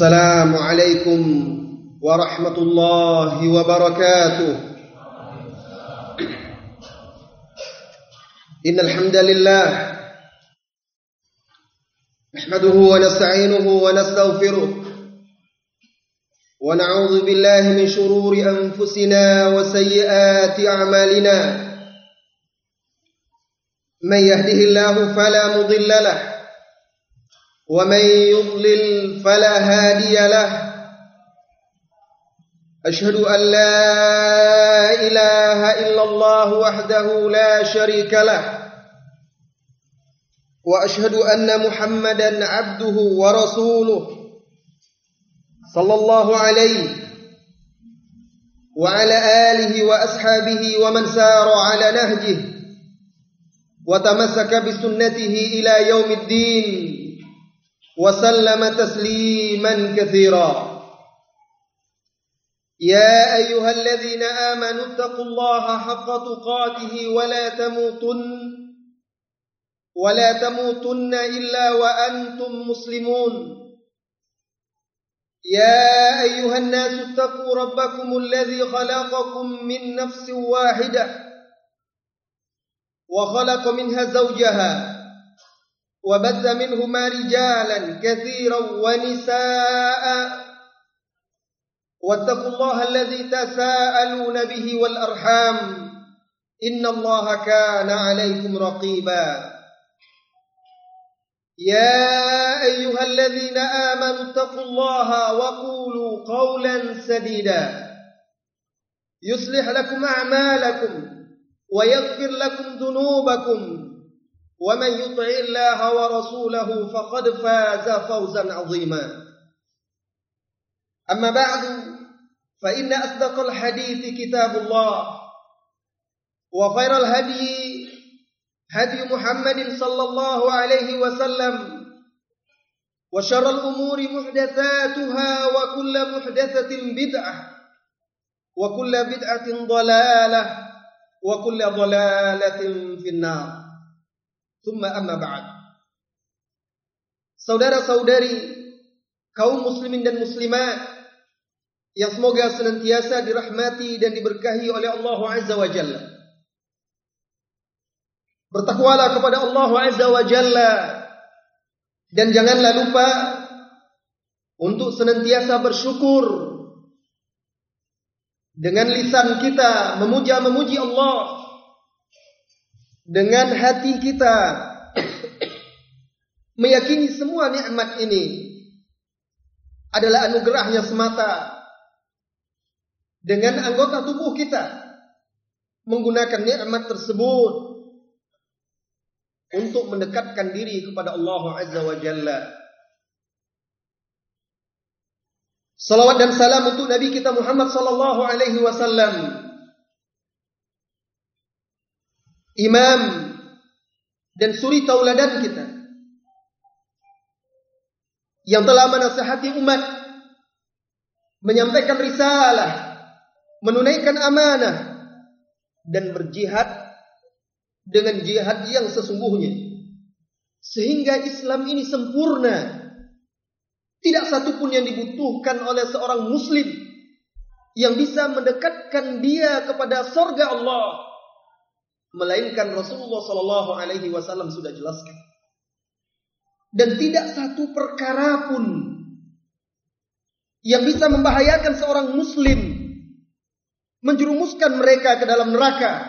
Assalamualaikum warahmatullahi wabarakatuh. Innal hamdalillah nahmaduhu wa nasta'inuhu wa nastaghfiruh wa na'udzu billahi min shururi anfusina wa sayyiati a'malina. Man yahdihillahu fala mudilla lahu ومن يضلل فلا هادي له أشهد أن لا إله إلا الله وحده لا شريك له وأشهد أن محمدا عبده ورسوله صلى الله عليه وعلى آله وأصحابه ومن سار على نهجه وتمسك بسنته إلى يوم الدين وسلم تسليما كثيرا. يا أيها الذين آمنوا اتقوا الله حق تقاته ولا تموتن إلا وأنتم مسلمون. يا أيها الناس اتقوا ربكم الذي خلقكم من نفس واحدة وخلق منها زوجها وبث منهما رجالا كثيرا ونساء واتقوا الله الذي تساءلون به والأرحام إن الله كان عليكم رقيبا. يا أيها الذين آمنوا اتقوا الله وقولوا قولا سديدا يصلح لكم أعمالكم ويغفر لكم ذنوبكم ومن يطع الله ورسوله فقد فاز فوزا عظيما. أما بعد فإن أصدق الحديث كتاب الله وخير الهدي هدي محمد صلى الله عليه وسلم وشر الأمور محدثاتها وكل محدثة بدعة وكل بدعة ضلالة وكل ضلالة في النار. Tsumma amma ba'd. Saudara-saudari kaum muslimin dan muslimat yang semoga senantiasa dirahmati dan diberkahi oleh Allah Azza wa Jalla. Bertakwalah kepada Allah Azza wa Jalla dan janganlah lupa untuk senantiasa bersyukur dengan lisan kita memuji Allah, dengan hati kita meyakini semua nikmat ini adalah anugerahnya semata, dengan anggota tubuh kita menggunakan nikmat tersebut untuk mendekatkan diri kepada Allah Azza wa Jalla. Salawat dan salam untuk Nabi kita Muhammad sallallahu alaihi wasallam, imam dan suri tauladan kita, yang telah menasihati umat, menyampaikan risalah, menunaikan amanah, dan berjihad dengan jihad yang sesungguhnya, sehingga Islam ini sempurna. Tidak satu pun yang dibutuhkan oleh seorang muslim yang bisa mendekatkan dia kepada surga Allah, melainkan Rasulullah sallallahu alaihi wasallam sudah jelaskan. Dan tidak satu perkara pun yang bisa membahayakan seorang muslim, menjerumuskan mereka ke dalam neraka,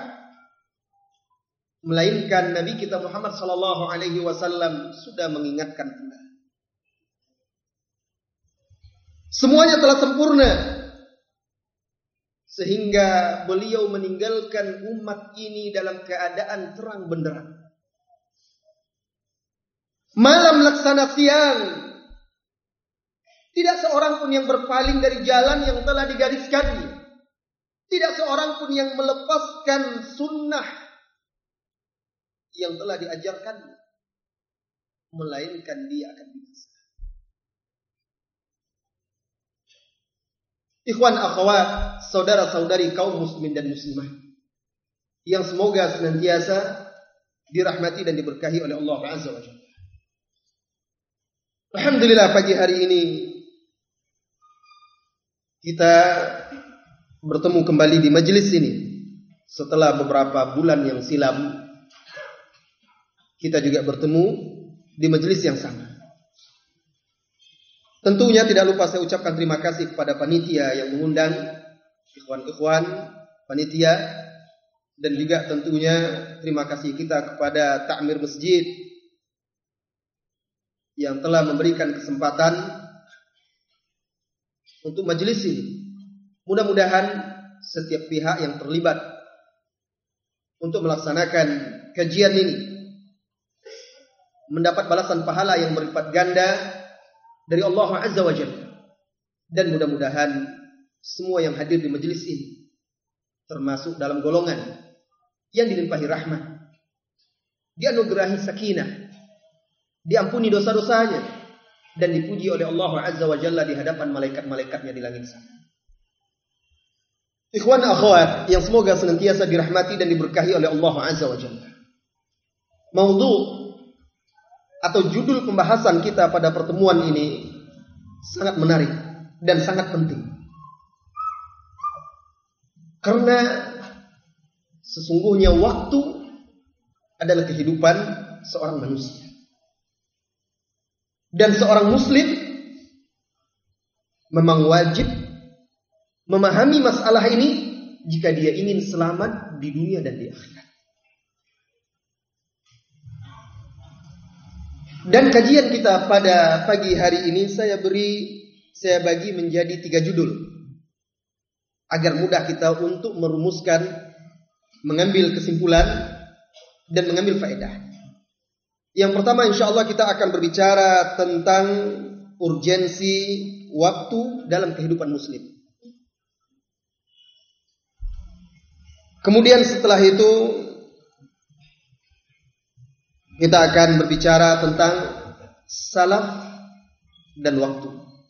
melainkan Nabi kita Muhammad sallallahu alaihi wasallam sudah mengingatkan pula. Semuanya telah sempurna, sehingga beliau meninggalkan umat ini dalam keadaan terang benderang. Malam laksana siang, tidak seorang pun yang berpaling dari jalan yang telah digariskannya. Tidak seorang pun yang melepaskan sunnah yang telah diajarkannya, melainkan dia akan binasa. Ikhwan akhwat, saudara-saudari kaum muslimin dan muslimah yang semoga senantiasa dirahmati dan diberkahi oleh Allah Azza wa Jalla. Alhamdulillah, pagi hari ini Kita bertemu kembali di majelis ini setelah beberapa bulan yang silam. Kita juga bertemu di majelis yang sama. Tentunya tidak lupa saya ucapkan terima kasih kepada panitia yang mengundang, ikhwan-ikhwan panitia, dan juga tentunya terima kasih kita kepada takmir masjid yang telah memberikan kesempatan untuk majelis ini. Mudah-mudahan setiap pihak yang terlibat untuk melaksanakan kajian ini mendapat balasan pahala yang berlipat ganda dari Allah Azza wa Jalla. Dan mudah-mudahan semua yang hadir di majelis ini termasuk dalam golongan yang dilimpahi rahmat, dianugerahi sakinah, diampuni dosa-dosanya, dan dipuji oleh Allah Azza wa Jalla di hadapan malaikat-malaikatnya di langit sana. Ikhwan akhwat yang semoga senantiasa dirahmati dan diberkahi oleh Allah Azza wa Jalla. Maudhu atau judul pembahasan kita pada pertemuan ini sangat menarik dan sangat penting. Karena sesungguhnya waktu adalah kehidupan seorang manusia. Dan seorang muslim memang wajib memahami masalah ini jika dia ingin selamat di dunia dan di akhirat. Dan kajian kita pada pagi hari ini saya bagi menjadi 3 judul agar mudah kita untuk merumuskan, mengambil kesimpulan dan mengambil faedah. Yang pertama insyaallah kita akan berbicara tentang urgensi waktu dalam kehidupan muslim. Kemudian setelah itu kita akan berbicara tentang salaf dan waktu.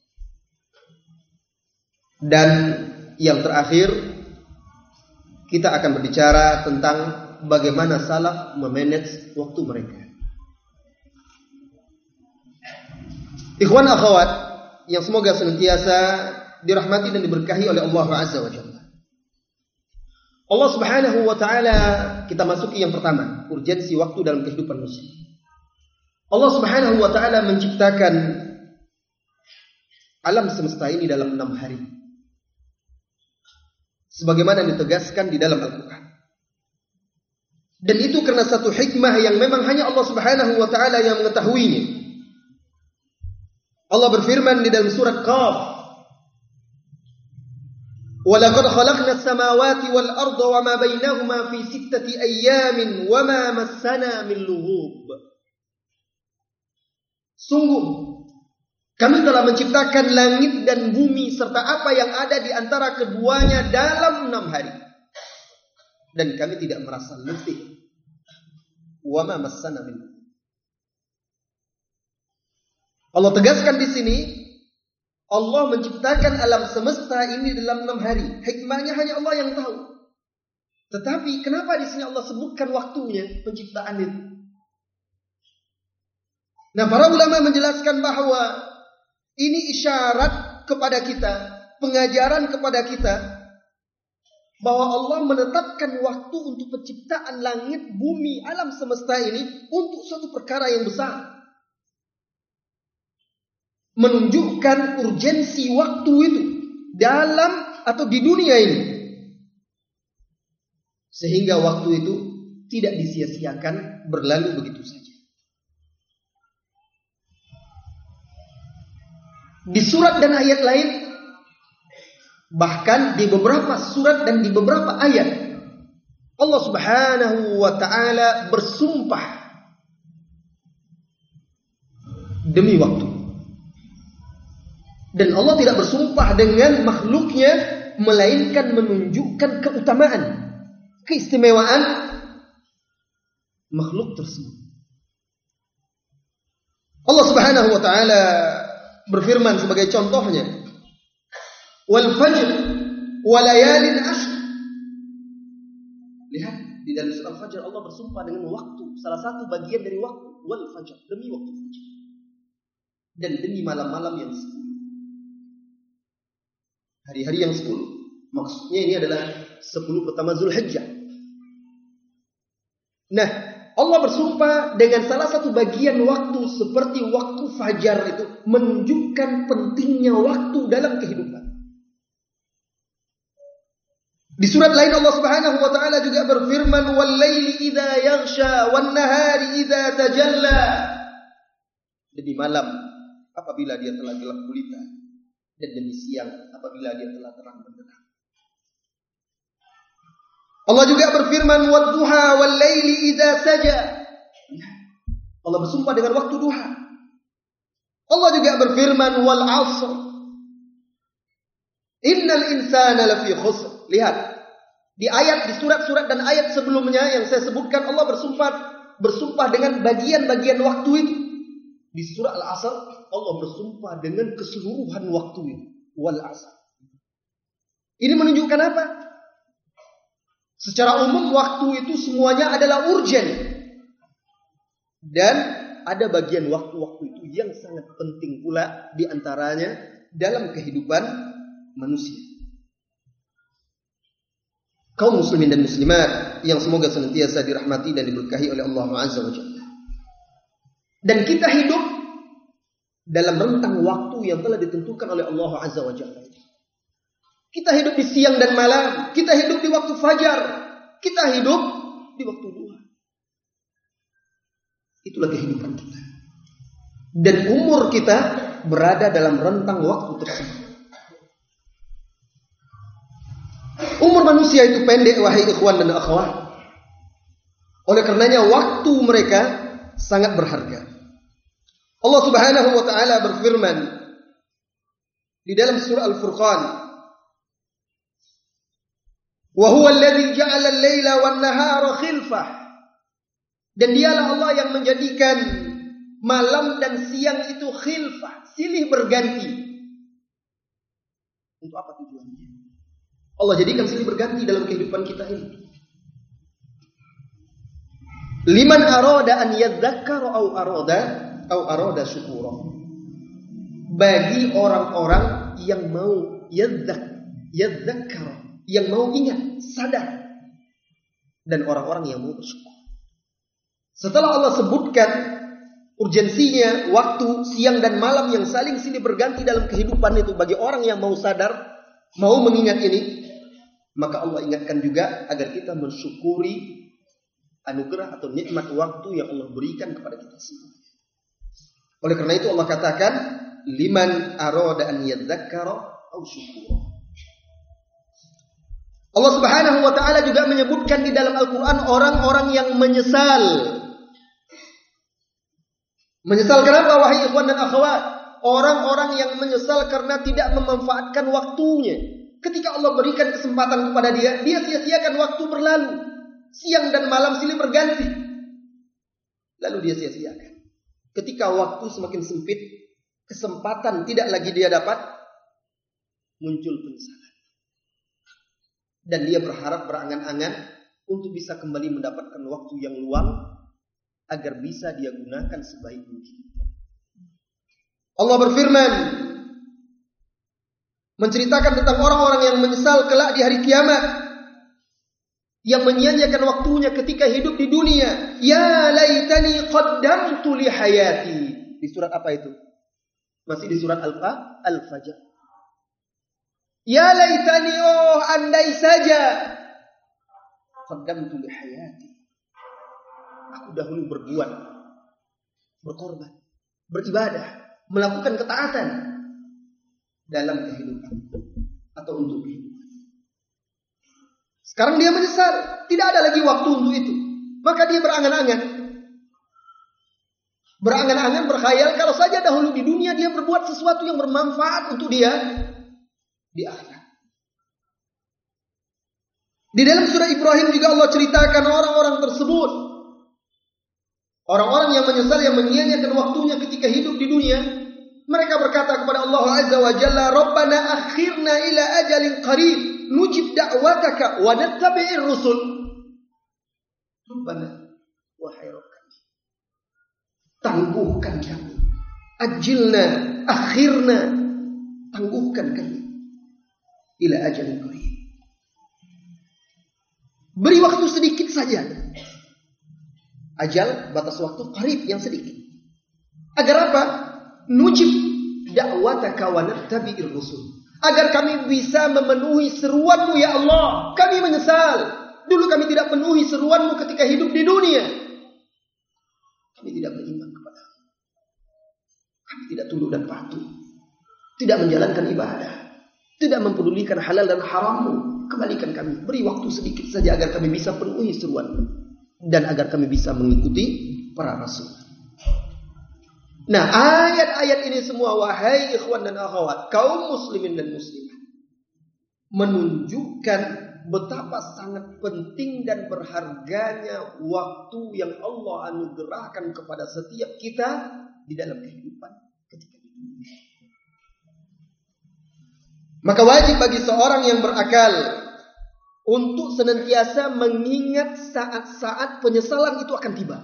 Dan yang terakhir kita akan berbicara tentang bagaimana salaf memanage waktu mereka. Ikhwan akhwat yang semoga senantiasa dirahmati dan diberkahi oleh Allah Azza wa Jalla. Allah Subhanahu wa taala, kita masuki yang pertama, urgensi waktu dalam kehidupan muslim. Allah Subhanahu wa taala menciptakan alam semesta ini dalam 6 hari. Sebagaimana ditegaskan di dalam Al-Qur'an. Dan itu karena satu hikmah yang memang hanya Allah Subhanahu wa taala yang mengetahuinya. Allah berfirman di dalam surat Qaf, وَلَقَدْ خَلَقْنَا السَّمَاوَاتِ وَالْأَرْضَ وَمَا بَيْنَهُمَا فِي 6 أَيَّامٍ وَمَا مَسَّنَا مِنْ لُغُوبٍ. Sungguh kami telah menciptakan langit dan bumi serta apa yang ada di antara keduanya dalam 6 hari. Dan kami tidak merasa letih. وَمَا مَسَّنَا مِنْ لُغُوبٍ. Allah tegaskan di sini, Allah menciptakan alam semesta ini dalam 6 hari. Hikmahnya hanya Allah yang tahu. Tetapi kenapa di sini Allah sebutkan waktunya penciptaan itu? Nah, para ulama menjelaskan bahwa ini isyarat kepada kita, pengajaran kepada kita, bahwa Allah menetapkan waktu untuk penciptaan langit, bumi, alam semesta ini untuk suatu perkara yang besar. Menunjukkan urgensi waktu itu dalam atau di dunia ini, sehingga waktu itu tidak disia-siakan berlalu begitu saja. Di surat dan ayat lain, bahkan di beberapa surat dan di beberapa ayat, Allah Subhanahu wa taala bersumpah demi waktu. Dan Allah tidak bersumpah dengan makhluknya, melainkan menunjukkan keutamaan, keistimewaan makhluk tersebut. Allah Subhanahu wa taala berfirman sebagai contohnya, wal fajr wa layalin ashr. Lihat di dalam surah Al-Fajr Allah bersumpah dengan waktu, salah satu bagian dari waktu, wal fajr, demi waktu fajar, dan demi malam-malam yang 10. Hari-hari yang 10. Maksudnya ini adalah 10 pertama Zulhijjah. Nah, Allah bersumpah dengan salah satu bagian waktu seperti waktu fajar itu menunjukkan pentingnya waktu dalam kehidupan. Di surat lain Allah Subhanahu wa taala juga berfirman, "Wal laili idza yaghsha wan nahari idza tajalla." Demi malam apabila dia telah gelap gulita, dan demi siang apabila dia telah terang benderang. Allah juga berfirman, "Wadduha wal laili idza saja." Allah bersumpah dengan waktu duha. Allah juga berfirman, "Wal 'ashr. Innal insana lafi khusr." Lihat, di ayat, di surat-surat dan ayat sebelumnya yang saya sebutkan, Allah bersumpah dengan bagian-bagian waktu itu. Di surah Al-Asr Allah bersumpah dengan keseluruhan waktu itu. Wal 'ashr. Ini menunjukkan apa? Secara umum waktu itu semuanya adalah urgen. Dan ada bagian waktu-waktu itu yang sangat penting pula di antaranya dalam kehidupan manusia. Kaum muslimin dan muslimat yang semoga senantiasa dirahmati dan diberkahi oleh Allah Azza wa Jalla. Dan kita hidup dalam rentang waktu yang telah ditentukan oleh Allah Azza wa Jalla. Kita hidup di siang dan malam, kita hidup di waktu fajar, kita hidup di waktu duha. Itulah kehidupan kita. Dan umur kita berada dalam rentang waktu tersebut. Umur manusia itu pendek, wahai ikhwan dan akhwat. Oleh karenanya waktu mereka sangat berharga. Allah Subhanahu wa taala berfirman di dalam surah Al-Furqan, "Wa huwa alladzi ja'ala al-laila wan-nahara khilfah." Dan dialah Allah yang menjadikan malam dan siang itu khilfah, silih berganti. Untuk apa tujuannya? Allah jadikan silih berganti dalam kehidupan kita ini. Liman arada an yadzakkara au arada syukura. Bagi orang-orang yang mau yadzakkara, yang mau ingat, sadar, dan orang-orang yang mau bersyukur. Setelah Allah sebutkan urgensinya waktu siang dan malam yang saling silih berganti dalam kehidupan itu bagi orang yang mau sadar, mau mengingat ini, maka Allah ingatkan juga agar kita mensyukuri anugerah atau nikmat waktu yang Allah berikan kepada kita semua. Oleh karena itu Allah katakan, liman arada an yadzakkara aw syukura. Allah Subhanahu wa taala juga menyebutkan di dalam Al-Qur'an orang-orang yang menyesal. Menyesal kenapa, wahai ikhwan dan akhwat? Orang-orang yang menyesal karena tidak memanfaatkan waktunya. Ketika Allah berikan kesempatan kepada dia, dia sia-siakan waktu berlalu. Siang dan malam silih berganti. Lalu dia sia-siakan. Ketika waktu semakin sempit, kesempatan tidak lagi dia dapat, muncul penyesalan. Dan dia berharap, berangan-angan untuk bisa kembali mendapatkan waktu yang luang agar bisa dia gunakan sebaik mungkin. Allah berfirman menceritakan tentang orang-orang yang menyesal kelak di hari kiamat, yang menyia-nyiakan waktunya ketika hidup di dunia. Ya laitani qaddamtu li hayati. Di surat apa itu? Masih di surat Al-Fajr. Ya laitani, oh andai saja, qaddamtu li hayati. Aku dahulu berbuat, berkorban, beribadah, melakukan ketaatan dalam kehidupan atau untuk kehidupan. Sekarang dia menyesal, tidak ada lagi waktu untuk itu. Maka dia berangan-angan. Berangan-angan, berkhayal kalau saja dahulu di dunia dia berbuat sesuatu yang bermanfaat untuk dia di akhirat. Di dalam surah Ibrahim juga Allah ceritakan orang-orang tersebut. Orang-orang yang menyesal, yang menyia-nyiakan waktunya ketika hidup di dunia. Mereka berkata kepada Allah Azza wa Jalla, Rabbana akhirna ila ajalin qarib, nujib da'wataka wa nattabi'ir rusul. Rabbana, wahai Rabb kami, tangguhkan kami. Ajilna, akhirna, tangguhkan kami. ila ajalin qarib. Beri waktu sedikit saja. Ajal, batas waktu qarib, yang sedikit. Agar apa? Nujib da'wataka wa nattabi'ir rusul. Agar kami bisa memenuhi seruanmu ya Allah. Kami menyesal. Dulu kami tidak penuhi seruanmu ketika hidup di dunia. Kami tidak beriman kepadamu. Kami tidak tunduk dan patuh. Tidak menjalankan ibadah. Tidak mempedulikan halal dan harammu. Kembalikan kami. Beri waktu sedikit saja agar kami bisa penuhi seruanmu. Dan agar kami bisa mengikuti para rasul. Nah, ayat-ayat ini semua, wahai ikhwan dan akhwat, kaum muslimin dan muslimat, menunjukkan betapa sangat penting dan berharganya waktu yang Allah anugerahkan kepada setiap kita di dalam kehidupan ketika di dunia. Maka wajib bagi seorang yang berakal untuk senantiasa mengingat saat-saat penyesalan itu akan tiba.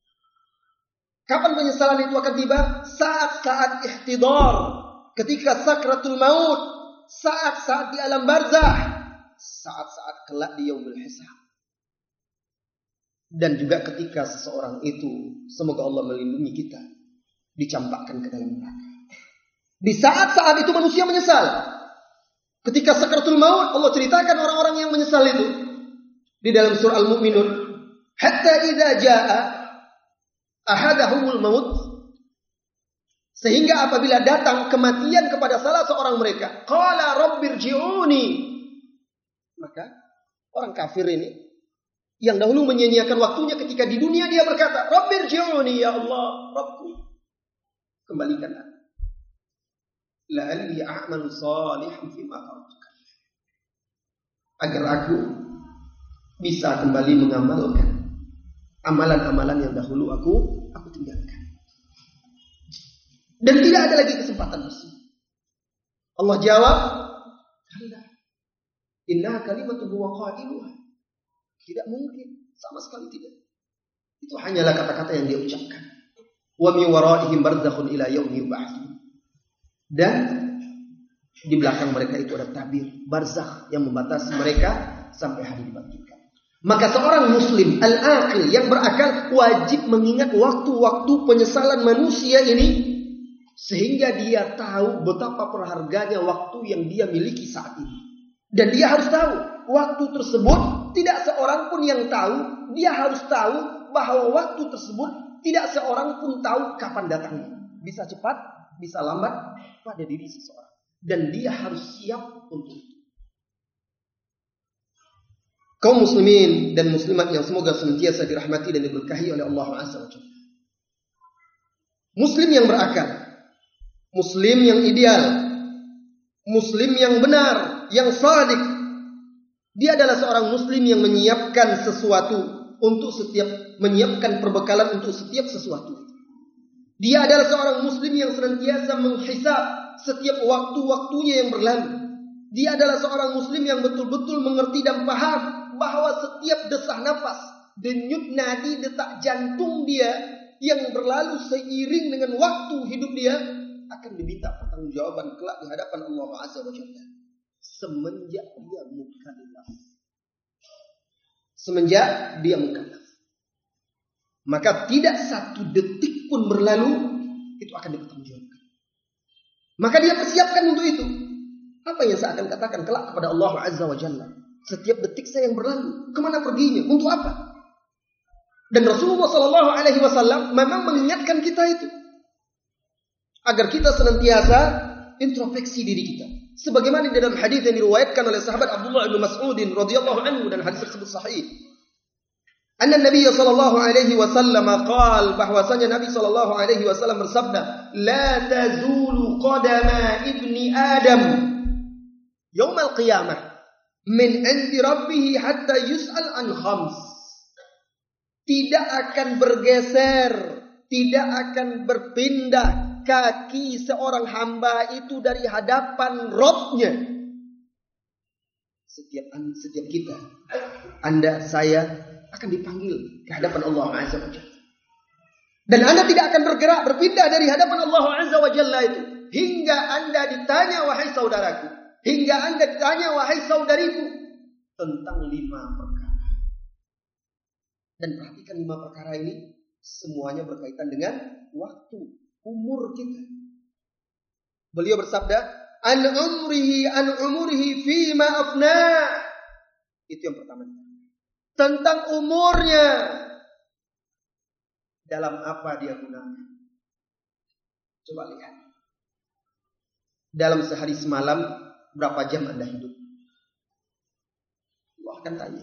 Kapan penyesalan itu akan tiba? Saat-saat ihtidar, ketika sakratul maut, saat-saat di alam barzah, saat-saat kelak di yaumul hisab. Dan juga ketika seseorang itu, semoga Allah melindungi kita, dicampakkan ke dalam neraka. Di saat-saat itu manusia menyesal. Ketika sakratul maut, Allah ceritakan orang-orang yang menyesal itu di dalam surah Al-Mu'minun. Hatta idza jaa ahadahumul maut, sehingga apabila datang kematian kepada salah seorang mereka, qala rabbirji'uni, maka orang kafir ini yang dahulu menyia-nyiakan waktunya ketika di dunia, dia berkata, rabbirji'uni ya Allah, Rabbku, kembalikan aku, la'alli a'malu salihan fima taraktu, agar aku bisa kembali mengamalkan amalan-amalan yang dahulu aku tinggalkan. Dan tidak ada lagi kesempatan tersebut. Allah jawab, kalla innaha kalimatun huwa qailuha. Tidak mungkin, sama sekali tidak. Itu hanyalah kata-kata yang dia ucapkan. Wa min waraihim barzakhun ila yaumi yub'atsun. Dan di belakang mereka itu ada tabir, barzakh, yang membatasi mereka sampai hari dibangkitkan. Maka seorang muslim al-aqil yang berakal wajib mengingat waktu-waktu penyesalan manusia ini, sehingga dia tahu betapa berharganya waktu yang dia miliki saat ini. Dan dia harus tahu waktu tersebut tidak seorang pun yang tahu. Dia harus tahu bahwa waktu tersebut tidak seorang pun tahu kapan datangnya. Bisa cepat, bisa lambat pada diri seseorang. Dan dia harus siap untuk itu. Kaum muslimin dan muslimat yang semoga senantiasa dirahmati dan diberkahi oleh Allah Azza wa Jalla. Muslim yang berakal, muslim yang ideal, muslim yang benar, yang shadiq. Dia adalah seorang muslim yang menyiapkan sesuatu untuk menyiapkan perbekalan untuk setiap sesuatu. Dia adalah seorang muslim yang senantiasa menghisab setiap waktu-waktunya yang berlalu. Dia adalah seorang muslim yang betul-betul mengerti dan paham bahwa setiap desah nafas, denyut nadi, detak jantung dia yang berlalu seiring dengan waktu hidup dia akan diminta pertanggungjawaban kelak di hadapan Allah Azza wa Jalla. Semenjak dia mukallaf. Maka tidak satu detik pun berlalu itu akan dipertanggungjawabkan. Maka dia persiapkan untuk itu. Apa yang saya akan katakan kelak kepada Allah Azza wa Jalla? Setiap detik saya yang berlalu, kemana perginya? Untuk apa? Dan Rasulullah SAW memang mengingatkan kita itu, agar kita senantiasa introspeksi diri kita. Sebagaimana di dalam hadis yang diriwayatkan oleh sahabat Abdullah bin Mas'ud radhiyallahu anhu, dan hadis tersebut sahih. Anna Nabi sallallahu alaihi wasallam qaal, bahwasanya Nabi sallallahu alaihi wasallam bersabda, la tazulu qadama ibni Adam yaumal qiyamah min 'indi rabbih hatta yus'al an khams. Tidak akan bergeser, tidak akan berpindah kaki seorang hamba itu dari hadapan Rabb-Nya. Setiap kita, Anda, saya akan dipanggil ke hadapan Allah Azza wa Jalla. Dan Anda tidak akan bergerak, berpindah dari hadapan Allah Azza wa Jalla itu hingga Anda ditanya, wahai saudaraku, hingga Anda ditanya, wahai saudariku, tentang 5 perkara. Dan perhatikan 5 perkara ini semuanya berkaitan dengan waktu, umur kita. Beliau bersabda, an umrihi fima afna. Itu yang pertama. Tentang umurnya, dalam apa dia gunakan. Coba lihat. Dalam sehari semalam, berapa jam Anda hidup? Allah akan tanya.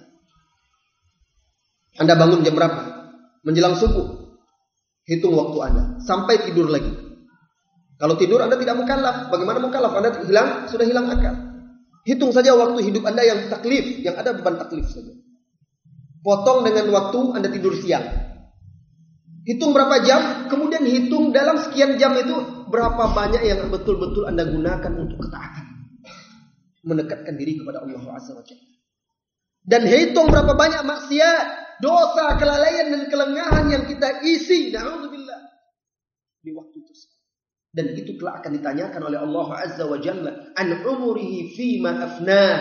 Anda bangun jam berapa? Menjelang subuh. Hitung waktu Anda. Sampai tidur lagi. Kalau tidur Anda tidak mukallaf. Bagaimana mukallaf? Anda sudah hilang akal. Hitung saja waktu hidup Anda yang taklif. Yang ada beban taklif saja. Potong dengan waktu Anda tidur siang. Hitung berapa jam. Kemudian hitung dalam sekian jam itu berapa banyak yang betul-betul Anda gunakan untuk ketaatan. Mendekatkan diri kepada Allah Azza wa Jalla. Dan hitung berapa banyak maksiat, dosa, kelalaian dan kelengahan yang kita isi, na'udzubillah, di waktu tersebut. Dan itu kelak akan ditanyakan oleh Allah Azza wa Jalla, an umurihi fima afnah,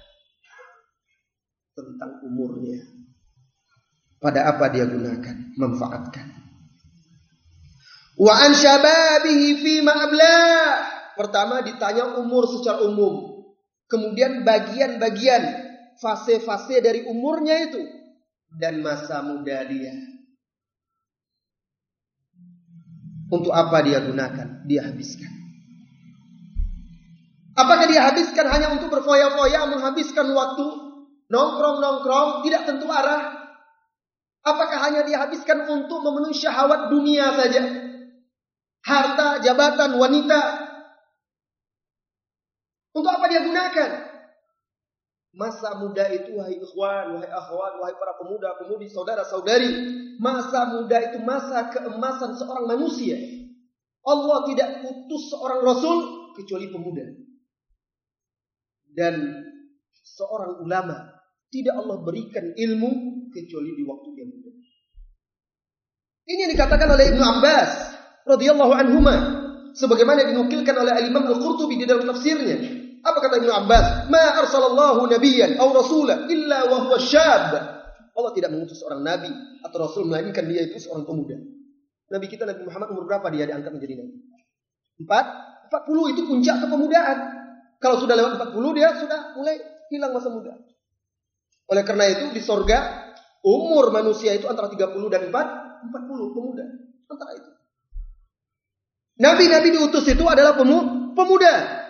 tentang umurnya, pada apa dia gunakan, manfaatkan. Wa an syababihi fima ablah. Pertama ditanya umur secara umum, kemudian bagian-bagian, fase-fase dari umurnya itu, dan masa muda dia. Untuk apa dia gunakan? Dia habiskan. Apakah dia habiskan hanya untuk berfoya-foya, menghabiskan waktu, nongkrong-nongkrong, tidak tentu arah? Apakah hanya dia habiskan untuk memenuhi syahwat dunia saja? Harta, jabatan, wanita. Untuk apa dia gunakan? Masa muda itu, wahai ikhwan, wahai akhwat, wahai para pemuda-pemudi, saudara-saudari, masa muda itu masa keemasan seorang manusia. Allah tidak utus seorang rasul kecuali pemuda. Dan seorang ulama tidak Allah berikan ilmu kecuali di waktu yang muda. Ini yang dikatakan oleh Ibnu Abbas radhiyallahu anhuma, sebagaimana dinukilkan oleh Al-Imam Al-Qurtubi di dalam tafsirnya. Apa kata Ibnu Abbas? Ma arsalallahu nabiyyan aw rasulan illa wa huwa syab. Allah tidak mengutus seorang nabi atau rasul melainkan dia itu seorang pemuda. Nabi kita Nabi Muhammad umur berapa dia diangkat menjadi nabi? 40 itu puncak kepemudaan. Kalau sudah lewat 40 dia sudah mulai hilang masa muda. Oleh karena itu di sorga umur manusia itu antara 30 dan 40 pemuda. Antara itu. Nabi-nabi diutus itu adalah pemuda.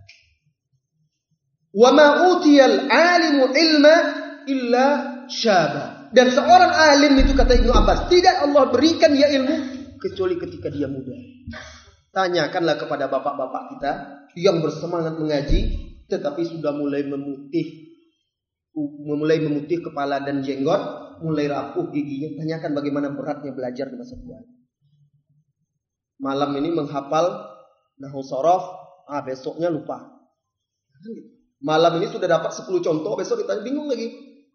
Wa ma utiyal alimu ilma illa syaba. Dan seorang alim itu kata Ibnu Abbas, tidak Allah berikan dia ilmu kecuali ketika dia muda. Tanyakanlah kepada bapak-bapak kita yang bersemangat mengaji tetapi sudah mulai memutih kepala dan jenggot, mulai rapuh giginya. Tanyakan bagaimana beratnya belajar di masa tua. Malam ini menghafal nahwu sorof, besoknya lupa. Malam ini sudah dapat 10 contoh, besok ditanya bingung lagi.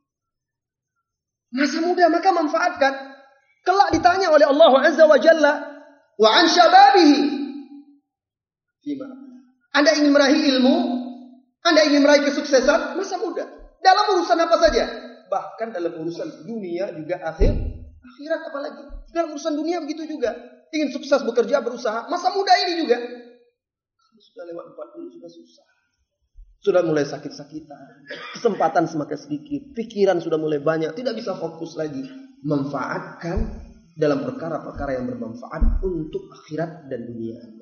Masa muda maka manfaatkan. Kelak ditanya oleh Allah Azza wa Jalla, wa an syababihi. Anda ingin meraih ilmu, Anda ingin meraih kesuksesan, masa muda. Dalam urusan apa saja? Bahkan dalam urusan dunia juga akhirat apalagi. Dalam urusan dunia begitu juga. Ingin sukses bekerja, berusaha, masa muda ini juga. Sudah lewat 40 sudah susah. Sudah mulai sakit-sakitan. Kesempatan semakin sedikit. Pikiran sudah mulai banyak. Tidak bisa fokus lagi. Manfaatkan dalam perkara-perkara yang bermanfaat untuk akhirat dan dunia Anda.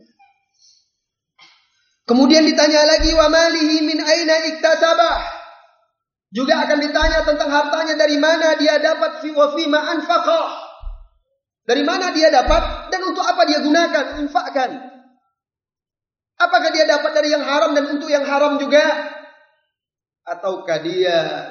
Kemudian ditanya lagi, wa malihi min aina iktasabah. Juga akan ditanya tentang hartanya, dari mana dia dapat, wa fima anfaqah. Dari mana dia dapat dan untuk apa dia gunakan, infakkan. Apakah dia dapat dari yang haram dan untuk yang haram juga? Ataukah dia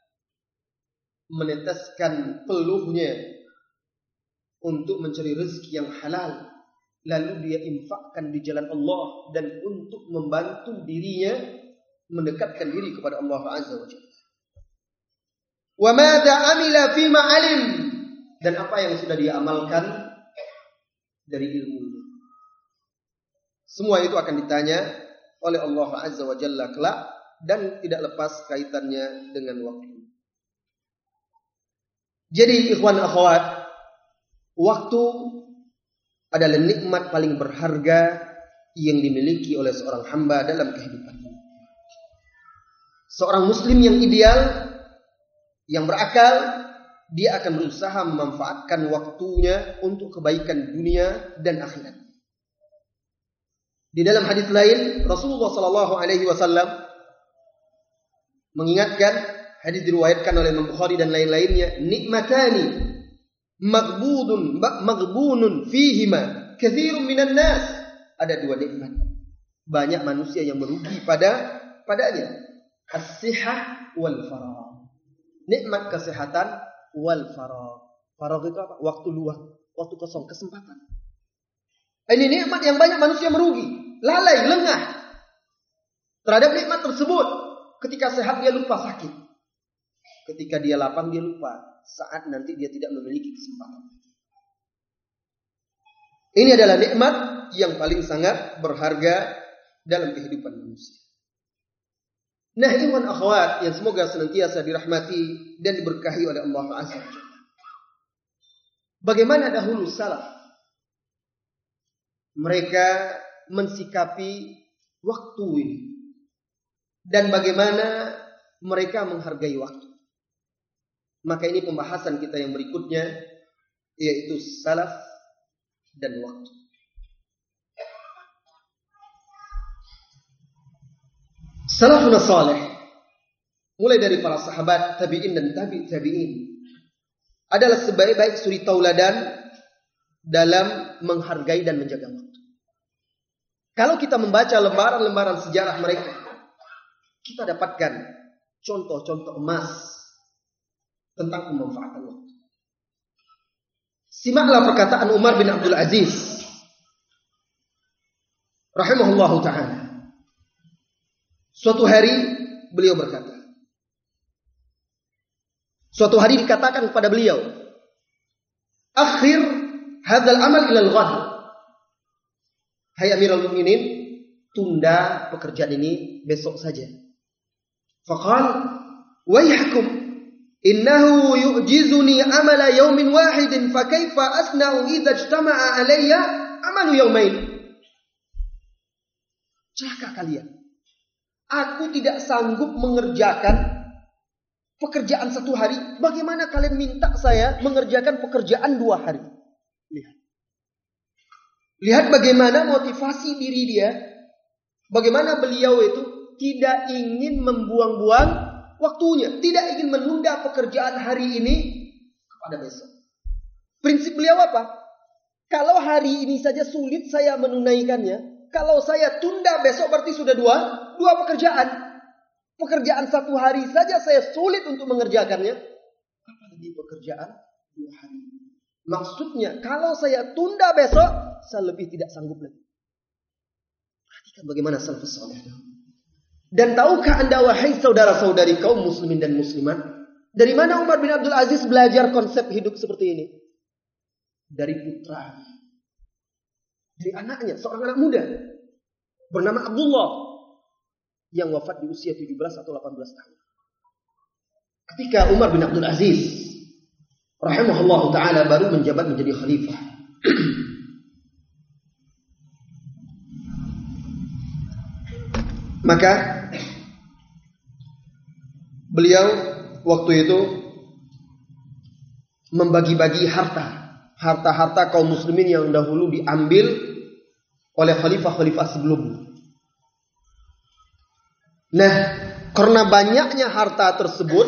meneteskan peluhnya untuk mencari rezeki yang halal, lalu dia infakkan di jalan Allah dan untuk membantu dirinya mendekatkan diri kepada Allah Azza wa Jalla. Wa madza amila fima alim, dan apa yang sudah dia amalkan dari ilmunya. Semua itu akan ditanya oleh Allah Azza wa Jalla kelak dan tidak lepas kaitannya dengan waktu. Jadi ikhwan akhwat, waktu adalah nikmat paling berharga yang dimiliki oleh seorang hamba dalam kehidupannya. Seorang muslim yang ideal, yang berakal, dia akan berusaha memanfaatkan waktunya untuk kebaikan dunia dan akhirat. Di dalam hadis lain, Rasulullah SAW mengingatkan, hadis diriwayatkan oleh Imam Bukhari dan lain-lainnya, nikmatani maghbunun fihima katsirun minan nas. Ada dua nikmat, banyak manusia yang merugi padanya. As-sihah wal faragh. Nikmat kesehatan wal faragh. Faragh itu apa? Waktu luang, waktu kosong, kesempatan. Ini nikmat yang banyak manusia merugi, lalai, lengah terhadap nikmat tersebut. Ketika sehat dia lupa sakit. Ketika dia lapang dia lupa saat nanti dia tidak memiliki kesempatan. Ini adalah nikmat yang paling sangat berharga dalam kehidupan manusia. Nah, ikhwan akhwat yang semoga senantiasa dirahmati dan diberkahi oleh Allah Azza wa Jalla. Bagaimana dahulu salaf mereka mensikapi waktu ini dan bagaimana mereka menghargai waktu. Maka ini pembahasan kita yang berikutnya, yaitu salaf dan waktu. Salafun salih, mulai dari para sahabat, tabi'in dan tabi'in, adalah sebaik-baik suri tauladan dalam menghargai dan menjaga waktu. Kalau kita membaca lembaran-lembaran sejarah mereka, kita dapatkan contoh-contoh emas tentang pemanfaatan waktu. Simaklah perkataan Umar bin Abdul Aziz rahimahullahu ta'ala. Suatu hari beliau berkata, suatu hari dikatakan kepada beliau, akhir hadzal amal ilal ghad. Hai Amirul Mukminin, tunda pekerjaan ini besok saja. Faqal wayhakum innahu yu'jizuni amala yawmin wahidin fa kaifa asna'u idza ijtama'a alayya amalu yawmain. Celaka kalian. Aku tidak sanggup mengerjakan pekerjaan satu hari. Bagaimana kalian minta saya mengerjakan pekerjaan 2 hari? Lihat bagaimana motivasi diri dia. Bagaimana beliau itu tidak ingin membuang-buang waktunya. Tidak ingin menunda pekerjaan hari ini kepada besok. Prinsip beliau apa? Kalau hari ini saja sulit saya menunaikannya. Kalau saya tunda besok berarti sudah dua pekerjaan. Pekerjaan 1 hari saja saya sulit untuk mengerjakannya. Apalagi pekerjaan 2 hari. Maksudnya kalau saya tunda besok, saya lebih tidak sanggup lagi. Perhatikan bagaimana salafus saleh. Dan tahukah anda wahai saudara-saudari kaum muslimin dan muslimat, dari mana Umar bin Abdul Aziz belajar konsep hidup seperti ini? Dari putranya. Dari anaknya, seorang anak muda bernama Abdullah yang wafat di usia 17 atau 18 tahun. Ketika Umar bin Abdul Aziz rahimahullah ta'ala baru menjabat menjadi khalifah, maka beliau waktu itu membagi-bagi harta kaum muslimin yang dahulu diambil oleh khalifah-khalifah sebelumnya. Nah, karena banyaknya harta tersebut,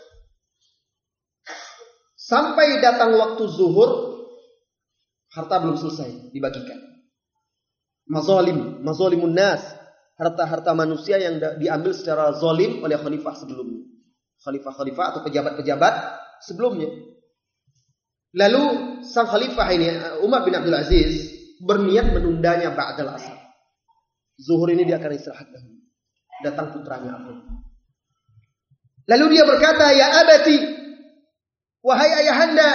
sampai datang waktu zuhur, harta belum selesai dibagikan. Mazalimun nas, harta-harta manusia yang diambil secara zalim oleh khalifah sebelumnya. Khalifah-khalifah atau pejabat-pejabat sebelumnya. Lalu sang khalifah ini, Umar bin Abdul Aziz, berniat menundanya ba'dal asar. Zuhur ini dia akan istirahat dahulu. Datang putranya Abdullah. Lalu dia berkata, ya abati, wahai ayahanda,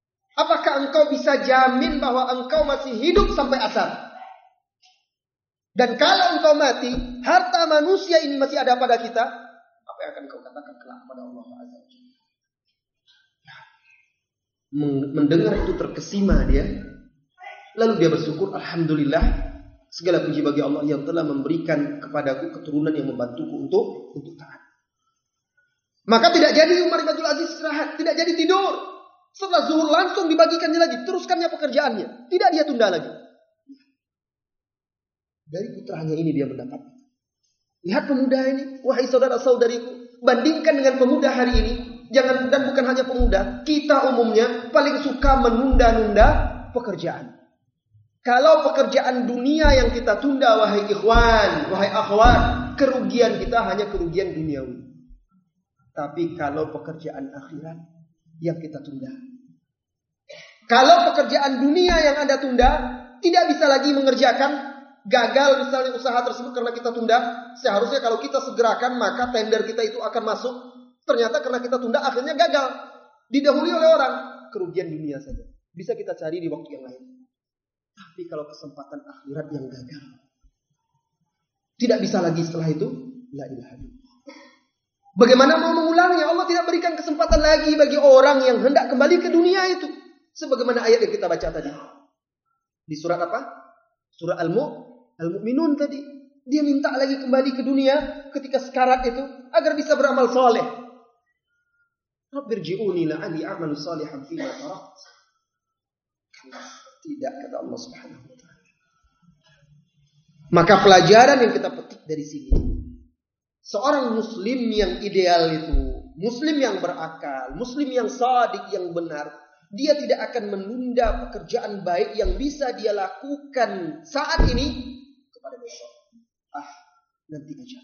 apakah engkau bisa jamin bahwa engkau masih hidup sampai asar? Dan kalau engkau mati, harta manusia ini masih ada pada kita, apa yang akan kau katakan kelak kepada Allah Azza wa Jalla? Mendengar itu terkesima dia. Lalu dia bersyukur, alhamdulillah, segala puji bagi Allah yang telah memberikan kepadaku keturunan yang membantuku untuk taat. Maka tidak jadi Umar bin Abdul Aziz istirahat, tidak jadi tidur. Setelah zuhur langsung dibagikannya lagi, teruskannya pekerjaannya. Tidak dia tunda lagi. Dari putranya ini dia mendapat. Lihat pemuda ini, wahai saudara-saudariku, bandingkan dengan pemuda hari ini. Jangan, dan bukan hanya pemuda, kita umumnya paling suka menunda-nunda pekerjaan. Kalau pekerjaan dunia yang kita tunda, wahai ikhwan, wahai akhwat, kerugian kita hanya kerugian duniawi. Tapi kalau pekerjaan akhirat yang kita tunda. Kalau pekerjaan dunia yang Anda tunda, tidak bisa lagi mengerjakan, gagal misalnya usaha tersebut karena kita tunda, seharusnya kalau kita segerakan maka tender kita itu akan masuk. Ternyata karena kita tunda akhirnya gagal. Didahului oleh orang. Kerugian dunia saja. Bisa kita cari di waktu yang lain. Tapi kalau kesempatan akhirat yang gagal, tidak bisa lagi setelah itu. La ilaha illallah. Bagaimana mau mengulangnya? Allah tidak berikan kesempatan lagi bagi orang yang hendak kembali ke dunia itu. Sebagaimana ayat yang kita baca tadi. Di surat apa? Surah Al-Mu'minun tadi. Dia minta lagi kembali ke dunia ketika sekarat itu agar bisa beramal soleh. Rabbirji'uni la'ali a'malu salihan fima tarakt. Tidak, kata Allah Subhanahu wa taala. Maka pelajaran yang kita petik dari sini, seorang muslim yang ideal itu, muslim yang berakal, muslim yang shadiq, yang benar, dia tidak akan menunda pekerjaan baik yang bisa dia lakukan saat ini kepada besok. Nanti aja.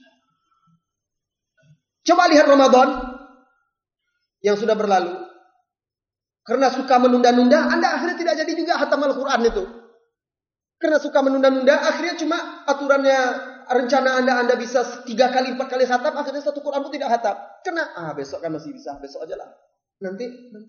Coba lihat Ramadan yang sudah berlalu. Karena suka menunda-nunda, Anda akhirnya tidak jadi juga khatam Al-Quran itu. Karena suka menunda-nunda, akhirnya cuma aturannya, rencana Anda bisa 3 kali, 4 kali khatam, akhirnya satu Quran pun tidak khatam. Karena, besok kan masih bisa, besok aja lah. Nanti.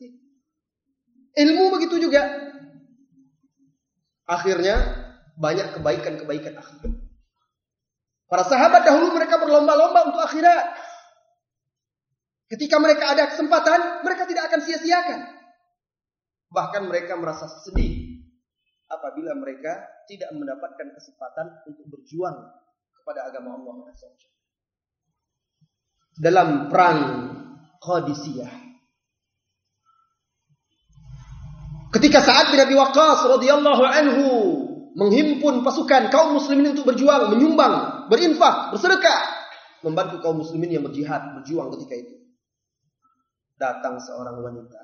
Ilmu begitu juga. Akhirnya, banyak kebaikan-kebaikan akhirat. Para sahabat dahulu mereka berlomba-lomba untuk akhirat. Ketika mereka ada kesempatan, mereka tidak akan sia-siakan. Bahkan mereka merasa sedih apabila mereka tidak mendapatkan kesempatan untuk berjuang kepada agama Allah SWT. Dalam perang Qadisiyah, ketika Sa'ad bin Abi Waqqas radhiyallahu anhu menghimpun pasukan kaum muslimin untuk berjuang, menyumbang, berinfak, bersedekah, membantu kaum muslimin yang berjihad, berjuang ketika itu. Datang seorang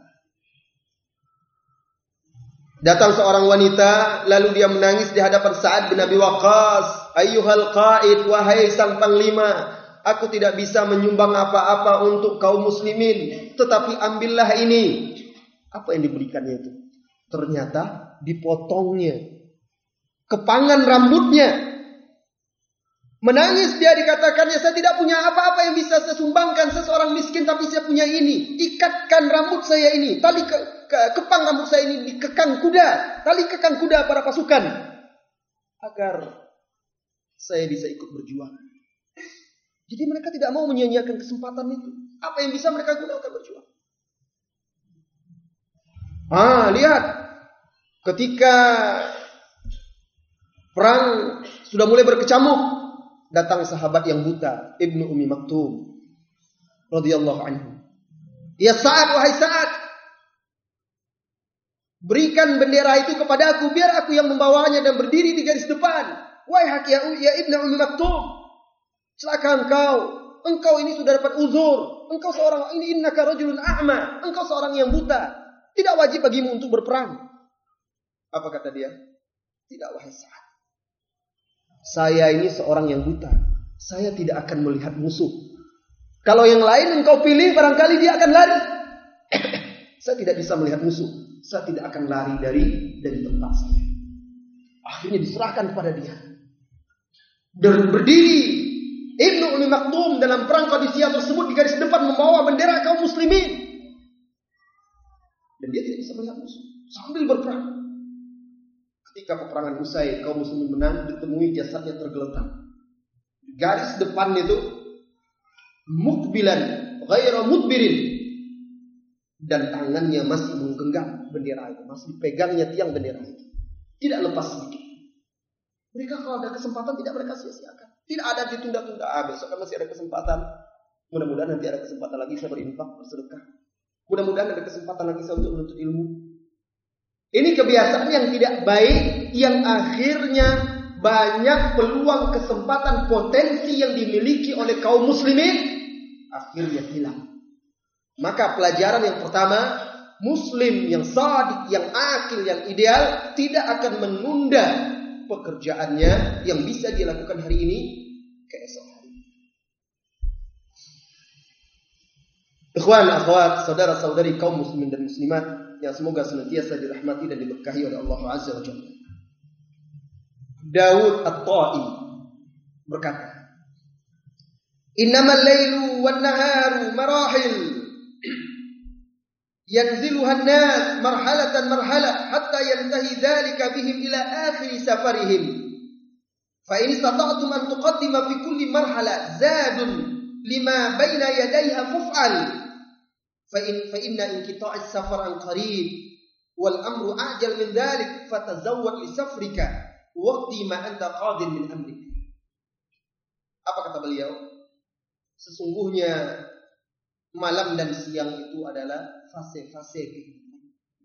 wanita, lalu dia menangis di hadapan Sa'ad bin Abi Waqqas. Ayyuhal qa'id, wahai sang panglima, aku tidak bisa menyumbang apa-apa untuk kaum muslimin, tetapi ambillah ini. Apa yang diberikannya itu? Ternyata dipotongnya kepangan rambutnya. Menangis dia, dikatakannya, saya tidak punya apa-apa yang bisa saya sumbangkan, saya seorang miskin, tapi saya punya ini. Ikatkan rambut saya ini, tali kepang rambut saya ini, dikekang kuda, tali kekang kuda para pasukan, agar saya bisa ikut berjuang. Jadi mereka tidak mau menyia-nyiakan kesempatan itu. Apa yang bisa mereka gunakan berjuang. Lihat, ketika perang sudah mulai berkecamuk, datang sahabat yang buta, Ibnu Ummi Maktum radhiyallahu anhu. Ya Sa'ad, wahai Sa'ad, berikan bendera itu kepada aku, biar aku yang membawanya dan berdiri di garis depan. Wahai ya Ibnu Ummi Maktum, celaka engkau ini sudah dapat uzur. Engkau seorang ini, innaka rajulun a'ma, engkau seorang yang buta. Tidak wajib bagimu untuk berperang. Apa kata dia? Tidak, wahai Sa'ad. Saya ini seorang yang buta. Saya tidak akan melihat musuh. Kalau yang lain engkau pilih, barangkali dia akan lari. Saya tidak bisa melihat musuh. Saya tidak akan lari dari tempat saya. Akhirnya diserahkan kepada dia. Dan berdiri Ibnu Ummi Maktum dalam perang Qadisiyah tersebut di garis depan membawa bendera kaum muslimin. Dan dia tidak bisa melihat musuh sambil berperang. Ketika peperangan usai, kaum muslimin menang, ditemui jasadnya tergeletak. Garis depan itu mukbilan, ghairu mudbirin, dan tangannya masih menggenggam bendera itu, masih dipegangnya tiang bendera itu, tidak lepas sedikit. Mereka kalau ada kesempatan tidak mereka sia-siakan, tidak ada ditunda-tunda. Besok kan masih ada kesempatan. Mudah-mudahan nanti ada kesempatan lagi saya berinfak, bersedekah. Mudah-mudahan ada kesempatan lagi saya untuk menuntut ilmu. Ini kebiasaan yang tidak baik, yang akhirnya banyak peluang, kesempatan, potensi yang dimiliki oleh kaum muslimin akhirnya hilang. Maka pelajaran yang pertama, muslim yang shadiq, yang akil, yang ideal tidak akan menunda pekerjaannya yang bisa dia lakukan hari ini ke esok hari. Ikhwan, akhwat, saudara-saudari kaum muslimin dan muslimat yang semoga senantiasa dirahmati dan diberkahi oleh Allah Azza wa Jalla. Daud At-Ta'i berkata, "Innamal lailu wan naharu marahil yanziluha an-nas marhalatan marhalah hatta yantahi dhalika bihim ila akhir safarihim. Fa in istata'tum an tuqaddima fi kulli marhala zadun lima baina yadayha faf'al. Fa inna inqita'is safar an qarib wal amru a'jal min dhalik fatazawwad li safrika waqti ma anta qadir min amrik." Apa kata beliau? Sesungguhnya malam dan siang itu adalah fase-fase kehidupan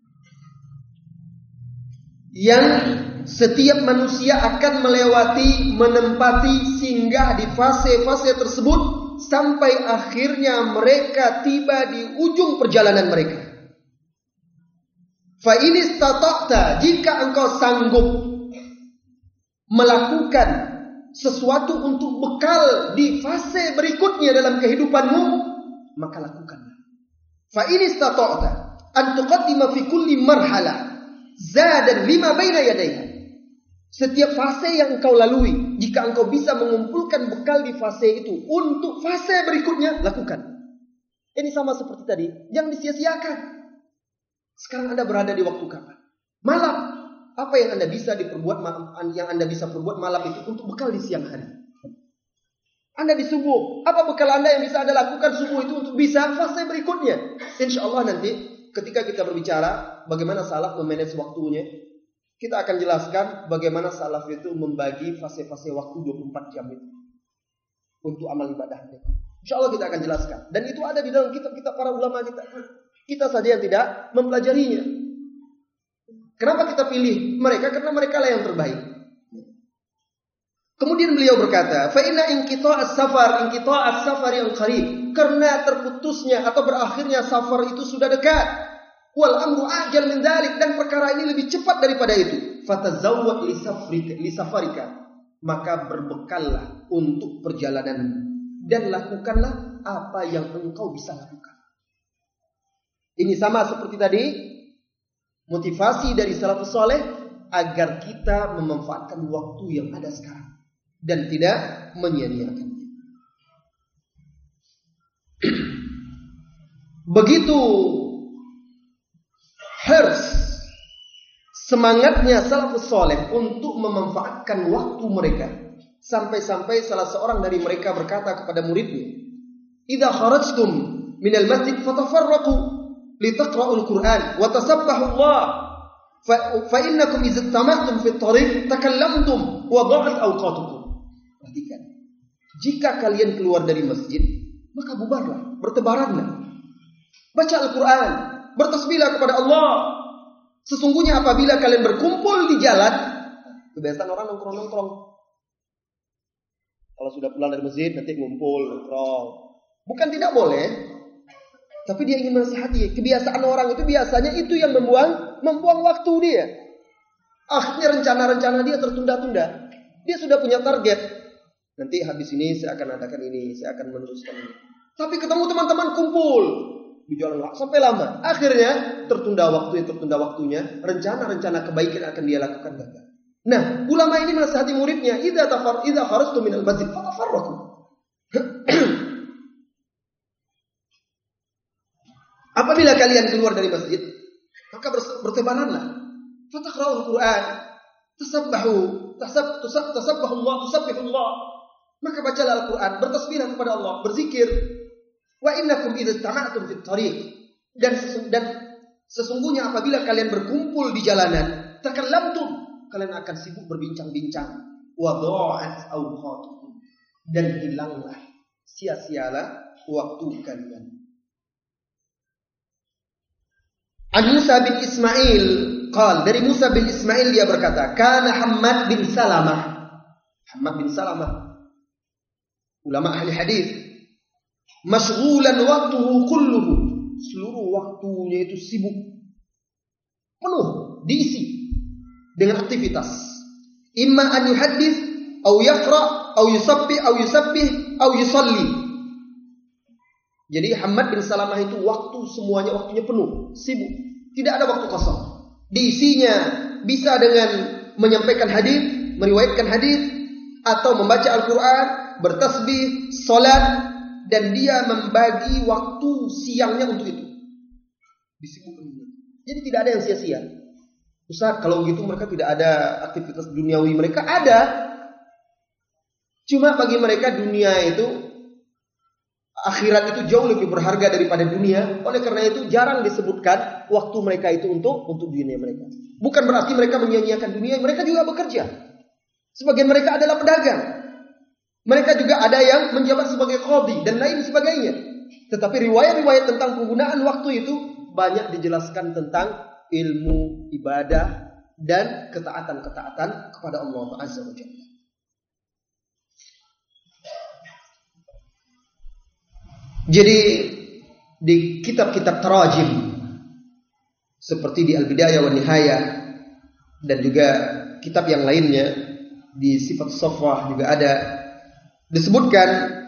yang setiap manusia akan melewati, menempati, singgah di fase-fase tersebut sampai akhirnya mereka tiba di ujung perjalanan mereka. Fa in istata'ta, jika engkau sanggup melakukan sesuatu untuk bekal di fase berikutnya dalam kehidupanmu, maka lakukanlah. Fa in istata'ta an tuqaddima fi kulli marhalah zadan lima baina yadayha. Setiap fase yang engkau lalui, jika engkau bisa mengumpulkan bekal di fase itu untuk fase berikutnya, lakukan. Ini sama seperti tadi, jangan disia-siakan. Sekarang Anda berada di waktu kapan? Malam. Apa yang Anda bisa perbuat malam itu untuk bekal di siang hari? Anda di subuh, apa bekal Anda yang bisa Anda lakukan subuh itu untuk bisa fase berikutnya? Insya Allah nanti ketika kita berbicara bagaimana salaf memanage waktunya, kita akan jelaskan bagaimana salaf itu membagi fase-fase waktu 24 jam itu untuk amal ibadah mereka. Insya Allah kita akan jelaskan. Dan itu ada di dalam kitab-kitab para ulama kita. Kita saja yang tidak mempelajarinya. Kenapa kita pilih mereka? Karena mereka lah yang terbaik. Kemudian beliau berkata, fa inna inqita'as safar yang qarib, karena terputusnya atau berakhirnya safar itu sudah dekat. Wal amru ajal min dzalik, dan perkara ini lebih cepat daripada itu. Fatazawwad li safarika, maka berbekallah untuk perjalanan dan lakukanlah apa yang engkau bisa lakukan. Ini sama seperti tadi, motivasi dari salafus saleh agar kita memanfaatkan waktu yang ada sekarang dan tidak menyia-nyiakannya. Begitu harus semangatnya salafus saleh untuk memanfaatkan waktu mereka, sampai-sampai salah seorang dari mereka berkata kepada muridnya, "Idza kharajtum minal masjid fatafarraqu litaqra'ul Qur'an wa tasabbahu Allah fa innakum idza tama'tum fi at-tariq takallamtum wa dha'at awqatukum." Perhatikan, jika kalian keluar dari masjid, maka bubarlah, bertebaranlah, baca Al-Quran, bertasbihlah kepada Allah. Sesungguhnya apabila kalian berkumpul di jalan, kebiasaan orang nongkrong-nongkrong. Kalau sudah pulang dari masjid, nanti ngumpul, nongkrong. Bukan tidak boleh, tapi dia ingin menasihati. Kebiasaan orang itu biasanya itu yang membuang waktu dia. Akhirnya rencana-rencana dia tertunda-tunda. Dia sudah punya target. Nanti habis ini saya akan adakan ini, saya akan meneruskan ini. Tapi ketemu teman-teman kumpul di jalan sampai lama. Akhirnya tertunda waktunya, rencana-rencana kebaikan akan dia lakukan gagal. Nah, ulama ini menasihati muridnya, idza kharajtum minal masjid fatafarraqu. Apabila kalian keluar dari masjid, maka bertebaranlah. Fataqra'ul Qur'an, tasabbahu Allah, tusabbihullah. Maka bacalah Al-Quran, bertasbihlah kepada Allah, berzikir. Wa innakum idza istama'tum fit thariq, dan sesungguhnya apabila kalian berkumpul di jalanan, takallamtum, kalian akan sibuk berbincang-bincang. Wa dha'at awqatukum, dan hilanglah, sia-sialah waktu kalian. An Musa bin Ismail qal, dari Musa bin Ismail dia berkata, kana Hammad bin Salamah, ulama ahli hadis, masyghulan waktuhu kulluhu, seluruh waktunya itu sibuk, penuh, diisi dengan aktivitas. Imma an yuhaddits, au yaqra, au yusabbih, au yusalli. Jadi Hammad bin Salamah itu waktunya penuh, sibuk, tidak ada waktu kosong. Diisinya bisa dengan menyampaikan hadis, meriwayatkan hadis, atau membaca Al-Quran, bertasbih, salat, dan dia membagi waktu siangnya untuk itu. Disibukkan. Jadi tidak ada yang sia-sia. Ustaz, kalau gitu mereka tidak ada aktivitas duniawi, mereka ada. Cuma bagi mereka dunia itu, akhirat itu jauh lebih berharga daripada dunia. Oleh karena itu jarang disebutkan waktu mereka itu untuk dunia mereka. Bukan berarti mereka menyia-nyiakan dunia, mereka juga bekerja. Sebagian mereka adalah pedagang. Mereka juga ada yang menjabat sebagai qadhi dan lain sebagainya. Tetapi riwayat-riwayat tentang penggunaan waktu itu banyak dijelaskan tentang ilmu, ibadah, dan ketaatan-ketaatan kepada Allah Azza wa Jalla. Jadi di kitab-kitab tarajim seperti di Al-Bidayah wa Nihayah dan juga kitab yang lainnya, di Sifat Safwah juga ada disebutkan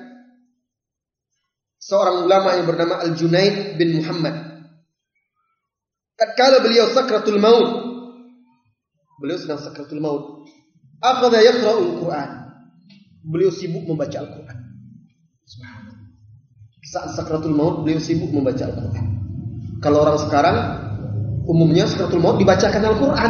seorang ulama yang bernama Al-Junaid bin Muhammad. Tatkala beliau sakratul maut, beliau sedang sakratul maut, akhadha yaqra'ul Quran. Beliau sibuk membaca Al-Quran. Subhanallah. Saat sakratul maut beliau sibuk membaca Al-Quran. Kalau orang sekarang umumnya sakratul maut dibacakan Al-Quran.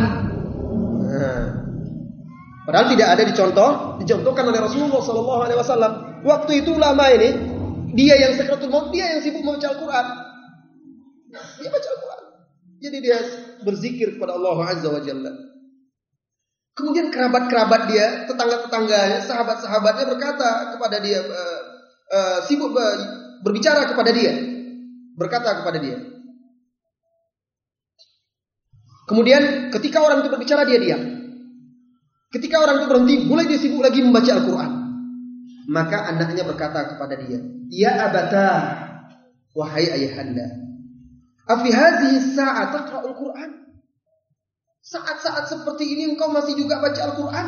Padahal tidak ada dicontohkan oleh Rasulullah SAW. Waktu itu ulama ini, dia yang sakratul maut, dia yang sibuk membaca Al-Quran. Dia baca Al-Quran. Jadi dia berzikir kepada Allah Azza wa Jalla. Kemudian kerabat-kerabat dia, tetangga-tetangganya, sahabat-sahabatnya berkata kepada dia, sibuk berbicara kepada dia, berkata kepada dia. Kemudian ketika orang itu berbicara, dia diam. Ketika orang itu berhenti, mulai dia sibuk lagi membaca Al-Quran. Maka anaknya berkata kepada dia, ya abata, wahai ayahanda, afi hadhihi sa'at taqra'ul Quran? Saat-saat seperti ini engkau masih juga baca Al-Quran?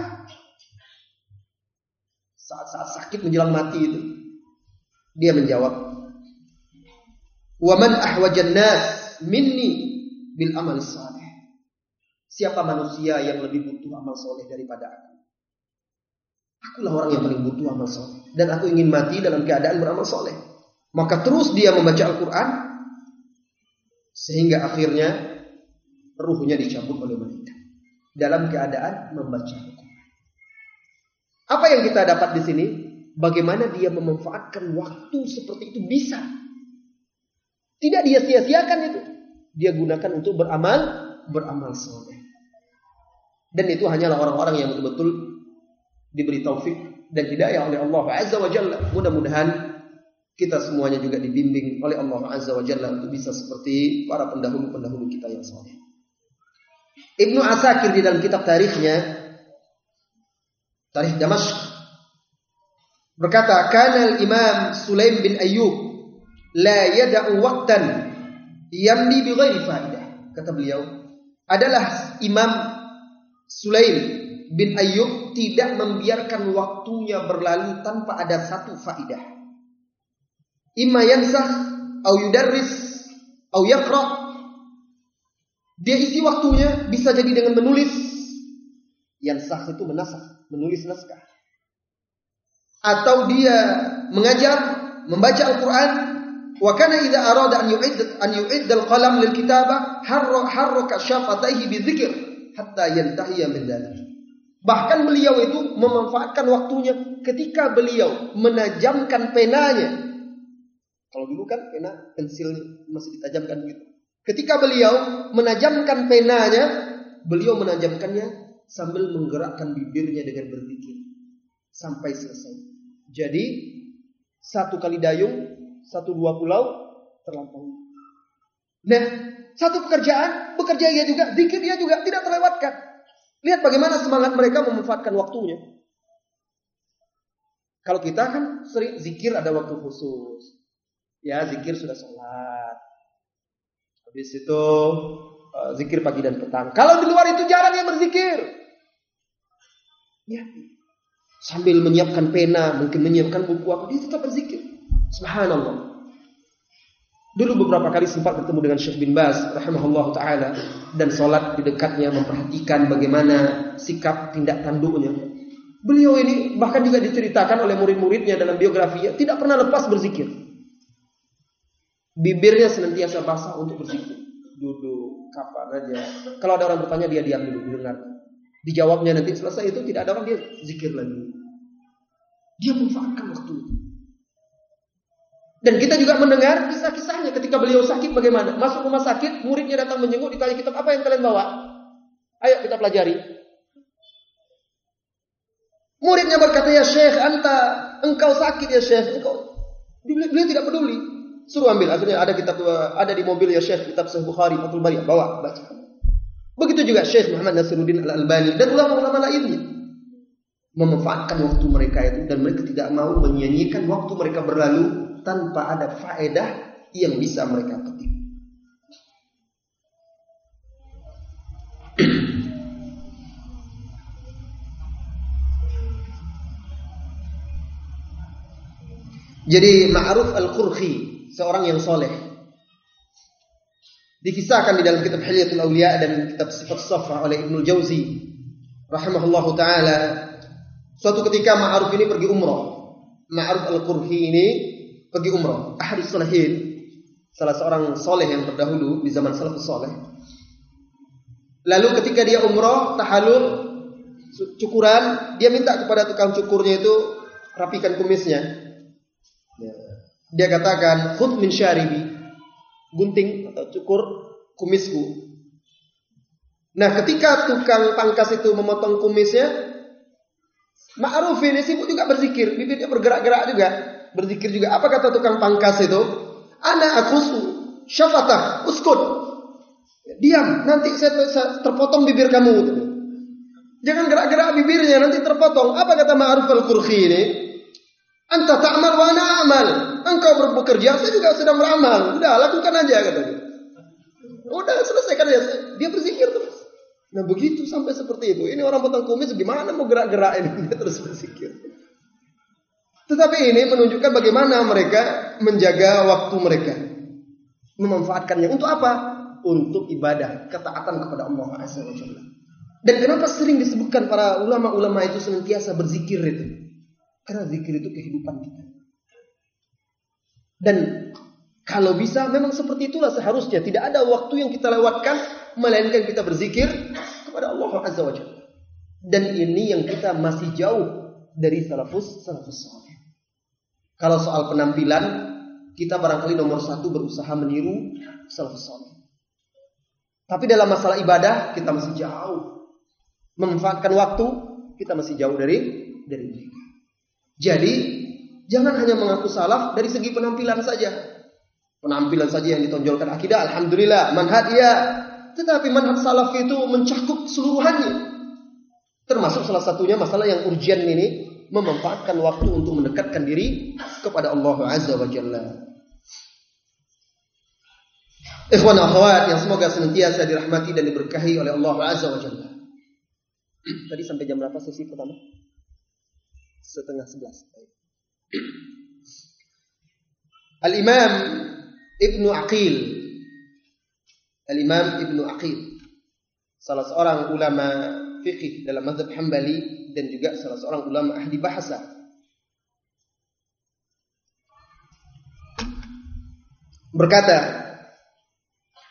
Saat-saat sakit menjelang mati itu. Dia menjawab, wa man ahwajan nas minni bil amal salih. Siapa manusia yang lebih butuh amal soleh daripada aku? Akulah orang yang paling butuh amal soleh, dan aku ingin mati dalam keadaan beramal soleh. Maka terus dia membaca Al-Quran, sehingga akhirnya ruhnya dicabut oleh malaikat dalam keadaan membaca Al-Quran. Apa yang kita dapat di sini? Bagaimana dia memanfaatkan waktu seperti itu bisa. Tidak dia sia-siakan itu. Dia gunakan untuk beramal soleh. Dan itu hanyalah orang-orang yang betul-betul diberi taufik dan hidayah oleh Allah Azza wa Jalla. Mudah-mudahan kita semuanya juga dibimbing oleh Allah Azza wa Jalla untuk bisa seperti para pendahulu-pendahulu kita yang soleh. Ibnu Asakir di dalam kitab tarikhnya, Tarikh Damashq, berkata, kana al-Imam Sulaim bin Ayyub la yada'u waqtan yamdi bi ghairi faidah. Kata beliau, adalah Imam Sulaim bin Ayyub tidak membiarkan waktunya berlalu tanpa ada satu faidah. Imma yansakh au yudarris au yaqra. Dia isi waktunya bisa jadi dengan menulis. Yansakh itu menasakh, menulis naskah. Atau dia mengajar, membaca Al-Quran. Wa kana idza arada an yu'id al-qalam lil kitabah harraka syafataihi bi dzikr hatta yantahiya min dzalik. Bahkan beliau itu memanfaatkan waktunya ketika beliau menajamkan penanya. Kalau dulu kan pena pensil masih ditajamkan gitu. Ketika beliau menajamkan penanya, beliau menajamkannya sambil menggerakkan bibirnya dengan berzikir sampai selesai. Jadi 1 kali dayung, 1-2 pulau terlampaui. Nah, satu pekerjaan, bekerja ia juga, zikir ia juga, tidak terlewatkan. Lihat bagaimana semangat mereka memanfaatkan waktunya. Kalau kita kan sering zikir ada waktu khusus. Ya, zikir sudah sholat. Habis itu zikir pagi dan petang. Kalau di luar itu jarang yang berzikir. Ya, sambil menyiapkan pena, mungkin menyiapkan buku apa, dia tetap berzikir. Subhanallah. Dulu beberapa kali sempat bertemu dengan Syekh bin Baz rahimahullah ta'ala, dan sholat di dekatnya, memperhatikan bagaimana sikap tindak tanduknya. Beliau ini bahkan juga diceritakan oleh murid-muridnya dalam biografinya, tidak pernah lepas berzikir. Bibirnya senantiasa basah untuk berzikir. Duduk, kapan aja. Kalau ada orang bertanya, dia diam dulu, didengar. Dijawabnya nanti selesai itu, tidak ada orang, dia zikir lagi. Dia memanfaatkan waktu itu. Dan kita juga mendengar kisah-kisahnya ketika beliau sakit bagaimana. Masuk rumah sakit, muridnya datang menjenguk, ditanya kitab apa yang kalian bawa? Ayo kita pelajari. Muridnya berkata, ya Syekh, engkau sakit ya Syekh. Beliau tidak peduli. Suruh ambil. Akhirnya ada kitab, ada di mobil ya Syekh, kitab Sahih Bukhari, Fathul Bari, bawa, baca. Begitu juga Syekh Muhammad Nasiruddin Al-Albani dan ulama-ulama lainnya. Memanfaatkan waktu mereka itu, dan mereka tidak mau menyia-nyiakan waktu mereka berlalu tanpa ada faedah yang bisa mereka petik. Jadi Ma'ruf Al-Qurhi, seorang yang soleh, dikisahkan di dalam kitab Hilyatul Awliya dan kitab Sifat Safa oleh Ibnu Jauzi rahimahullahu ta'ala. Suatu ketika Ma'ruf ini pergi umrah. Ma'ruf Al-Qurhi ini pergi umrah. Ahadus Salihin, salah seorang soleh yang terdahulu di zaman salafus soleh. Lalu ketika dia umrah, tahallul, cukuran, dia minta kepada tukang cukurnya itu rapikan kumisnya. Dia katakan, khudh min syaribi, gunting atau cukur kumisku. Nah, ketika tukang pangkas itu memotong kumisnya, Ma'ruf ini sibuk juga berzikir, bibirnya bergerak-gerak juga, berzikir juga. Apa kata tukang pangkas itu? Ana akusu syafatah uskut. Diam, nanti saya terpotong bibir kamu. Jangan gerak-gerak bibirnya, nanti terpotong. Apa kata Ma'ruf Al-Qurhi ini? Anta ta'mal wa ana a'mal. Engkau bekerja, saya juga sedang beramal. Udah, lakukan aja katanya. Udah, selesaikan ya. Dia berzikir terus. Nah, begitu sampai seperti itu. Ini orang potong kumis gimana mau gerak-gerak ini? Dia terus berzikir. Tetapi ini menunjukkan bagaimana mereka menjaga waktu mereka. Memanfaatkannya untuk apa? Untuk ibadah, ketaatan kepada Allah Azza wa Jalla. Dan kenapa sering disebutkan para ulama-ulama itu senantiasa berzikir itu? Karena zikir itu kehidupan kita. Dan kalau bisa memang seperti itulah seharusnya. Tidak ada waktu yang kita lewatkan melainkan kita berzikir kepada Allah Azza wa Jalla. Dan ini yang kita masih jauh dari salafus saleh. Kalau soal penampilan, kita barangkali nomor 1 berusaha meniru salafus saleh. Tapi dalam masalah ibadah kita masih jauh. Memanfaatkan waktu kita masih jauh dari mereka. Jadi jangan hanya mengaku salaf dari segi penampilan saja. Penampilan saja yang ditonjolkan akidah, alhamdulillah, manhaj ya. Tetapi manhaj salaf itu mencakup keseluruhannya. Termasuk salah satunya masalah yang urgent ini, memanfaatkan waktu untuk mendekatkan diri kepada Allah Azza wa Jalla. Ikhwan akhwat yang semoga senantiasa dirahmati dan diberkahi oleh Allah Azza wa Jalla. Tadi sampai jam berapa sesi pertama? 10:30. Al-Imam Ibnu Aqil. Al-Imam Ibnu Aqil, salah seorang ulama fikih dalam mazhab Hambali dan juga salah seorang ulama ahli bahasa, berkata,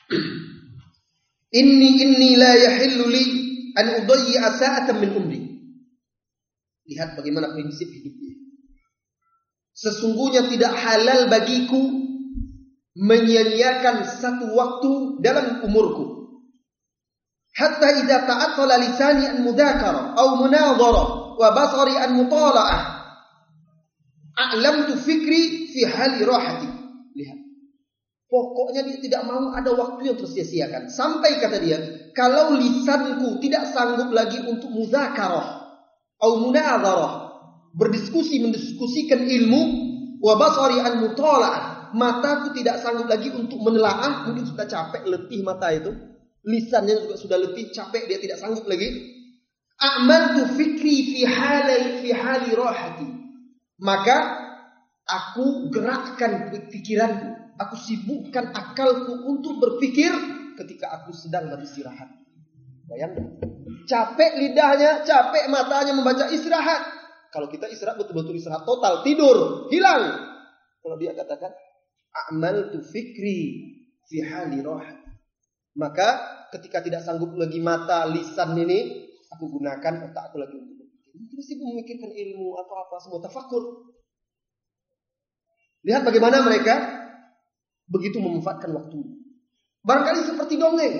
Inni la yahillu li an udayyi'a sa'atan min umri. Lihat bagaimana prinsip hidupnya. Sesungguhnya tidak halal bagiku menyia-nyiakan satu waktu dalam umurku. Hatta idza ta'attala lisani an mudakara aw munadhara wa basari an mutala'ah a'lamtu fikri fi hali rahati. Lihat. Pokoknya dia tidak mau ada waktu yang tersia-siakan. Sampai kata dia, kalau lisanku tidak sanggup lagi untuk mudzakarah atau munadharah, mendiskusikan ilmu, wa basari an mutala'ah, mataku tidak sanggup lagi untuk menelaah, mungkin sudah capek, letih mata itu. Lisannya juga sudah letih, capek, dia tidak sanggup lagi. A'maltu fikri fi hali rahati. Maka aku gerakkan pikiranku, aku sibukkan akalku untuk berpikir ketika aku sedang beristirahat. Bayangkan, capek lidahnya, capek matanya membaca istirahat. Kalau kita istirahat betul-betul istirahat total, tidur, hilang. Kalau dia katakan a'maltu fikri fi hali rahati. Maka ketika tidak sanggup lagi mata, lisan ini, aku gunakan otak aku lagi untuk berpikir. Mungkin sibuk memikirkan ilmu atau apa, semua tafakur. Lihat bagaimana mereka begitu memanfaatkan waktu. Barangkali seperti dongeng.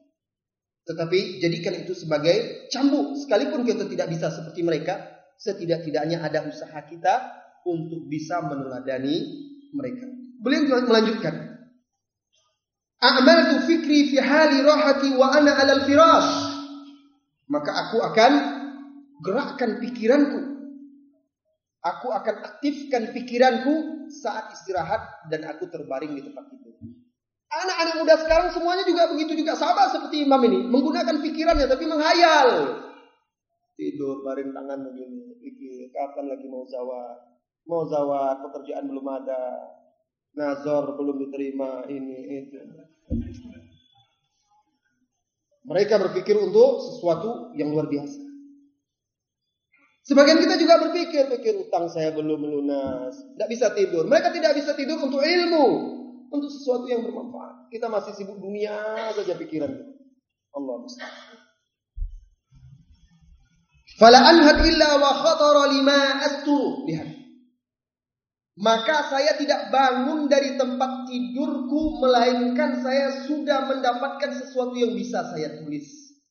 Tetapi jadikan itu sebagai cambuk. Sekalipun kita tidak bisa seperti mereka, setidak-tidaknya ada usaha kita untuk bisa meneladani mereka. Beliau melanjutkan. A'maltu fikri fi hali rahati wa ana 'alal firash. Maka aku akan gerakkan pikiranku. Aku akan aktifkan pikiranku saat istirahat dan aku terbaring di tempat tidur. Anak-anak muda sekarang semuanya juga begitu juga, sama seperti Imam ini, menggunakan pikirannya tapi menghayal. Tidur baring tangan begini, pikir kapan lagi mau zawat, pekerjaan belum ada. Nazar belum diterima, ini itu. Mereka berpikir untuk sesuatu yang luar biasa. Sebagian kita juga berpikir utang saya belum melunas, tidak bisa tidur. Mereka tidak bisa tidur untuk ilmu, untuk sesuatu yang bermanfaat. Kita masih sibuk dunia saja pikiran kita. Allah musta'an. Fala anhad illa wa khatara lima asturu. Lihat. Maka saya tidak bangun dari tempat tidurku, melainkan saya sudah mendapatkan sesuatu yang bisa saya tulis.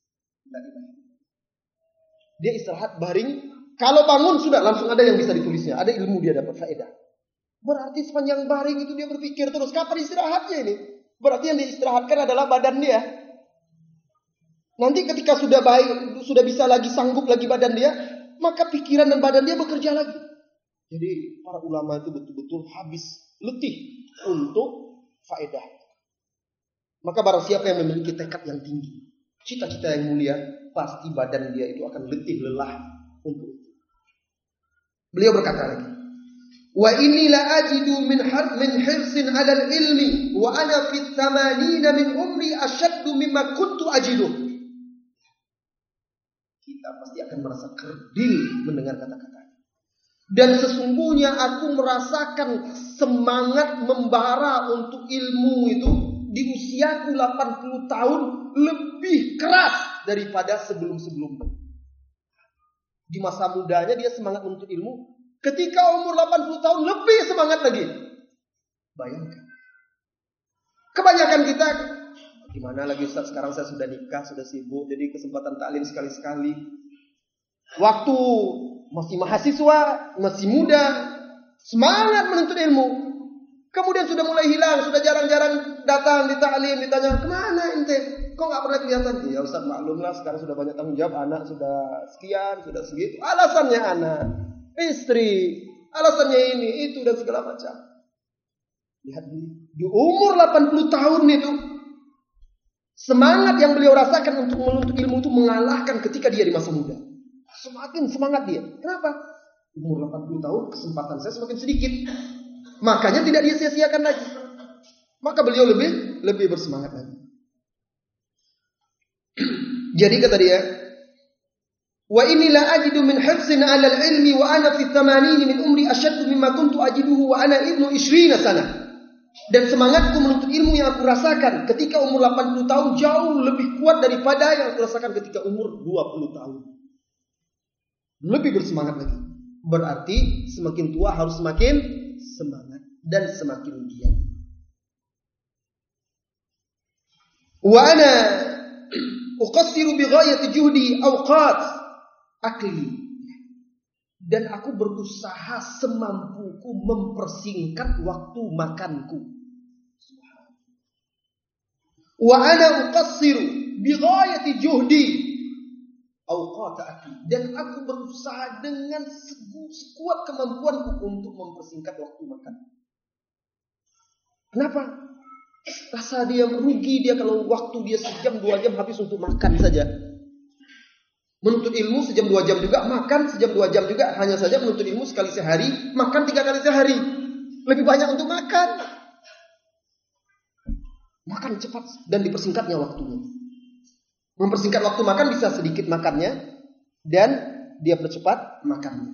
Dia istirahat baring, kalau bangun sudah langsung ada yang bisa ditulisnya, ada ilmu dia dapat faedah. Berarti sepanjang baring itu dia berpikir terus, kapan istirahatnya ini? Berarti yang diistirahatkan adalah badan dia. Nanti ketika sudah baik, sudah bisa lagi sanggup lagi badan dia, maka pikiran dan badan dia bekerja lagi. Jadi para ulama itu betul-betul habis letih untuk faedah. Maka barang siapa yang memiliki tekad yang tinggi, cita-cita yang mulia, pasti badan dia itu akan letih lelah untuk itu. Beliau berkata lagi, wa inni la ajidu min hirsin 'ala al-ilmi wa ana fi 80 min umri ashaddu mimma kuntu ajidu. Kita pasti akan merasa kerdil mendengar kata-kata. Dan sesungguhnya aku merasakan semangat membara untuk ilmu itu di usiaku 80 tahun lebih keras daripada sebelum-sebelumnya. Di masa mudanya dia semangat menuntut ilmu, ketika umur 80 tahun lebih semangat lagi. Bayangkan. Kebanyakan kita, gimana lagi Ustaz, sekarang saya sudah nikah, sudah sibuk, jadi kesempatan taklim sekali-sekali. Waktu masih mahasiswa, masih muda, semangat menuntut ilmu. Kemudian sudah mulai hilang, sudah jarang-jarang datang di taklim, ditanya, "Kemana ente? Kok nggak pernah kelihatan?" Ya Ustaz, maklumlah sekarang sudah banyak tanggung jawab, anak sudah sekian, sudah segitu. Alasannya anak, istri, alasannya ini, itu dan segala macam. Lihat di umur 80 tahun itu, semangat yang beliau rasakan untuk menuntut ilmu itu mengalahkan ketika dia di masa muda. Semakin semangat dia. Kenapa? Umur 80 tahun kesempatan saya semakin sedikit. Makanya tidak dia sia-siakan lagi. Maka beliau lebih bersemangat lagi. Jadi kata dia, wa inni la ajidu min hirsin 'ala al-ilmi wa ana fi 80 min umri ashaddu mimma kuntu ajiduhu wa ana ibnu 20 sana. Dan semangatku menuntut ilmu yang aku rasakan ketika umur 80 tahun jauh lebih kuat daripada yang aku rasakan ketika umur 20 tahun. lebih bersemangat lagi. Berarti semakin tua harus semakin semangat dan semakin giat. Wa ana uqassiru bi ghayati juhdi awqat akli. Dan aku berusaha semampuku mempersingkat waktu makanku. Wa ana uqassiru bi ghayati juhdi awqat akli. Dan aku berusaha dengan sekuat kemampuanku untuk mempersingkat waktu makan. Kenapa? Rasa dia rugi dia kalau waktu dia sejam 2 jam habis untuk makan saja. Menuntut ilmu sejam 2 jam juga, makan sejam 2 jam juga. Hanya saja menuntut ilmu sekali sehari, makan 3 kali sehari. Lebih banyak untuk makan. Makan cepat dan dipersingkatnya waktunya. Mempersingkat waktu makan bisa sedikit makannya dan dia percepat makannya.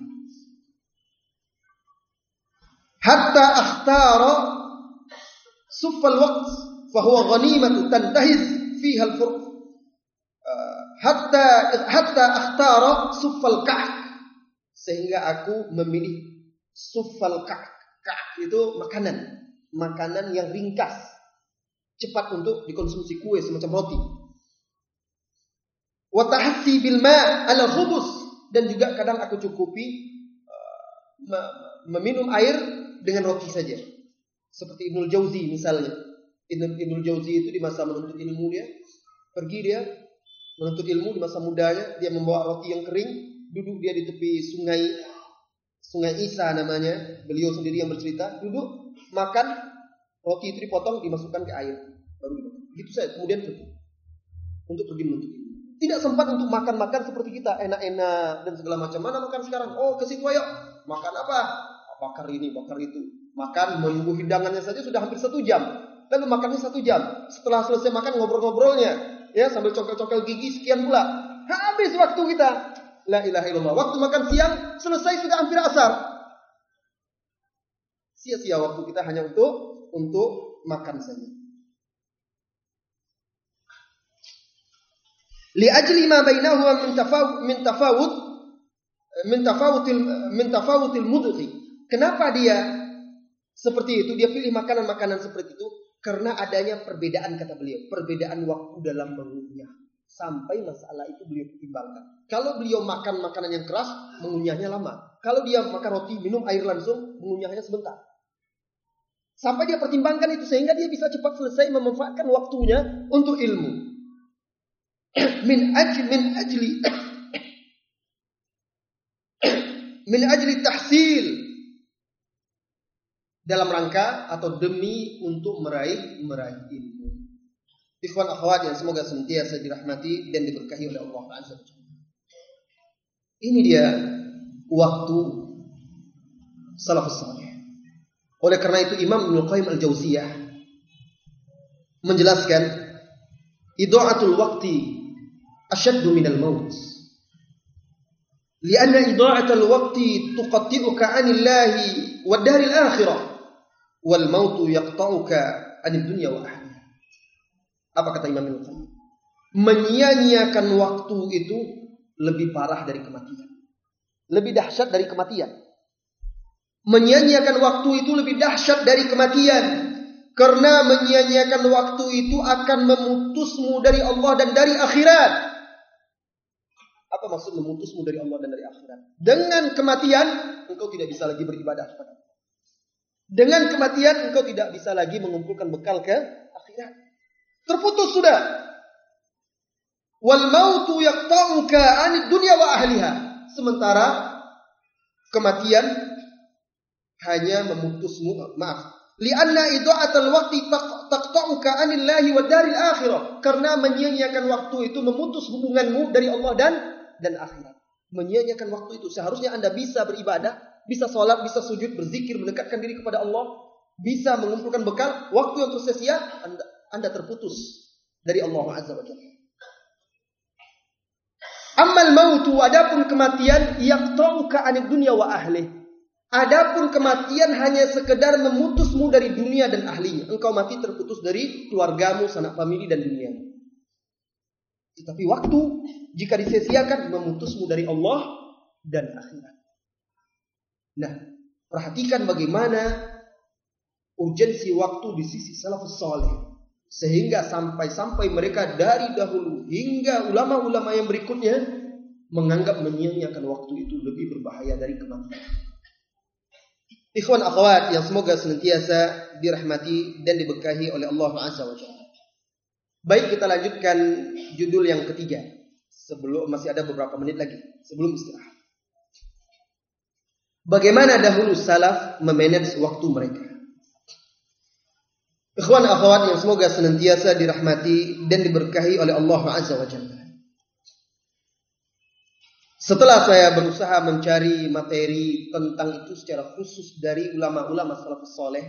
Hatta akhtara suffal waqt fahuwa ghanimatu tantahiz fiha al-furq. Hatta akhtara suffal ka'k, sehingga aku memilih suffal ka'k. Ka'k itu makanan yang ringkas, cepat untuk dikonsumsi, kue semacam roti. Wa tahassi bil ma' ala khubus, dan juga kadang aku cukupi meminum air dengan roti saja. Seperti Ibnul Jauzi misalnya. Ibnul Jauzi itu di masa menuntut ilmu dia menuntut ilmu di masa mudanya, dia membawa roti yang kering, duduk dia di tepi Sungai Isa namanya, beliau sendiri yang bercerita, duduk makan roti itu, dipotong dimasukkan ke air, baru dimakan. Gitu saja, kemudian pergi untuk pergi menuntut ilmu. Tidak sempat untuk makan seperti kita, enak-enak dan segala macam. Mana makan sekarang? Oh, ke situ ayo. Makan apa? Bakar ini, bakar itu. Makan, menunggu hidangannya saja sudah hampir 1 jam. Lalu makannya 1 jam. Setelah selesai makan, ngobrol-ngobrolnya, ya, sambil congkel-congkel gigi, sekian pula. Habis waktu kita. La ilaha illallah. Waktu makan siang selesai sudah hampir asar. Sia-sia waktu kita hanya untuk makan saja. Li ajli ma bainahuma min tafawutil mudghi. Kenapa dia seperti itu? Dia pilih makanan-makanan seperti itu karena adanya perbedaan, kata beliau, perbedaan waktu dalam mengunyah. Sampai masalah itu beliau pertimbangkan. Kalau beliau makan makanan yang keras, mengunyahnya lama. Kalau dia makan roti, minum air langsung, mengunyahnya sebentar. Sampai dia pertimbangkan itu sehingga dia bisa cepat selesai memanfaatkan waktunya untuk ilmu. min ajli tahsil, dalam rangka atau demi untuk meraih ilmu. Ikhwan akhwat yang semoga senantiasa dirahmati dan diberkahi oleh Allah Azza wa Jalla. Ini dia waktu salafus saleh. Oleh karena itu Imam Ibnu Qayyim al-Jauziyah menjelaskan idha'atul waqti asyaddu minal maut. Lianna idha'atul waqti tuqatti'uka 'anillahi wad daril akhirah wal mautu yaqta'uka 'anid dunya wa ahliha. Apa kata Imam Ibnu Qayyim? Menyia-nyiakan waktu itu lebih parah dari kematian. Lebih dahsyat dari kematian. Menyia-nyiakan waktu itu lebih dahsyat dari kematian. Karena menyia-nyiakan waktu itu akan memutusmu dari Allah dan dari akhirat. Apa maksud memutusmu dari Allah dan dari akhirat? Dengan kematian engkau tidak bisa lagi beribadah kepada Allah. Dengan kematian engkau tidak bisa lagi mengumpulkan bekal ke akhirat. Terputus sudah. Wal mautu yaqta'uka 'anid dunya wa ahliha. Sementara kematian hanya memutusmu, li'anna idha'atal waqti taqta'uka 'anillahi wad daril akhirah. Karena menyia-nyiakan waktu itu memutus hubunganmu dari Allah dan akhirat. Menyia-nyiakan waktu itu seharusnya Anda bisa beribadah, bisa sholat, bisa sujud, berzikir, mendekatkan diri kepada Allah, bisa mengumpulkan bekal. Waktu yang tersia-sia Anda terputus dari Allah Azza wa Jalla. Ammal mautu, adapun kematian, yaqta'uka 'anid dunya wa ahlihi. Adapun kematian hanya sekedar memutusmu dari dunia dan ahlinya. Engkau mati terputus dari keluargamu, sanak famili dan dunia. Tetapi waktu jika disia-siakan memutusmu dari Allah dan akhirat. Nah, perhatikan bagaimana urgensi waktu di sisi salafus saleh, sehingga sampai mereka dari dahulu hingga ulama-ulama yang berikutnya menganggap menyia-nyiakan waktu itu lebih berbahaya dari kematian. Ikhwan akhwat yang semoga senantiasa dirahmati dan diberkahi oleh Allah Azza wa Jalla. Baik, kita lanjutkan judul yang ketiga. Sebelum masih ada beberapa menit lagi sebelum istirahat. Bagaimana dahulu salaf memanage waktu mereka? Ikhwan akhwat yang semoga senantiasa dirahmati dan diberkahi oleh Allah Azza wa Jalla. Setelah saya berusaha mencari materi tentang itu secara khusus dari ulama-ulama salafus saleh,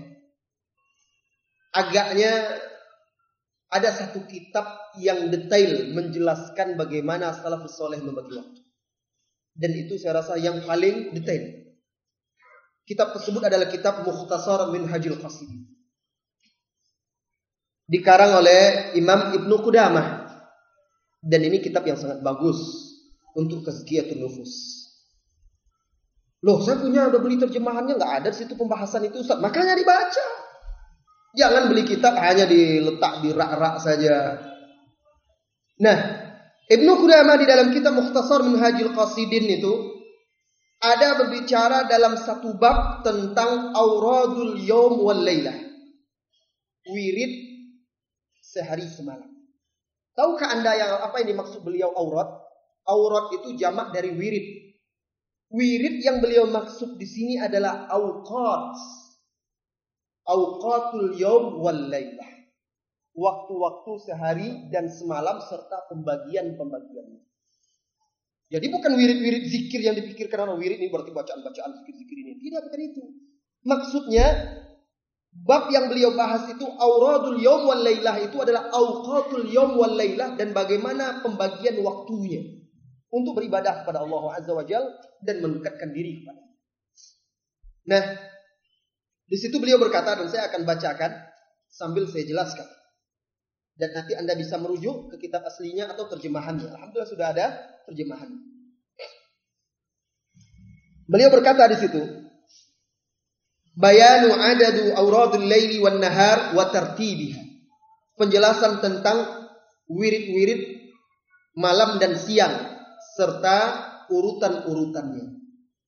agaknya ada satu kitab yang detail menjelaskan bagaimana salafus saleh membagi waktu. Dan itu saya rasa yang paling detail. Kitab tersebut adalah kitab Mukhtasar Minhajul Qasidin. Dikarang oleh Imam Ibnu Qudamah. Dan ini kitab yang sangat bagus untuk tazkiyatun nufus. Loh, saya punya udah beli terjemahannya, nggak ada di situ pembahasan itu, Ustaz. Makanya dibaca. Jangan beli kitab hanya diletak di rak-rak saja. Nah, Ibnu Qudamah di dalam kitab Mukhtasar Minhajul Qasidin itu ada berbicara dalam satu bab tentang auradul yaum wal lailah. Wirid sehari semalam. Tahukah Anda apa yang dimaksud beliau aurad? Aurad itu jamak dari wirid. Wirid yang beliau maksud di sini adalah auqat. Auqatul yaum wal lailah. Waktu-waktu sehari dan semalam serta pembagian-pembagiannya. Jadi bukan wirid-wirid zikir yang dipikirkan orang. Wirid ini berarti bacaan-bacaan zikir-zikir ini. Tidak, bukan itu. Maksudnya bab yang beliau bahas itu auradul yaum wal lailah itu adalah auqatul yaum wal lailah dan bagaimana pembagian waktunya untuk beribadah kepada Allah Azza wa Jalla dan mendekatkan diri kepada Allah. Nah, di situ beliau berkata, dan saya akan bacakan sambil saya jelaskan. Dan nanti Anda bisa merujuk ke kitab aslinya atau terjemahannya. Alhamdulillah sudah ada terjemahannya. Beliau berkata di situ, bayanu adadu auradul laili wan nahar wa tartibiha. Penjelasan tentang wirid-wirid malam dan siang serta urutan-urutannya.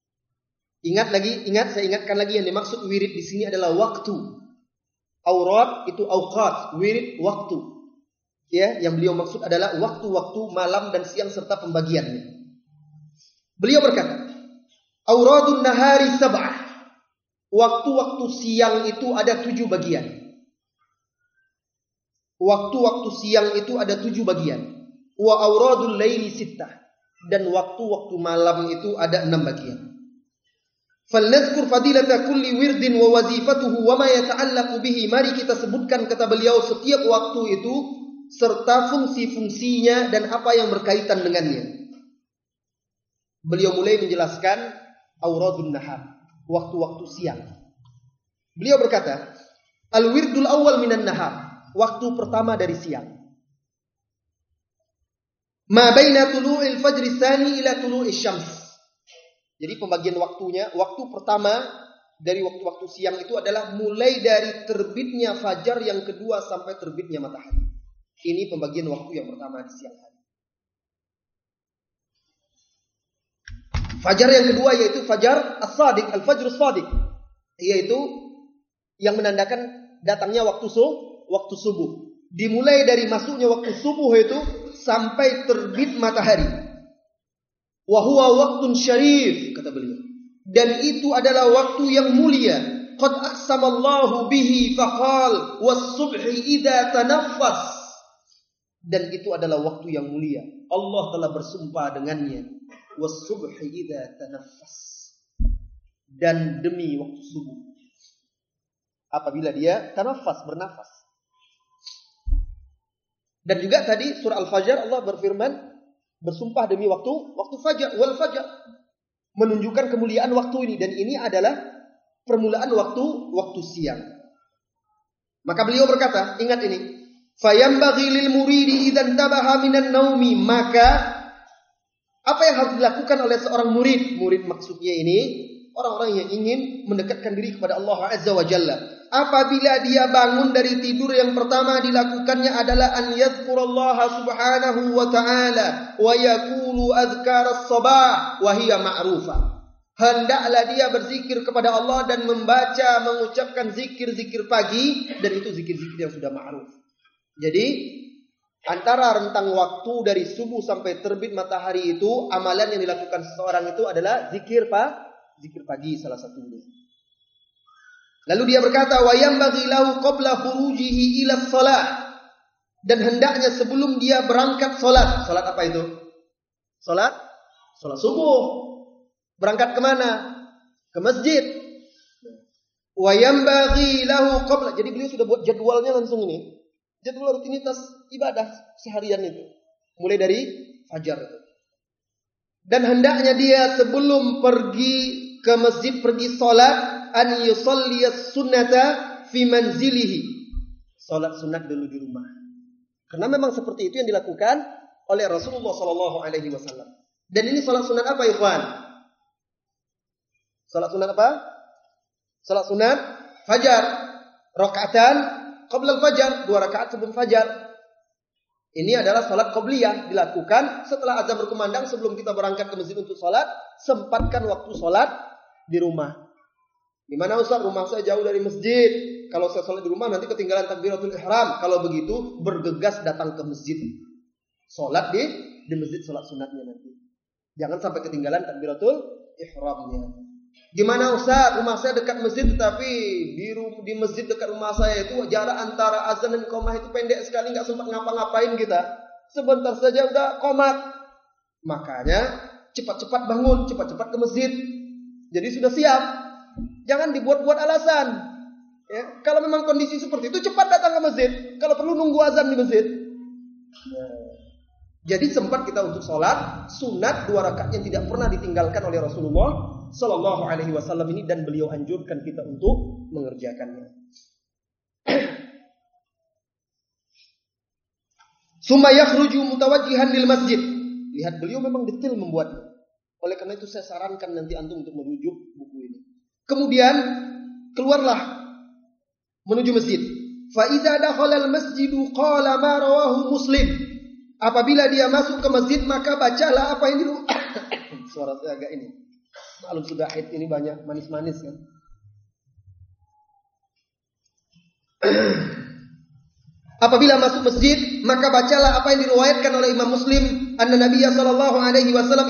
Saya ingatkan lagi yang dimaksud wirid di sini adalah waktu. Aurad itu auqat, wirid waktu. Ya, yang beliau maksud adalah waktu-waktu malam dan siang serta pembagiannya. Beliau berkata, auradun nahari sab'ah. Waktu-waktu siang itu ada 7 bagian. Waktu-waktu siang itu ada 7 bagian. Wa auradul laili sittah. Dan waktu-waktu malam itu ada 6 bagian. Falnadhkur fadilata kulli wirdin wa wazifatuhu wa ma yata'allaqu bihi. Mari kita sebutkan, kata beliau, setiap waktu itu serta fungsi-fungsinya dan apa yang berkaitan dengannya. Beliau mulai menjelaskan auradun nahar, waktu-waktu siang. Beliau berkata, al-wirdul awal minan nahar, waktu pertama dari siang. Ma baina tulu'il fajri tsani ila tulu'is syams. Jadi pembagian waktunya, waktu pertama dari waktu-waktu siang itu adalah mulai dari terbitnya fajar yang kedua sampai terbitnya matahari. Ini pembagian waktu yang pertama di siang hari. Fajar yang kedua yaitu fajar as-sadiq, al-fajr as-sadiq, yaitu yang menandakan datangnya waktu subuh. Dimulai dari masuknya waktu subuh itu sampai terbit matahari. Wa huwa waqtun syarif, kata beliau. Dan itu adalah waktu yang mulia. Qad aqsamallahu bihi faqal was-subhi idza tanaffas. Dan itu adalah waktu yang mulia. Allah telah bersumpah dengannya. Was-subhi idza tanaffas. Dan demi waktu subuh, apabila dia tanaffas, bernafas. Dan juga tadi surah Al-Fajr Allah berfirman, bersumpah demi waktu fajar, wal fajar, menunjukkan kemuliaan waktu ini. Dan ini adalah permulaan waktu siang. Maka beliau berkata, ingat ini, fayambaghi lil muridi idzan tabaha minan naumi, maka Apa yang harus dilakukan oleh seorang murid? Murid maksudnya ini orang-orang yang ingin mendekatkan diri kepada Allah Azza wa Jalla. Apabila dia bangun dari tidur, yang pertama dilakukannya adalah an yadhkurallaha subhanahu wa ta'ala wa yaqulu adhkaras sabah wa hiya ma'rufah. Hendaklah dia berzikir kepada Allah dan mengucapkan zikir-zikir pagi, dan itu zikir-zikir yang sudah ma'ruf. Jadi antara rentang waktu dari subuh sampai terbit matahari itu, amalan yang dilakukan seseorang itu adalah zikir pagi salah satunya. Lalu dia berkata, wa yanbaghi lahu qabla khurujihi ila shalah, dan hendaknya sebelum dia berangkat salat. Salat apa itu? Salat subuh. Berangkat kemana? Ke masjid. Wa yanbaghi lahu qabla. Jadi beliau sudah buat jadwalnya langsung ini. Jadwal rutinitas ibadah seharian itu. Mulai dari fajar itu. Dan hendaknya dia sebelum pergi ke masjid, pergi salat, an yusalliyas sunnata fi manzilihi. Salat sunat dulu di rumah. Karena memang seperti itu yang dilakukan oleh Rasulullah sallallahu alaihi wasallam. Dan ini salat sunat apa, ikhwan? Salat sunat apa? Salat sunat fajar. Rakaatan qabla al-fajar, 2 rakaat sebelum fajar. Ini adalah salat qabliyah, dilakukan setelah azan berkumandang, sebelum kita berangkat ke masjid untuk salat. Sempatkan waktu salat di rumah. Di mana Ustaz? Rumah saya jauh dari masjid. Kalau saya salat di rumah nanti ketinggalan takbiratul ihram. Kalau begitu bergegas datang ke masjid. Salat di masjid, salat sunatnya nanti. Jangan sampai ketinggalan takbiratul ihramnya. Gimana Ustaz? Rumah saya dekat masjid, tetapi di masjid dekat rumah saya itu jarak antara azan dan iqamah itu pendek sekali, enggak sempat ngapa-ngapain kita. Sebentar saja udah qomat. Makanya cepat-cepat bangun, cepat-cepat ke masjid. Jadi sudah siap. Jangan dibuat-buat alasan. Ya, kalau memang kondisi seperti itu, cepat datang ke masjid. Kalau perlu nunggu azan di masjid. Jadi sempat kita untuk sholat sunat 2 rakaat yang tidak pernah ditinggalkan oleh Rasulullah Sallallahu Alaihi Wasallam ini, dan beliau anjurkan kita untuk mengerjakannya. Summa yakhruju mutawajjihan lil masjid. Lihat, beliau memang detail membuatnya. Oleh karena itu saya sarankan nanti antum untuk merujuk buku ini. Kemudian keluarlah menuju masjid. Fa idza dakhala al masjidu qala ma rawahu Muslim. Apabila dia masuk ke masjid, maka bacalah apa yang suara saya agak ini. Maklum sudah haid ini banyak manis-manis kan. Apabila masuk masjid, maka bacalah apa yang diriwayatkan oleh Imam Muslim, anna Nabiyya sallallahu alaihi wasallam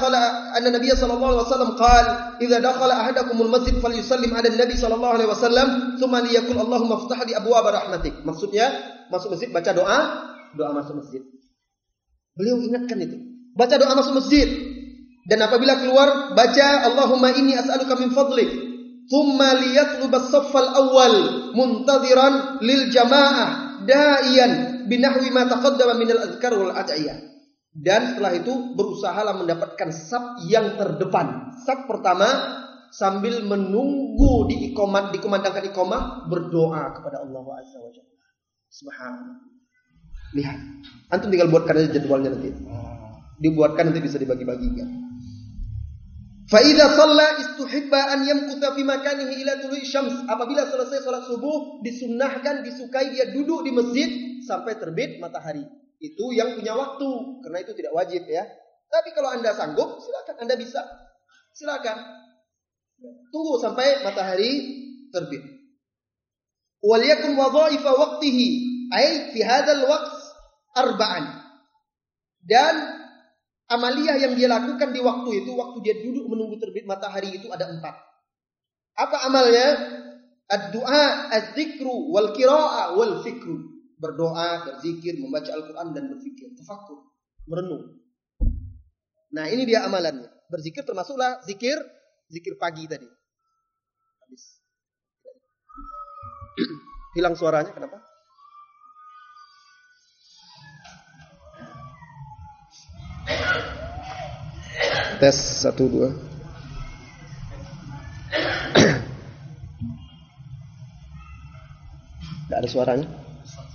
qala idza dakhala ahadakumul masjid falyusallim ala Nabi sallallahu alaihi wasallam thumma liyaqul Allahumma iftah li abwaab rahmatik. Maksudnya masuk masjid baca doa masuk masjid. Beliau ingatkan itu. Baca doa masuk masjid. Dan apabila keluar, baca Allahumma inni as'aluka min fadlik. Thumma liyatlub as-saffal awwal muntadhiran lil jamaah da'iyan binahwi ma taqaddama min al-azkar wal ad'iyah. Dan setelah itu berusahalah mendapatkan saf yang terdepan. Saf pertama sambil menunggu dikumandangkan iqamah, berdoa kepada Allah Azza wa Jalla. Subhanallah. Lihat. Antum tinggal buatkan aja jadwalnya nanti. Dibuatkan nanti bisa dibagi-bagikan. Fa idza shalla istuhibba an yamkutha fi makanihi ila tulu'i syams. Apabila selesai salat subuh, disunnahkan, disukai dia duduk di masjid sampai terbit matahari. Itu yang punya waktu, karena itu tidak wajib ya. Tapi kalau Anda sanggup, silakan, Anda bisa. Silakan. Tunggu sampai matahari terbit. Wal yakun wadha'ifa waqtihi ay fi hadzal waqt arba'an. Dan amaliyah yang dia lakukan di waktu itu, waktu dia duduk menunggu terbit matahari itu ada 4. Apa amalnya? Ad-du'a, az-zikru, wal qira'ah, wal fikru. Berdoa, berzikir, membaca Al-Quran dan berfikir, tafakkur, merenung. Nah, ini dia amalannya. Berzikir termasuklah zikir pagi tadi. Habis. Hilang suaranya, kenapa? Tes 1 2. Tidak ada suaranya.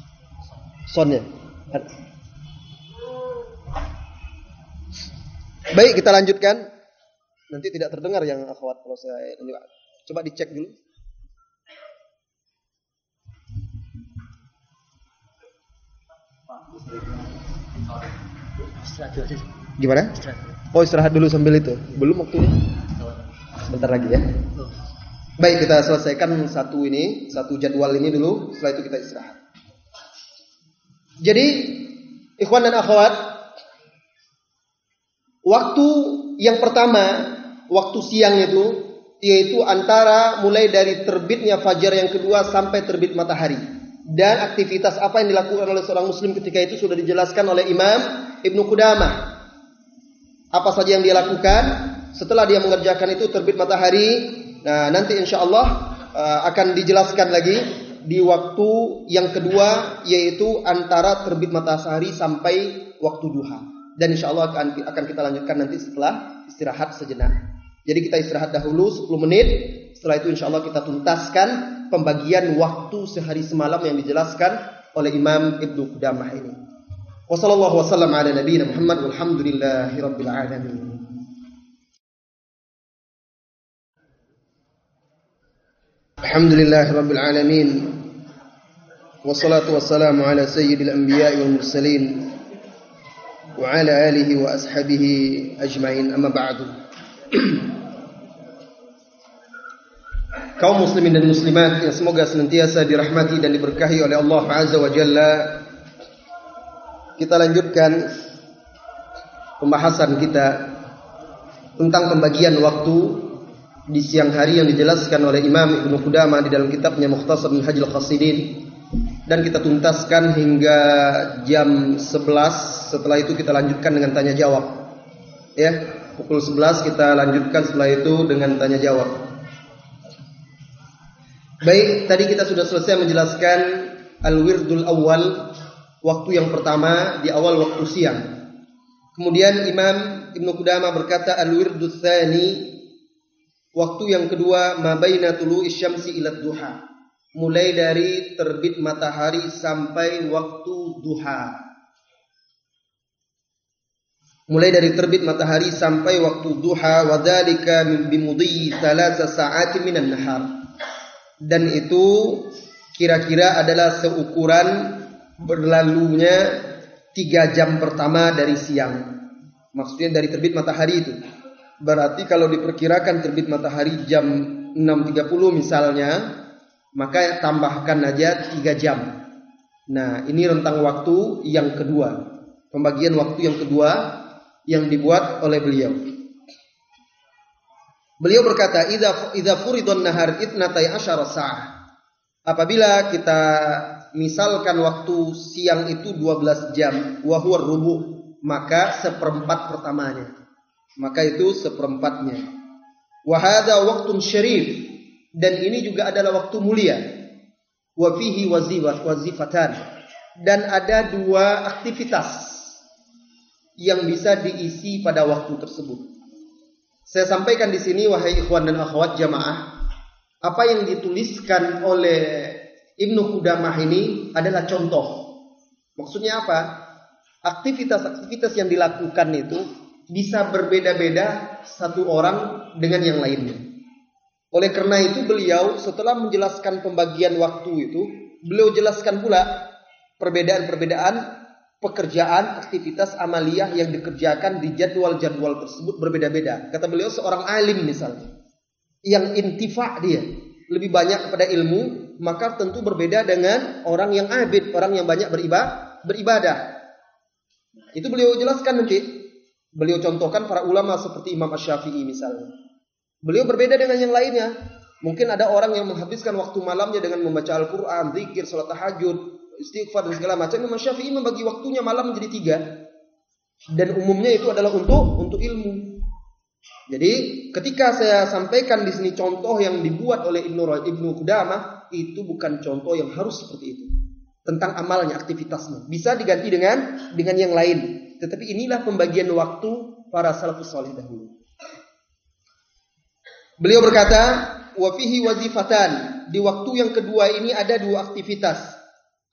Soundnya. Baik, kita lanjutkan. Nanti tidak terdengar yang akhwat kalau saya coba dicek dulu. Gimana? Oh, istirahat dulu sambil itu. Belum waktunya. Sebentar lagi ya. Baik, kita selesaikan satu jadwal ini dulu. Setelah itu kita istirahat. Jadi, ikhwan dan akhwat, waktu yang pertama, waktu siang itu, yaitu antara mulai dari terbitnya fajar yang kedua sampai terbit matahari. Dan aktivitas apa yang dilakukan oleh seorang muslim ketika itu sudah dijelaskan oleh Imam Ibnu Qudamah. Apa saja yang dia lakukan setelah dia mengerjakan itu terbit matahari. Nah, nanti insya Allah akan dijelaskan lagi di waktu yang kedua, yaitu antara terbit matahari sampai waktu duha. Dan insya Allah akan kita lanjutkan nanti setelah istirahat sejenak. Jadi kita istirahat dahulu 10 menit. Setelah itu insya Allah kita tuntaskan pembagian waktu sehari semalam yang dijelaskan oleh Imam Ibnu Qudamah ini. Wassallallahu wasallam ala nabiyina Muhammad walhamdulillahi rabbil alamin. Alhamdulillahi rabbil alamin. Wassalatu wassalamu ala sayyidil anbiya'i wal mursalin wa ala alihi wa ashabihi ajma'in, amma ba'du. Kaum muslimin dan muslimat yang semoga senantiasa dirahmati dan diberkahi oleh Allah Azza wa Jalla, kita lanjutkan pembahasan kita tentang pembagian waktu di siang hari yang dijelaskan oleh Imam Ibnu Qudamah di dalam kitabnya Mukhtasar Minhajul Qasidin, dan kita tuntaskan hingga jam 11. Setelah itu kita lanjutkan dengan tanya jawab. Ya, pukul 11 kita lanjutkan setelah itu dengan tanya jawab. Baik, tadi kita sudah selesai menjelaskan al-wirdul awal, waktu yang pertama di awal waktu siang. Kemudian Imam Ibnu Qudamah berkata al-wirdul tsani, waktu yang kedua ma baina tulu'i syamsi ila duha, mulai dari terbit matahari sampai waktu duha. Mulai dari terbit matahari sampai waktu duha, wa dzalika bimudhi 3 sa'atin minan nahar. Dan itu kira-kira adalah seukuran berlalunya 3 jam pertama dari siang. Maksudnya dari terbit matahari itu. Berarti kalau diperkirakan terbit matahari jam 6.30 misalnya, maka tambahkan aja 3 jam. Nah, ini rentang waktu yang kedua. Pembagian waktu yang kedua yang dibuat oleh beliau. Beliau berkata, idza furidun nahar 12 sa'ah. Apabila kita misalkan waktu siang itu 12 jam, wa huwa rubu, maka seperempat pertamanya. Maka itu seperempatnya. Wa hadza waqtun syarif, dan ini juga adalah waktu mulia. Wa fihi wazifatan, dan ada 2 aktivitas yang bisa diisi pada waktu tersebut. Saya sampaikan di sini, wahai ikhwan dan akhwat jamaah, apa yang dituliskan oleh Ibnu Qudamah ini adalah contoh. Maksudnya apa? Aktivitas-aktivitas yang dilakukan itu bisa berbeda-beda satu orang dengan yang lainnya. Oleh karena itu beliau setelah menjelaskan pembagian waktu itu, beliau jelaskan pula perbedaan-perbedaan pekerjaan, aktivitas amaliyah yang dikerjakan di jadwal-jadwal tersebut berbeda-beda. Kata beliau, seorang alim misalnya, yang intifa' dia lebih banyak kepada ilmu, maka tentu berbeda dengan orang yang abid, orang yang banyak beribadah. Itu beliau jelaskan nanti. Beliau contohkan para ulama seperti Imam Asy-Syafi'i misalnya. Beliau berbeda dengan yang lainnya. Mungkin ada orang yang menghabiskan waktu malamnya dengan membaca Al-Quran, zikir, salat tahajud, istighfar dan segala macam. Imam Syafi'i membagi waktunya malam menjadi 3, dan umumnya itu adalah untuk ilmu. Jadi ketika saya sampaikan di sini contoh yang dibuat oleh Ibnu Qudamah, itu bukan contoh yang harus seperti itu tentang amalnya, aktivitasnya. Bisa diganti dengan yang lain. Tetapi inilah pembagian waktu para salafus saleh dahulu. Beliau berkata, wa fihi wazifatan, di waktu yang kedua ini ada 2 aktivitas.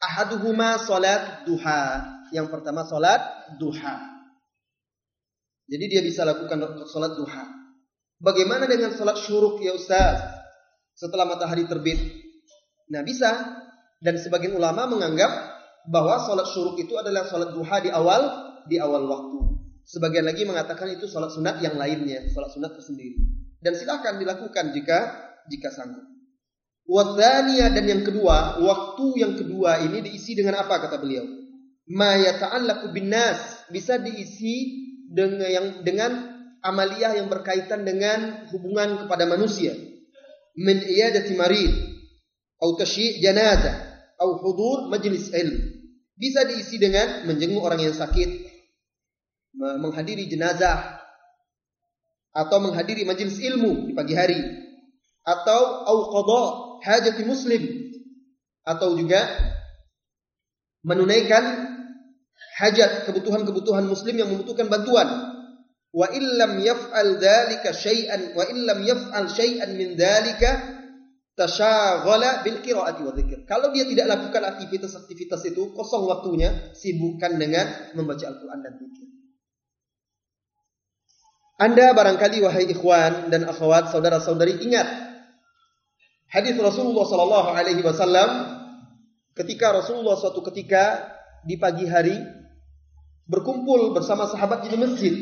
Ahaduhuma salat duha. Yang pertama salat duha. Jadi dia bisa lakukan salat duha. Bagaimana dengan salat syuruk ya Ustaz? Setelah matahari terbit. Nah, bisa. Dan sebagian ulama menganggap bahwa salat syuruk itu adalah salat duha di awal waktu. Sebagian lagi mengatakan itu salat sunat yang lainnya, salat sunat tersendiri. Dan silakan dilakukan jika sanggup. Wadhaniyah, dan yang kedua, waktu yang kedua ini diisi dengan apa kata beliau? Ma yata'allaqu binnas, bisa diisi dengan amaliyah yang berkaitan dengan hubungan kepada manusia. Min iyadati marid, atau tasyi' janazah, atau hudur majlis ilm. Bisa diisi dengan menjenguk orang yang sakit, menghadiri jenazah, atau menghadiri majlis ilmu di pagi hari, atau qada hajati muslim, atau juga menunaikan hajat kebutuhan-kebutuhan muslim yang membutuhkan bantuan. Wa illam yaf'al dzalika syai'an wa illam yaf'al syai'an min dzalika tasyaghala bil qira'ati wa dzikr. Kalau dia tidak lakukan aktivitas-aktivitas itu, kosong waktunya, sibukkan dengan membaca Al-Qur'an dan zikir. Anda barangkali wahai ikhwan dan akhwat, saudara-saudari, ingat hadis Rasulullah sallallahu alaihi wasallam ketika Rasulullah suatu ketika di pagi hari berkumpul bersama sahabat di masjid.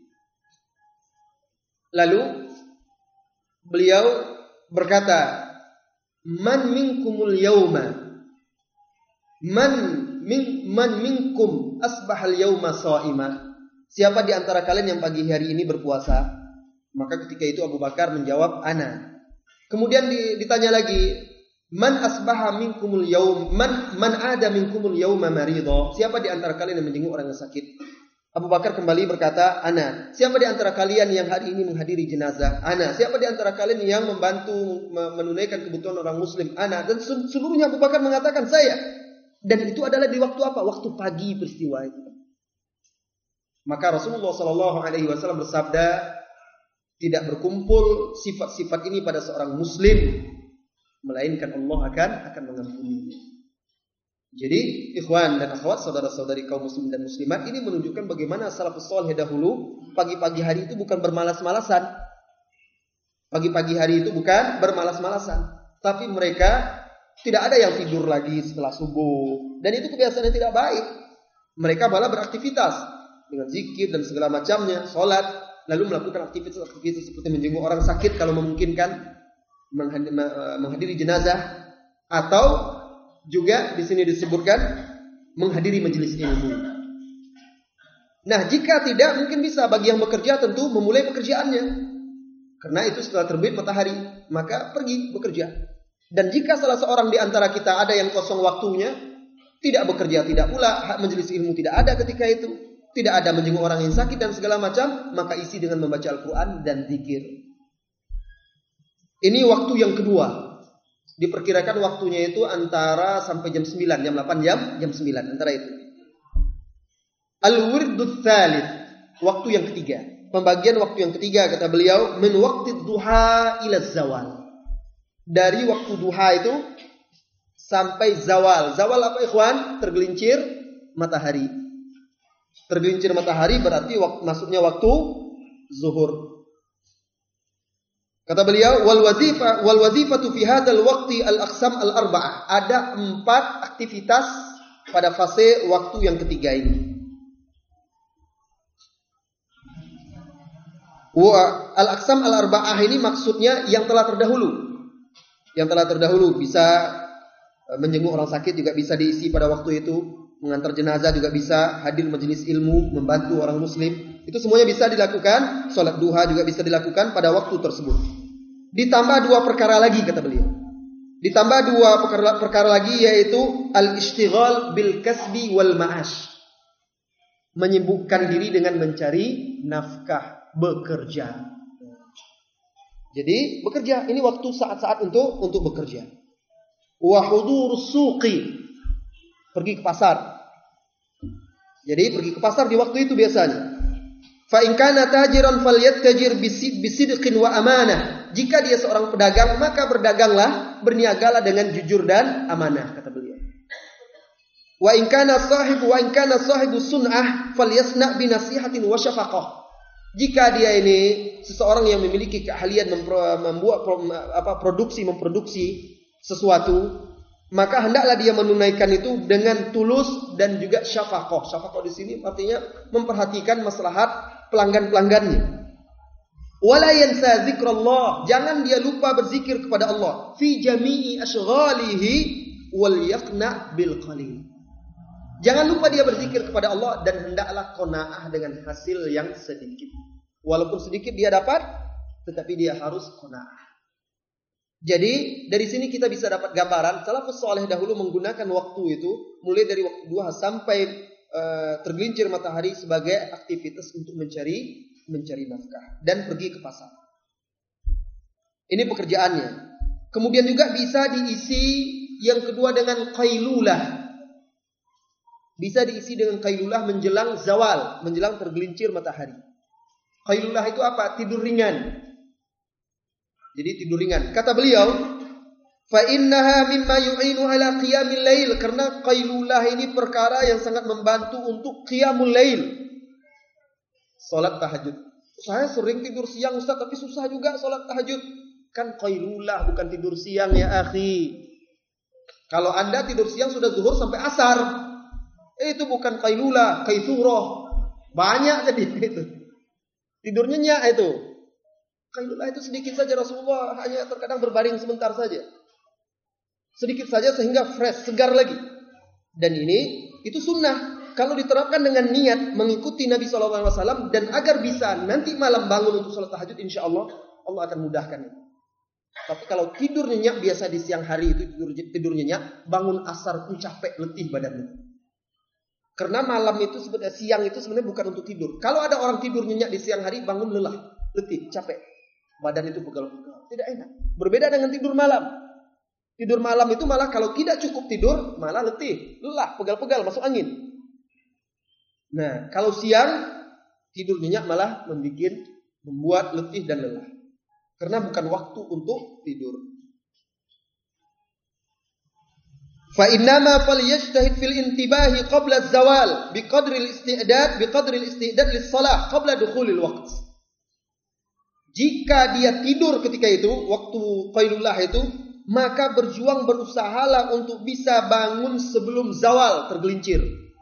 Lalu beliau berkata, "Man minkumul yauma? Man minkum asbahal yauma sha'ima?" Siapa di antara kalian yang pagi hari ini berpuasa? Maka ketika itu Abu Bakar menjawab, "Ana." Kemudian ditanya lagi, "Man asbaha minkumul yaum? Man ada minkumul yauma maridha?" Siapa di antara kalian yang menjenguk orang yang sakit? Abu Bakar kembali berkata, "Ana." Siapa di antara kalian yang hari ini menghadiri jenazah? Ana. Siapa di antara kalian yang membantu menunaikan kebutuhan orang muslim? Ana. Dan seluruhnya Abu Bakar mengatakan, "Saya." Dan itu adalah di waktu apa? Waktu pagi peristiwa itu. Maka Rasulullah sallallahu alaihi wasallam bersabda, tidak berkumpul sifat-sifat ini pada seorang muslim, melainkan Allah akan mengampuninya. Jadi ikhwan dan akhwat, saudara-saudari kaum muslim dan muslimat, ini menunjukkan bagaimana salafus saleh dahulu pagi-pagi hari itu bukan bermalas-malasan. Pagi-pagi hari itu bukan bermalas-malasan, tapi mereka tidak ada yang tidur lagi setelah subuh, dan itu kebiasaan yang tidak baik. Mereka malah beraktivitas dengan zikir dan segala macamnya, salat, lalu melakukan aktivitas seperti menjenguk orang sakit kalau memungkinkan, menghadiri jenazah, atau juga di sini disebutkan menghadiri majelis ilmu. Nah, jika tidak, mungkin bisa bagi yang bekerja tentu memulai pekerjaannya. Karena itu setelah terbit matahari, maka pergi bekerja. Dan jika salah seorang di antara kita ada yang kosong waktunya, tidak bekerja, tidak pula majelis ilmu tidak ada ketika itu, tidak ada menjenguk orang yang sakit dan segala macam, maka isi dengan membaca Al-Quran dan zikir. Ini waktu yang kedua. Diperkirakan waktunya itu antara sampai jam 9, jam 8, jam 9, antara itu. Al-wirdut tsalits, waktu yang ketiga. Pembagian waktu yang ketiga kata beliau, min waqtid duha ila zawal. Dari waktu duha itu sampai zawal. Zawal apa ikhwan? Tergelincir matahari. Tergelincir matahari berarti masuknya waktu zuhur. Kata beliau, wal wazifatu fi hadzal waqti al-aqsam al-arba'ah. Ada 4 aktivitas pada fase waktu yang ketiga ini. Al-aqsam al-arba'ah ini maksudnya yang telah terdahulu. Yang telah terdahulu bisa menjenguk orang sakit juga bisa diisi pada waktu itu, mengantar jenazah juga bisa, hadir majelis ilmu, membantu orang muslim. Itu semuanya bisa dilakukan, salat duha juga bisa dilakukan pada waktu tersebut. Ditambah 2 perkara lagi kata beliau. Ditambah 2 perkara lagi, yaitu al-ishtighal bil kasbi wal ma'ash. Menyibukkan diri dengan mencari nafkah, bekerja. Jadi bekerja, ini waktu saat-saat untuk bekerja. Wa hudur suqi, pergi ke pasar. Jadi pergi ke pasar di waktu itu biasanya. Fa in kana tajiran falyattajir bisidqin wa amanah. Jika dia seorang pedagang, maka berdaganglah, berniagalah dengan jujur dan amanah, kata beliau. Wa in kana sahibu sun'ah falyasna' bi nasihatin wa syafaqah. Jika dia ini seseorang yang memiliki keahlian memproduksi sesuatu, maka hendaklah dia menunaikan itu dengan tulus dan juga syafaqah. Syafaqah di sini artinya memperhatikan maslahat pelanggan-pelanggannya. Wala yansa zikrallah, jangan dia lupa berzikir kepada Allah fi jami'i asyghalihi wal yaqna bil qalil. Jangan lupa dia berzikir kepada Allah dan hendaklah qanaah dengan hasil yang sedikit. Walaupun sedikit dia dapat, tetapi dia harus qanaah. Jadi dari sini kita bisa dapat gambaran salafus saleh dahulu menggunakan waktu itu mulai dari waktu duha sampai tergelincir matahari sebagai aktivitas untuk mencari nafkah dan pergi ke pasar. Ini pekerjaannya. Kemudian juga bisa diisi yang kedua dengan qailulah. Bisa diisi dengan qailulah menjelang zawal, menjelang tergelincir matahari. Qailulah itu apa? Tidur ringan. Jadi tidur ringan. Kata beliau, fa innaha mimma yu'inu ala qiyamil lail, karena qailulah ini perkara yang sangat membantu untuk qiyamul lail. Salat tahajud. Saya sering tidur siang Ustaz, tapi susah juga salat tahajud. Kan qailulah bukan tidur siang ya akhi. Kalau Anda tidur siang sudah zuhur sampai asar, itu bukan qailulah, qaithurah. Banyak jadi itu. Tidur nyenyak itu. Qailulah itu sedikit saja, Rasulullah hanya terkadang berbaring sebentar saja. Sedikit saja sehingga fresh, segar lagi. Dan ini itu sunnah. Kalau diterapkan dengan niat mengikuti Nabi SAW dan agar bisa nanti malam bangun untuk sholat tahajud, insya Allah Allah akan mudahkan itu. Tapi kalau tidur nyenyak biasa di siang hari itu tidur nyenyak, bangun asar pun capek, letih badannya. Karena malam itu sebenarnya siang itu sebenarnya bukan untuk tidur. Kalau ada orang tidur nyenyak di siang hari, bangun lelah, letih, capek, badan itu pegal-pegal, tidak enak. Berbeda dengan tidur malam. Tidur malam itu malah kalau tidak cukup tidur malah letih, lelah, pegal-pegal, masuk angin. Nah, kalau siang tidur nyenyak malah membuat letih dan lelah. Karena bukan waktu untuk tidur. Fa innama falyajtahid fil intibahi qabla az-zawal biqadri al-istidad lis-shalah qabla dukhulil waqt. Jika dia tidur ketika itu, waktu qailulah itu, maka berusahalah untuk bisa bangun sebelum zawal tergelincir.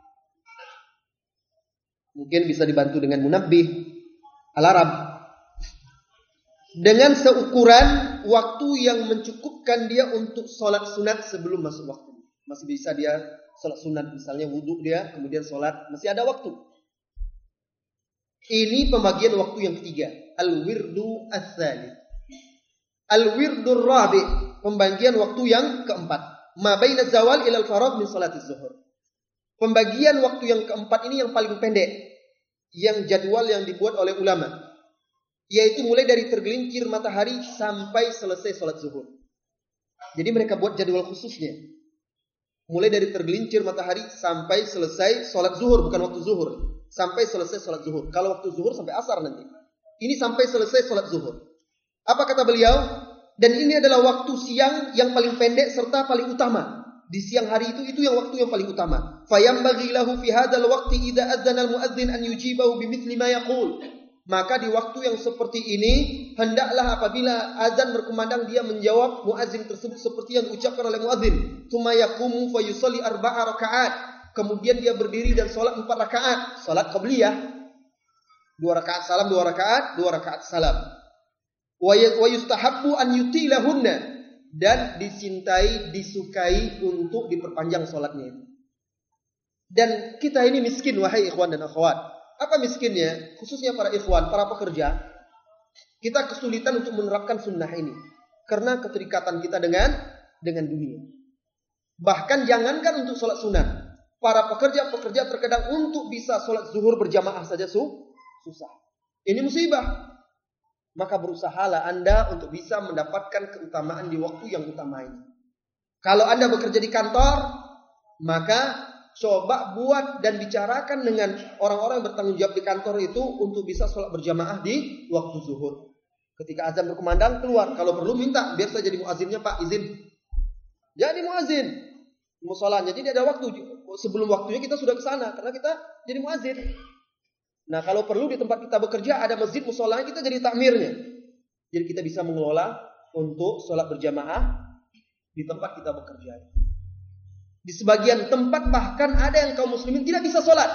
Mungkin bisa dibantu dengan munabbih, alarm. Dengan seukuran waktu yang mencukupkan dia untuk sholat sunat sebelum masuk waktu. Masih bisa dia sholat sunat, misalnya wudhu dia, kemudian sholat, masih ada waktu. Ini pembagian waktu yang ketiga. Al-wirdu ats-tsalits. Al-wirdur rabi', pembagian waktu yang keempat. Ma baina zawal ila al-farad min salatiz zuhur. Pembagian waktu yang keempat ini yang paling pendek, yang jadwal yang dibuat oleh ulama, yaitu mulai dari tergelincir matahari sampai selesai sholat zuhur. Jadi mereka buat jadwal khususnya. Mulai dari tergelincir matahari sampai selesai sholat zuhur, bukan waktu zuhur, sampai selesai sholat zuhur. Kalau waktu zuhur sampai asar nanti. Ini sampai selesai sholat zuhur. Apa kata beliau? Dan ini adalah waktu siang yang paling pendek serta paling utama. Di siang hari itu yang waktu yang paling utama. Fayambaghi lahu fi hadzal waqti idza adzana al-muadzin an yujibahu bimithli ma yaqul. Maka di waktu yang seperti ini hendaklah apabila azan berkumandang dia menjawab muadzin tersebut seperti yang diucapkan oleh muadzin. Tsumma yaqumu fa yusalli 4 rakaat. Kemudian dia berdiri dan salat 4 rakaat, salat qabliyah. 2 rakaat salam, 2 rakaat, 2 rakaat salam. Wa yustahabbu an yutilahunna, dan dicintai, disukai untuk diperpanjang sholatnya itu. Dan kita ini miskin, wahai ikhwan dan akhwat. Apa miskinnya? Khususnya para ikhwan, para pekerja. Kita kesulitan untuk menerapkan sunnah ini. Karena keterikatan kita dengan dunia. Bahkan jangankan untuk sholat sunat. Para pekerja-pekerja terkadang untuk bisa sholat zuhur berjamaah saja susah. Ini musibah. Maka berusahalah Anda untuk bisa mendapatkan keutamaan di waktu yang utama ini. Kalau Anda bekerja di kantor, maka coba buat dan bicarakan dengan orang-orang yang bertanggung jawab di kantor itu untuk bisa sholat berjamaah di waktu zuhur. Ketika azan berkumandang, keluar. Kalau perlu minta, biar saya jadi muazzinnya Pak, izin. Jadi muazzin. Musolanya, jadi ada waktu. Sebelum waktunya kita sudah ke sana, karena kita jadi muazzin. Nah, kalau perlu di tempat kita bekerja ada masjid mushola, kita jadi takmirnya. Jadi kita bisa mengelola untuk sholat berjamaah di tempat kita bekerja. Di sebagian tempat bahkan ada yang kaum muslimin tidak bisa sholat.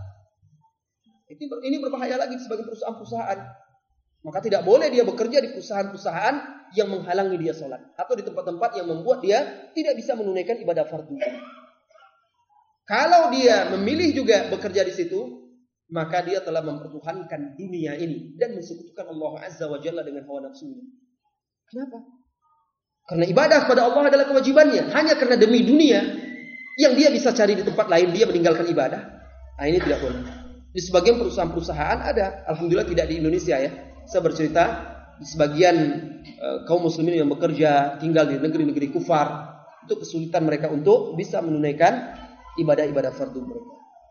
Ini berbahaya lagi sebagai perusahaan-perusahaan. Maka tidak boleh dia bekerja di perusahaan-perusahaan yang menghalangi dia sholat. Atau di tempat-tempat yang membuat dia tidak bisa menunaikan ibadah fardu. Kalau dia memilih juga bekerja di situ, maka dia telah mempertuhankan dunia ini dan mensekutukan Allah Azza wa Jalla dengan hawa nafsunya. Kenapa? Karena ibadah kepada Allah adalah kewajibannya. Hanya karena demi dunia yang dia bisa cari di tempat lain, dia meninggalkan ibadah. Nah, ini tidak boleh. Di sebagian perusahaan-perusahaan ada, alhamdulillah tidak di Indonesia ya. Saya bercerita di sebagian kaum muslimin yang bekerja tinggal di negeri-negeri kufar, itu kesulitan mereka untuk bisa menunaikan ibadah-ibadah fardu mereka.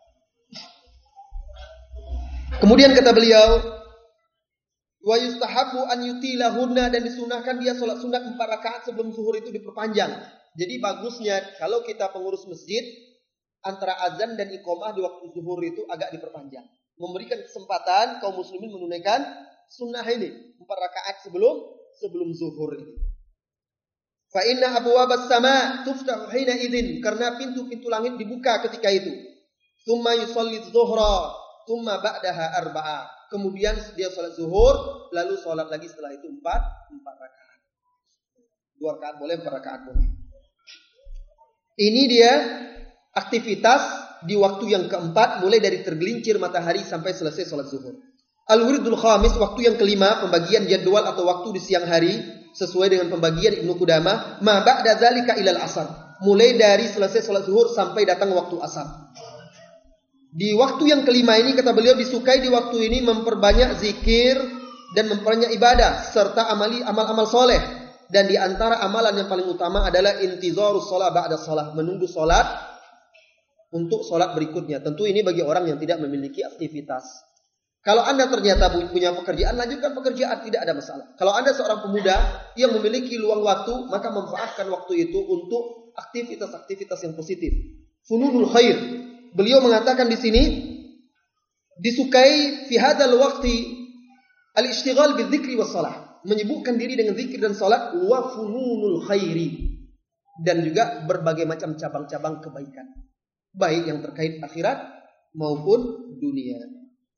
Kemudian kata beliau, wa yustahabu an yutilahunna, dan disunahkan dia sholat sunat 4 rakaat sebelum zuhur itu diperpanjang. Jadi bagusnya kalau kita pengurus masjid, antara azan dan iqamah di waktu zuhur itu agak diperpanjang. Memberikan kesempatan kaum muslimin menunaikan sunnah ini 4 rakaat sebelum zuhur ini. Fa inna abwabas sama tuftahu hina idzin, karena pintu-pintu langit dibuka ketika itu. Tsumma yusalli dzuhra, tsumma ba'daha arba'a. Kemudian dia salat zuhur, lalu salat lagi setelah itu 4 rakaat. 2 rakaat boleh, 4 rakaat boleh. Ini dia aktivitas di waktu yang keempat, mulai dari tergelincir matahari sampai selesai salat zuhur. Al-wirdul khamis, waktu yang kelima, pembagian jadwal atau waktu di siang hari sesuai dengan pembagian Ibnu Qudamah, ma ba'da dzalika ilal asar, mulai dari selesai salat zuhur sampai datang waktu asar. Di waktu yang kelima ini kata beliau disukai di waktu ini memperbanyak zikir dan memperbanyak ibadah serta amal-amal soleh, dan di antara amalan yang paling utama adalah intizarus shalah ba'da shalah, menunggu salat untuk salat berikutnya. Tentu ini bagi orang yang tidak memiliki aktivitas. Kalau Anda ternyata punya pekerjaan, lanjutkan pekerjaan, tidak ada masalah. Kalau Anda seorang pemuda yang memiliki luang waktu, maka manfaatkan waktu itu untuk aktivitas-aktivitas yang positif. Fununul khair. Beliau mengatakan di sini, disukai fi hadzal waqti al-ishtighal bidzikri was shalah, menyibukkan diri dengan zikir dan salat, wa fununul khairi, dan juga berbagai macam cabang-cabang kebaikan, baik yang terkait akhirat maupun dunia.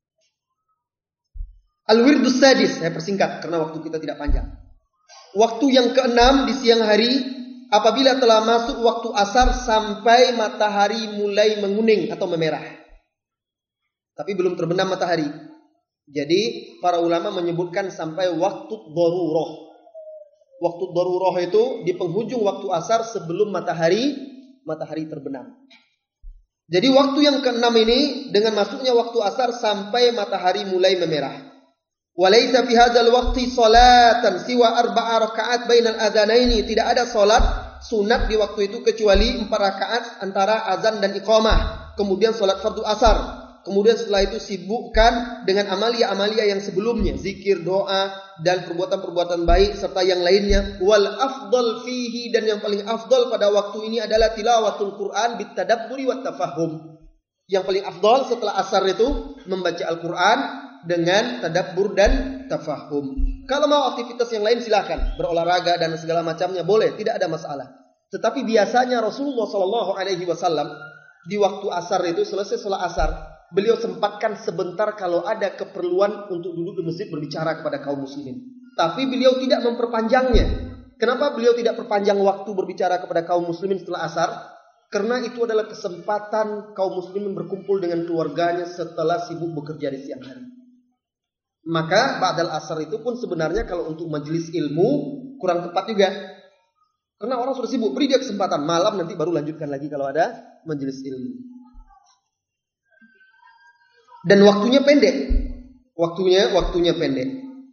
Al-wirdus sadis, saya persingkat karena waktu kita tidak panjang. Waktu yang keenam di siang hari, apabila telah masuk waktu asar sampai matahari mulai menguning atau memerah, tapi belum terbenam matahari. Jadi para ulama menyebutkan sampai waktu darurah. Waktu darurah itu di penghujung waktu asar sebelum matahari terbenam. Jadi waktu yang keenam ini dengan masuknya waktu asar sampai matahari mulai memerah. Walaisa fi hadzal waqti salatan siwa 4 rakaat bainal adzanaini, tidak ada salat sunat di waktu itu kecuali 4 rakaat antara azan dan iqamah. Kemudian salat fardu asar. Kemudian setelah itu sibukkan dengan amalia-amalia yang sebelumnya, zikir, doa, dan perbuatan-perbuatan baik serta yang lainnya. Wal afdal fihi, dan yang paling afdal pada waktu ini adalah tilawatul Quran bitadabburi wat tafahum. Yang paling afdal setelah asar itu membaca Al-Quran dengan tadabbur dan tafahum. Kalau mau aktivitas yang lain silakan, berolahraga dan segala macamnya boleh, tidak ada masalah. Tetapi biasanya Rasulullah SAW di waktu asar itu, selesai sholat asar, beliau sempatkan sebentar kalau ada keperluan untuk duduk di masjid berbicara kepada kaum muslimin. Tapi beliau tidak memperpanjangnya. Kenapa beliau tidak perpanjang waktu berbicara kepada kaum muslimin setelah asar? Karena itu adalah kesempatan kaum muslimin berkumpul dengan keluarganya setelah sibuk bekerja di siang hari. Maka ba'dal asar itu pun sebenarnya kalau untuk majelis ilmu kurang tepat juga. Karena orang sudah sibuk, beri dia kesempatan malam, nanti baru lanjutkan lagi kalau ada majelis ilmu. Dan waktunya pendek. Waktunya pendek.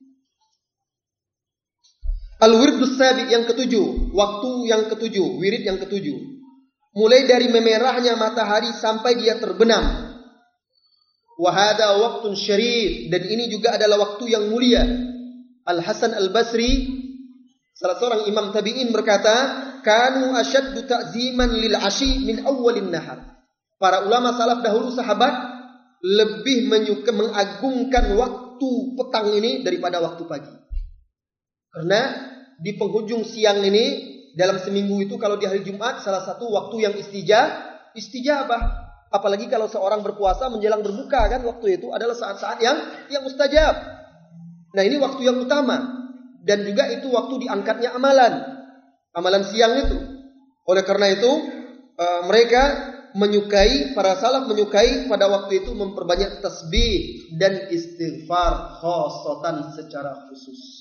Al-wirdus sabi, yang ketujuh, waktu yang ketujuh, wirid yang ketujuh. Mulai dari memerahnya matahari sampai dia terbenam. Wahada waktun syarif, dan ini juga adalah waktu yang mulia. Al-Hasan Al-Basri, salah seorang imam tabi'in, berkata, kanu asyaddu ta'ziman lil ashi min awwalin nahar. Para ulama salaf dahulu sahabat lebih mengagungkan waktu petang ini daripada waktu pagi. Karena di penghujung siang ini dalam seminggu itu, kalau di hari Jumat salah satu waktu yang istijabah. Apalagi kalau seorang berpuasa menjelang berbuka, kan waktu itu adalah saat-saat yang mustajab. Nah, ini waktu yang utama, dan juga itu waktu diangkatnya amalan siang itu. Oleh karena itu mereka menyukai, para salaf menyukai pada waktu itu memperbanyak tasbih dan istighfar khosotan secara khusus.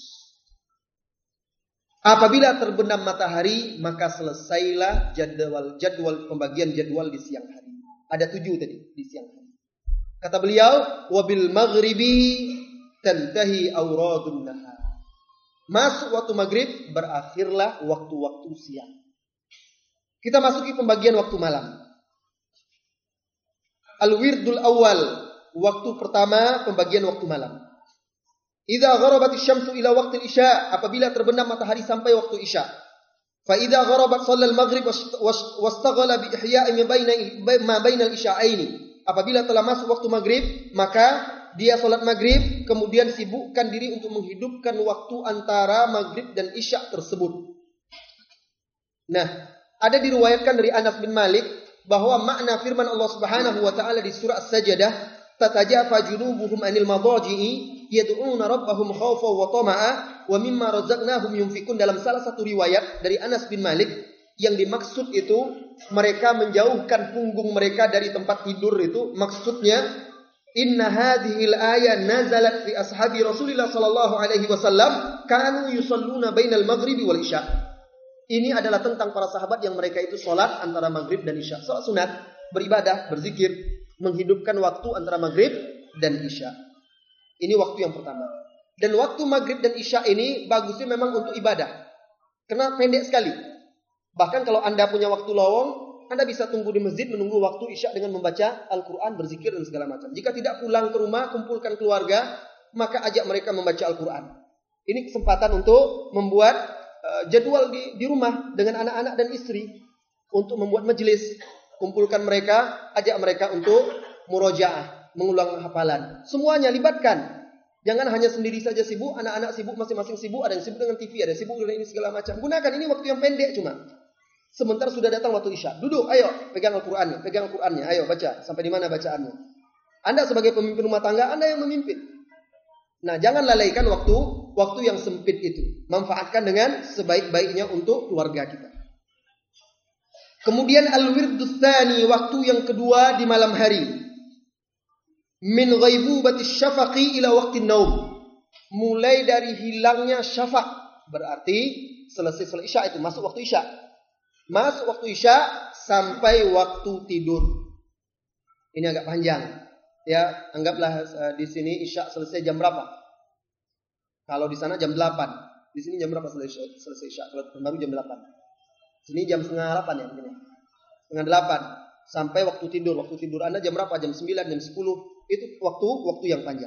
Apabila terbenam matahari, maka selesailah jadwal pembagian jadwal di siang hari. Ada 7 tadi di siang hari. Kata beliau, wabil maghribi tantahi auradun nahar. Masuk waktu maghrib, berakhirlah waktu-waktu siang. Kita masuki pembagian waktu malam. Al-wirdul awal, waktu pertama pembagian waktu malam. Idza gharabatis syamsu ila waqtil isya, apabila terbenam matahari sampai waktu isya. Fa idza gharabat shallal maghrib wastaghala bi ihya'i ma bainal isya'aini. Apabila telah masuk waktu maghrib, maka dia salat maghrib kemudian sibukkan diri untuk menghidupkan waktu antara maghrib dan isya tersebut. Nah, ada diriwayatkan dari Anas bin Malik bahwa makna firman Allah Subhanahu wa taala di surah As-Sajdah, tatajafa junubuhum anil madaji'i yad'una rabbahum khawfan wa tama'a wa mimma razaqnahum yunfikun. Dalam salah satu riwayat dari Anas bin Malik, yang dimaksud itu mereka menjauhkan punggung mereka dari tempat tidur itu, maksudnya inna hadhil ayat nazalat fi ashabi Rasulillah sallallahu alaihi wasallam kanu yusalluna bainal maghribi wal isya. Ini adalah tentang para sahabat yang mereka itu salat antara maghrib dan isya. Salat sunat, beribadah, berzikir, menghidupkan waktu antara maghrib dan isya. Ini waktu yang pertama. Dan waktu maghrib dan isya ini bagusnya memang untuk ibadah, karena pendek sekali. Bahkan kalau Anda punya waktu lowong, Anda bisa tunggu di masjid menunggu waktu isya dengan membaca Al-Quran, berzikir dan segala macam. Jika tidak pulang ke rumah, kumpulkan keluarga, maka ajak mereka membaca Al-Quran. Ini kesempatan untuk membuat jadwal di rumah dengan anak-anak dan istri, untuk membuat majelis. Kumpulkan mereka, ajak mereka untuk murojaah, mengulang hafalan. Semuanya libatkan. Jangan hanya sendiri saja sibuk, anak-anak sibuk, masing-masing sibuk, ada yang sibuk dengan TV, ada yang sibuk dengan ini segala macam. Gunakan ini waktu yang pendek cuma. Sebentar sudah datang waktu isya. Duduk, ayo pegang Al-Qur'annya, ayo baca. Sampai di mana bacaannya? Anda sebagai pemimpin rumah tangga, Anda yang memimpin. Nah, jangan lalaikan waktu yang sempit itu. Manfaatkan dengan sebaik-baiknya untuk keluarga kita. Kemudian al-wirdus tsani, waktu yang kedua di malam hari. Min ghaibubatis syafaqi ila waqtin naum. Mulai dari hilangnya syafaq, berarti selesai salat isya itu masuk waktu isya. Masuk waktu isya sampai waktu tidur. Ini agak panjang. Ya, anggaplah di sini isya selesai jam berapa? Kalau di sana jam 8. Di sini jam berapa selesai isya? Kalau baru jam 8. Sini jam setengah 8 ya mungkin. Setengah 8 sampai waktu tidur. Waktu tidur Anda jam berapa? Jam 9, jam 10. Itu waktu yang panjang.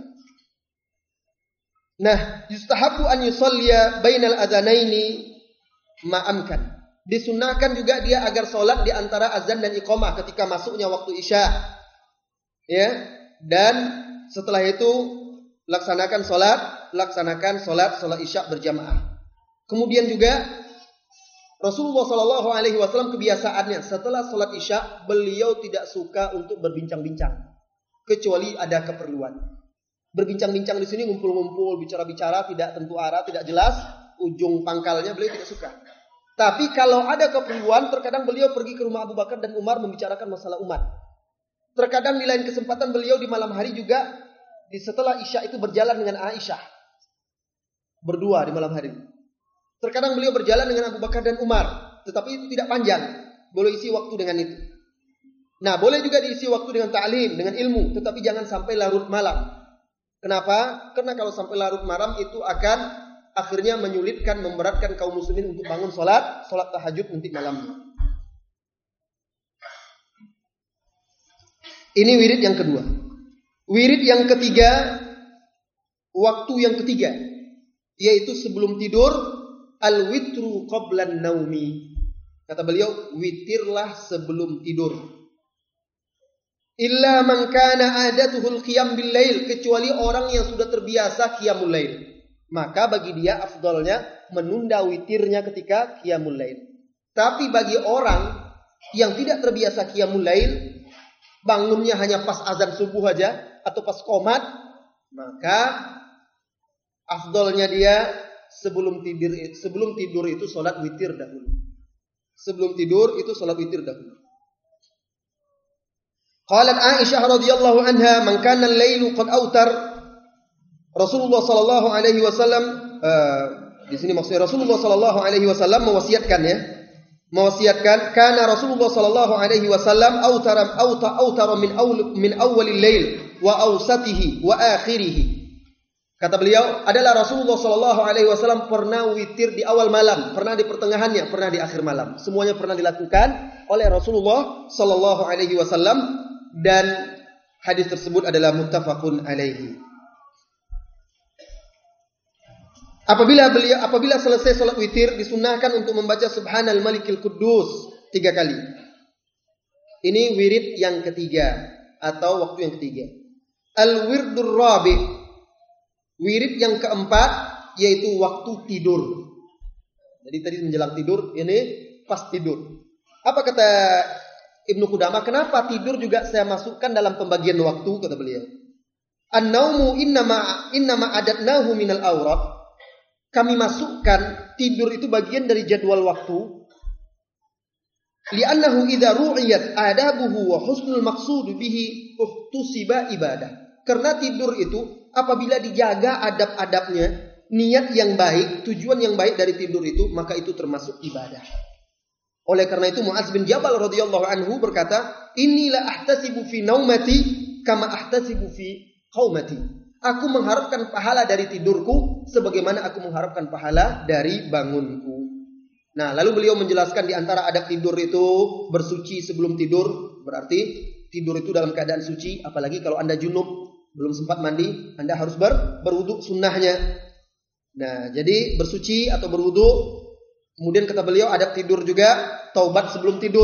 Nah, yustahabu an yusalliya bainal adzanaini ma'amkan. Disunahkan juga dia agar sholat di antara azan dan iqamah ketika masuknya waktu isya. Ya, dan setelah itu laksanakan sholat isya berjamaah. Kemudian juga Rasulullah Shallallahu Alaihi Wasallam kebiasaannya setelah sholat isya beliau tidak suka untuk berbincang-bincang. Kecuali ada keperluan. Berbincang-bincang di sini, ngumpul-ngumpul, bicara-bicara, tidak tentu arah, tidak jelas, ujung pangkalnya beliau tidak suka. Tapi kalau ada keperluan, terkadang beliau pergi ke rumah Abu Bakar dan Umar membicarakan masalah umat. Terkadang di lain kesempatan beliau di malam hari juga, setelah isya itu berjalan dengan Aisyah. Berdua di malam hari. Terkadang beliau berjalan dengan Abu Bakar dan Umar. Tetapi itu tidak panjang. Boleh isi waktu dengan itu. Nah, boleh juga diisi waktu dengan ta'lim, dengan ilmu, tetapi jangan sampai larut malam. Kenapa? Karena kalau sampai larut malam itu akan akhirnya menyulitkan, memberatkan kaum muslimin untuk bangun salat tahajud nanti malamnya. Ini wirid yang kedua. Wirid yang ketiga, waktu yang ketiga, yaitu sebelum tidur, al-witru qablan naumi. Kata beliau, witirlah sebelum tidur. Illa man kana adatuhul qiyam bil lail, kecuali orang yang sudah terbiasa qiyamul lail. Maka bagi dia afdalnya menunda witirnya ketika qiyamul lail. Tapi bagi orang yang tidak terbiasa qiyamul lail, bangunnya hanya pas azan subuh aja atau pas qomat, maka afdalnya dia sebelum tidur itu salat witir dahulu. Sebelum tidur itu salat witir dahulu. Qalat Aisyah radhiyallahu anha, "Man kana al-lailu qad autar." Rasulullah sallallahu alaihi wasallam di sini maksudnya Rasulullah sallallahu alaihi wasallam mewasiatkan ya. Mewasiatkan karena Rasulullah sallallahu alaihi wasallam autara min awwalil lail wa awsatihi wa akhirih. Kata beliau adalah Rasulullah sallallahu alaihi wasallam pernah witir di awal malam, pernah di pertengahannya, pernah di akhir malam. Semuanya pernah dilakukan oleh Rasulullah sallallahu alaihi wasallam dan hadis tersebut adalah muttafaqun alaihi. Apabila selesai salat witir disunahkan untuk membaca Subhanal Malikil Quddus 3 kali. Ini wirid yang ketiga atau waktu yang ketiga. Al-wirdur rabi', wirid yang keempat yaitu waktu tidur. Jadi tadi menjelang tidur, ini pas tidur. Apa kata Ibnu Qudamah? Kenapa tidur juga saya masukkan dalam pembagian waktu, kata beliau. An-naumu innama adatnahu minal awrat. Kami masukkan tidur itu bagian dari jadwal waktu. Li'annahu idza ru'iyat adabuhu wa husnul maqsud bihi uhtusiba ibadah. Karena tidur itu apabila dijaga adab-adabnya, niat yang baik, tujuan yang baik dari tidur itu, maka itu termasuk ibadah. Oleh karena itu Mu'adz bin Jabal radhiyallahu anhu berkata, "Inilah ahtasibu fi naumati kama ahtasibu fi qaumati." Aku mengharapkan pahala dari tidurku sebagaimana aku mengharapkan pahala dari bangunku. Nah, lalu beliau menjelaskan di antara adab tidur itu bersuci sebelum tidur, berarti tidur itu dalam keadaan suci, apalagi kalau Anda junub, belum sempat mandi, Anda harus berwudu sunnahnya. Nah, jadi bersuci atau berwudu. Kemudian kata beliau adab tidur juga taubat sebelum tidur.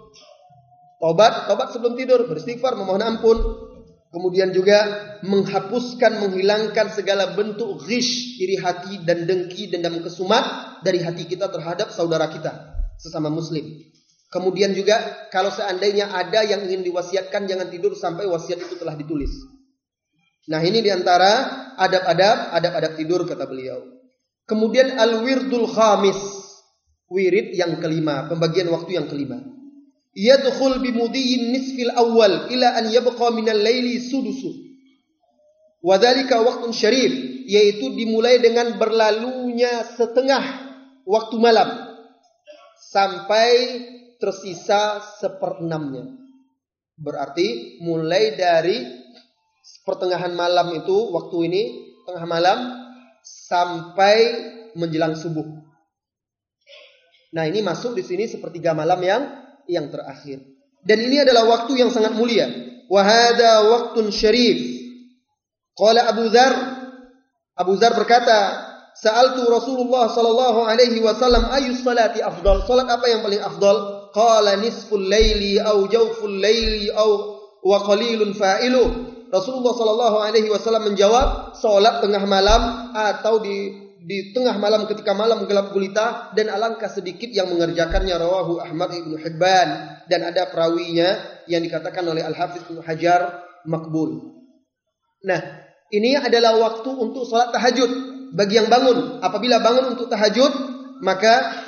Taubat sebelum tidur, beristighfar, memohon ampun. Kemudian juga menghapuskan, menghilangkan segala bentuk ghish, iri hati dan dengki, dendam kesumat dari hati kita terhadap saudara kita sesama muslim. Kemudian juga kalau seandainya ada yang ingin diwasiatkan, jangan tidur sampai wasiat itu telah ditulis. Nah, ini diantara adab-adab tidur kata beliau. Kemudian al-wirdul khamis, wirid yang kelima, pembagian waktu yang kelima. Yadkhul bimudiyyin nisfil awal ila an yabqa minal laili sudusu. Wa dzalika waqtun syarif, yaitu dimulai dengan berlalunya setengah waktu malam sampai tersisa 1/6-nya. Berarti mulai dari pertengahan malam itu, waktu ini tengah malam sampai menjelang subuh. Nah, ini masuk di sini sepertiga malam yang terakhir. Dan ini adalah waktu yang sangat mulia. Wa hadza waqtun syarif. Qala Abu Dzar berkata, sa'altu Rasulullah sallallahu alaihi wasallam ayyus salati afdal? Salat apa yang paling afdal? Qala nisful laili aw jawful laili aw wa qalilun fa'iluh. Rasulullah sallallahu alaihi wasallam menjawab, salat tengah malam atau di tengah malam ketika malam gelap gulita, dan alangkah sedikit yang mengerjakannya. Rawahu Ahmad ibnu Hibban, dan ada perawinya yang dikatakan oleh Al-Hafiz Ibnu Hajar makbul. Nah, ini adalah waktu untuk salat tahajud bagi yang bangun. Apabila bangun untuk tahajud, maka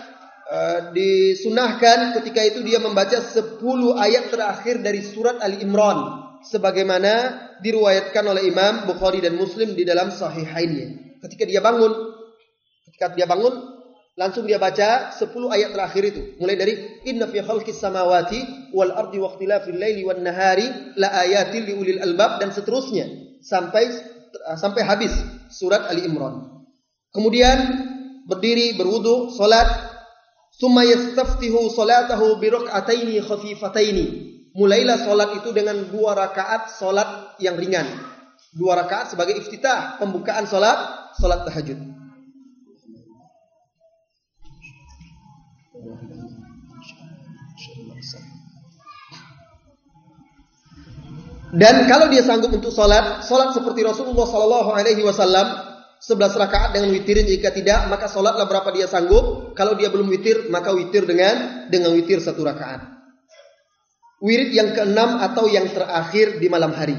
disunahkan ketika itu dia membaca 10 ayat terakhir dari surat Ali Imran, sebagaimana diriwayatkan oleh Imam Bukhari dan Muslim di dalam sahihainnya. Ketika dia bangun langsung dia baca 10 ayat terakhir itu, mulai dari inna fi khalqis samawati wal ardi waqtilafil laili wan nahari la ayatil liulil albab, dan seterusnya sampai habis surat Ali Imran. Kemudian berdiri berwudu salat, summa yastaftihu salatahu bi rak'ataini khafifataini. Mulailah salat itu dengan 2 rakaat salat yang ringan. 2 rakaat sebagai iftitah, pembukaan salat tahajud. Dan kalau dia sanggup untuk salat seperti Rasulullah sallallahu alaihi wasallam 11 rakaat dengan witir. Jika tidak, maka salatlah berapa dia sanggup. Kalau dia belum witir, maka witir dengan witir 1 rakaat. Wirid yang ke-6 atau yang terakhir di malam hari,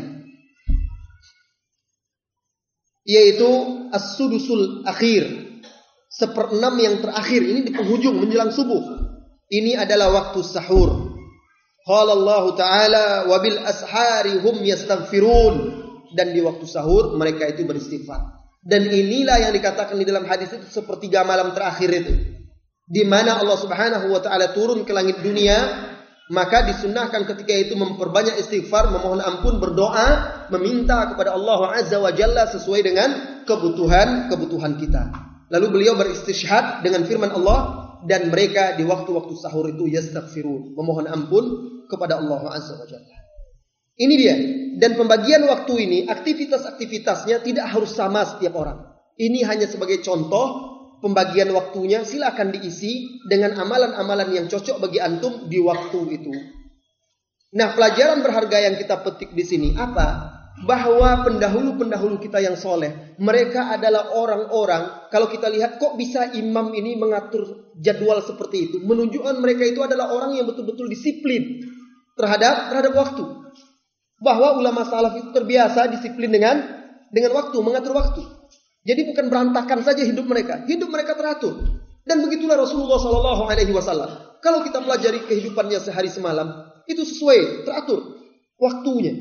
yaitu as-sudusul akhir, 1/6 yang terakhir. Ini di penghujung menjelang subuh. Ini adalah waktu sahur. Qala Allah Ta'ala wa bil ashari hum yastaghfirun. Dan di waktu sahur mereka itu beristighfar. Dan inilah yang dikatakan di dalam hadis itu sepertiga malam terakhir itu, di mana Allah Subhanahu wa taala turun ke langit dunia. Maka disunnahkan ketika itu memperbanyak istighfar, memohon ampun, berdoa, meminta kepada Allah Azza wa Jalla sesuai dengan kebutuhan kita. Lalu beliau beristishhad dengan firman Allah, dan mereka di waktu-waktu sahur itu yastaghfirun, memohon ampun kepada Allah Azza wa Jalla. Ini dia. Dan pembagian waktu ini, aktivitas-aktivitasnya tidak harus sama setiap orang. Ini hanya sebagai contoh pembagian waktunya. Silakan diisi dengan amalan-amalan yang cocok bagi antum di waktu itu. Nah, pelajaran berharga yang kita petik di sini apa? Bahwa pendahulu-pendahulu kita yang soleh, mereka adalah orang-orang, kalau kita lihat kok bisa imam ini mengatur jadwal seperti itu, menunjukkan mereka itu adalah orang yang betul-betul disiplin terhadap waktu. Bahwa ulama salaf itu terbiasa disiplin dengan waktu, mengatur waktu. Jadi bukan berantakan saja hidup mereka teratur. Dan begitulah Rasulullah sallallahu alaihi wasallam. Kalau kita pelajari kehidupannya sehari semalam, itu sesuai, teratur waktunya.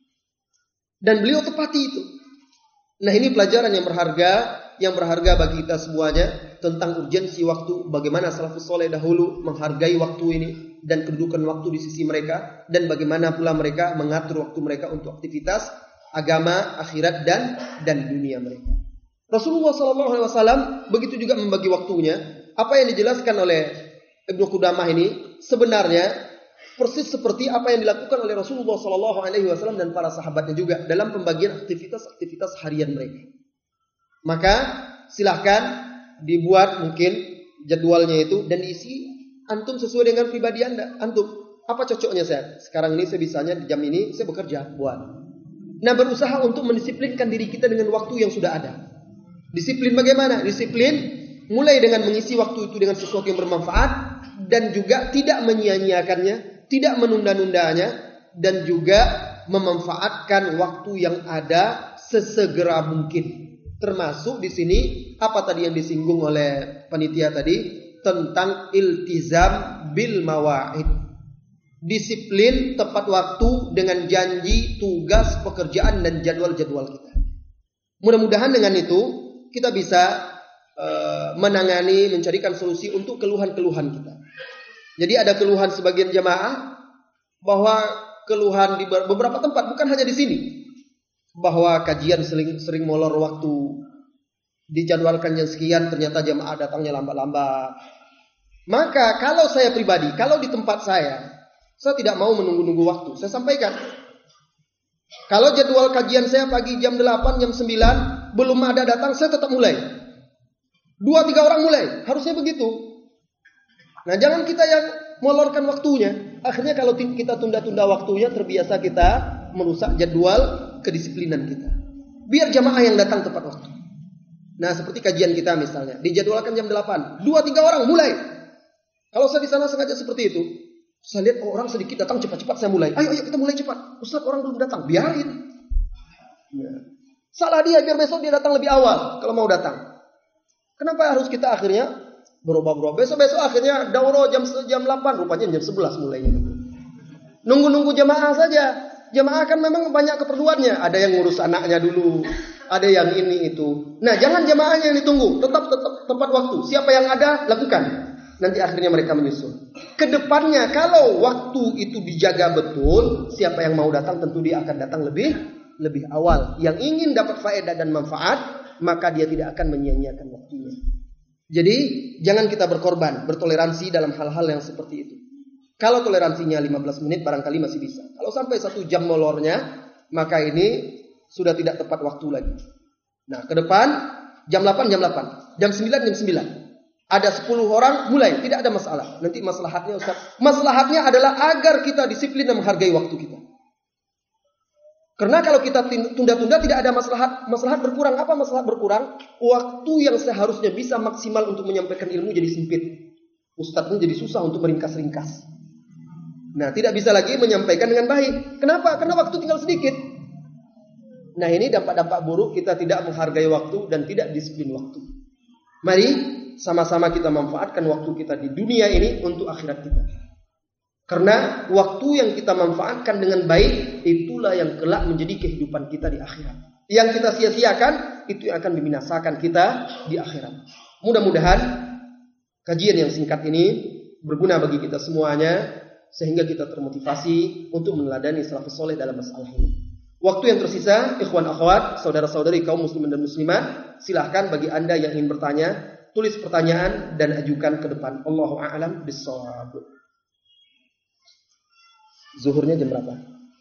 Dan beliau tepati itu. Nah, ini pelajaran yang berharga bagi kita semuanya tentang urgensi waktu, bagaimana salafus saleh dahulu menghargai waktu ini dan kedudukan waktu di sisi mereka, dan bagaimana pula mereka mengatur waktu mereka untuk aktivitas agama, akhirat dan dunia mereka. Rasulullah sallallahu alaihi wasallam begitu juga membagi waktunya. Apa yang dijelaskan oleh Ibnu Qudamah ini sebenarnya persis seperti apa yang dilakukan oleh Rasulullah sallallahu alaihi wasallam dan para sahabatnya juga dalam pembagian aktivitas harian mereka. Maka silahkan dibuat mungkin jadwalnya itu dan diisi antum sesuai dengan pribadi Anda. Antum, apa cocoknya saya? Sekarang ini saya bisanya di jam ini saya bekerja, buat. Nah, berusaha untuk mendisiplinkan diri kita dengan waktu yang sudah ada. Disiplin bagaimana? Disiplin mulai dengan mengisi waktu itu dengan sesuatu yang bermanfaat, dan juga tidak menyia-nyiakannya, tidak menunda-nundanya, dan juga memanfaatkan waktu yang ada sesegera mungkin. Termasuk di sini apa tadi yang disinggung oleh panitia tadi tentang iltizam bil mawa'id. Disiplin tepat waktu dengan janji, tugas, pekerjaan dan jadwal-jadwal kita. Mudah-mudahan dengan itu kita bisa menangani, mencarikan solusi untuk keluhan-keluhan kita. Jadi ada keluhan sebagian jamaah bahwa keluhan di beberapa tempat, bukan hanya di sini, bahwa kajian sering molor waktu, dijadwalkan jam sekian ternyata jamaah datangnya lambat-lambat. Maka kalau saya pribadi, kalau di tempat saya tidak mau menunggu-nunggu waktu. Saya sampaikan, kalau jadwal kajian saya pagi jam 8, jam 9 belum ada datang, saya tetap mulai. 2-3 orang mulai, harusnya begitu. Nah, jangan kita yang molorkan waktunya. Akhirnya kalau kita tunda-tunda waktunya, terbiasa kita merusak jadwal kedisiplinan kita. Biar jamaah yang datang tepat waktu. Nah, seperti kajian kita misalnya, dijadwalkan jam 8, 2-3 orang mulai. Kalau saya di sana sengaja seperti itu, saya lihat orang sedikit datang, cepat-cepat saya mulai. Ayo kita mulai cepat. Ustaz, orang belum datang, biarin. Ya. Salah dia, biar besok dia datang lebih awal kalau mau datang. Kenapa harus kita akhirnya berubah-ubah? Besok akhirnya dauro jam 8, rupanya jam 11 mulainya. Nunggu-nunggu jamaah saja. Jamaah kan memang banyak keperluannya. Ada yang ngurus anaknya dulu, ada yang ini itu. Nah, jangan jamaahnya yang ditunggu. Tetap tepat waktu. Siapa yang ada, lakukan. Nanti akhirnya mereka menyusul. Kedepannya kalau waktu itu dijaga betul, siapa yang mau datang tentu dia akan datang lebih awal. Yang ingin dapat faedah dan manfaat, maka dia tidak akan menyia-nyiakan waktunya. Jadi jangan kita berkorban, bertoleransi dalam hal-hal yang seperti itu. Kalau toleransinya 15 menit barangkali masih bisa. Kalau sampai 1 jam molornya, maka ini sudah tidak tepat waktu lagi. Nah, ke depan jam 8, jam 9, jam 9. Ada 10 orang mulai, tidak ada masalah. Nanti maslahatnya Ustaz, maslahatnya adalah agar kita disiplin dan menghargai waktu kita. Karena kalau kita tunda-tunda tidak ada maslahat. Maslahat berkurang. Apa maslahat berkurang? Waktu yang seharusnya bisa maksimal untuk menyampaikan ilmu jadi sempit. Ustadz pun jadi susah untuk meringkas-ringkas. Nah, tidak bisa lagi menyampaikan dengan baik. Kenapa? Karena waktu tinggal sedikit. Nah, ini dampak-dampak buruk kita tidak menghargai waktu dan tidak disiplin waktu. Mari sama-sama kita manfaatkan waktu kita di dunia ini untuk akhirat kita. Karena waktu yang kita manfaatkan dengan baik, itulah yang kelak menjadi kehidupan kita di akhirat. Yang kita sia-siakan, itu yang akan membinasakan kita di akhirat. Mudah-mudahan kajian yang singkat ini berguna bagi kita semuanya, sehingga kita termotivasi untuk meneladani salafus saleh dalam masalah ini. Waktu yang tersisa, ikhwan akhwat, saudara-saudari kaum muslimin dan muslimat, silahkan bagi Anda yang ingin bertanya, tulis pertanyaan dan ajukan ke depan. Allahu a'lam bissawab. Zuhurnya jam berapa?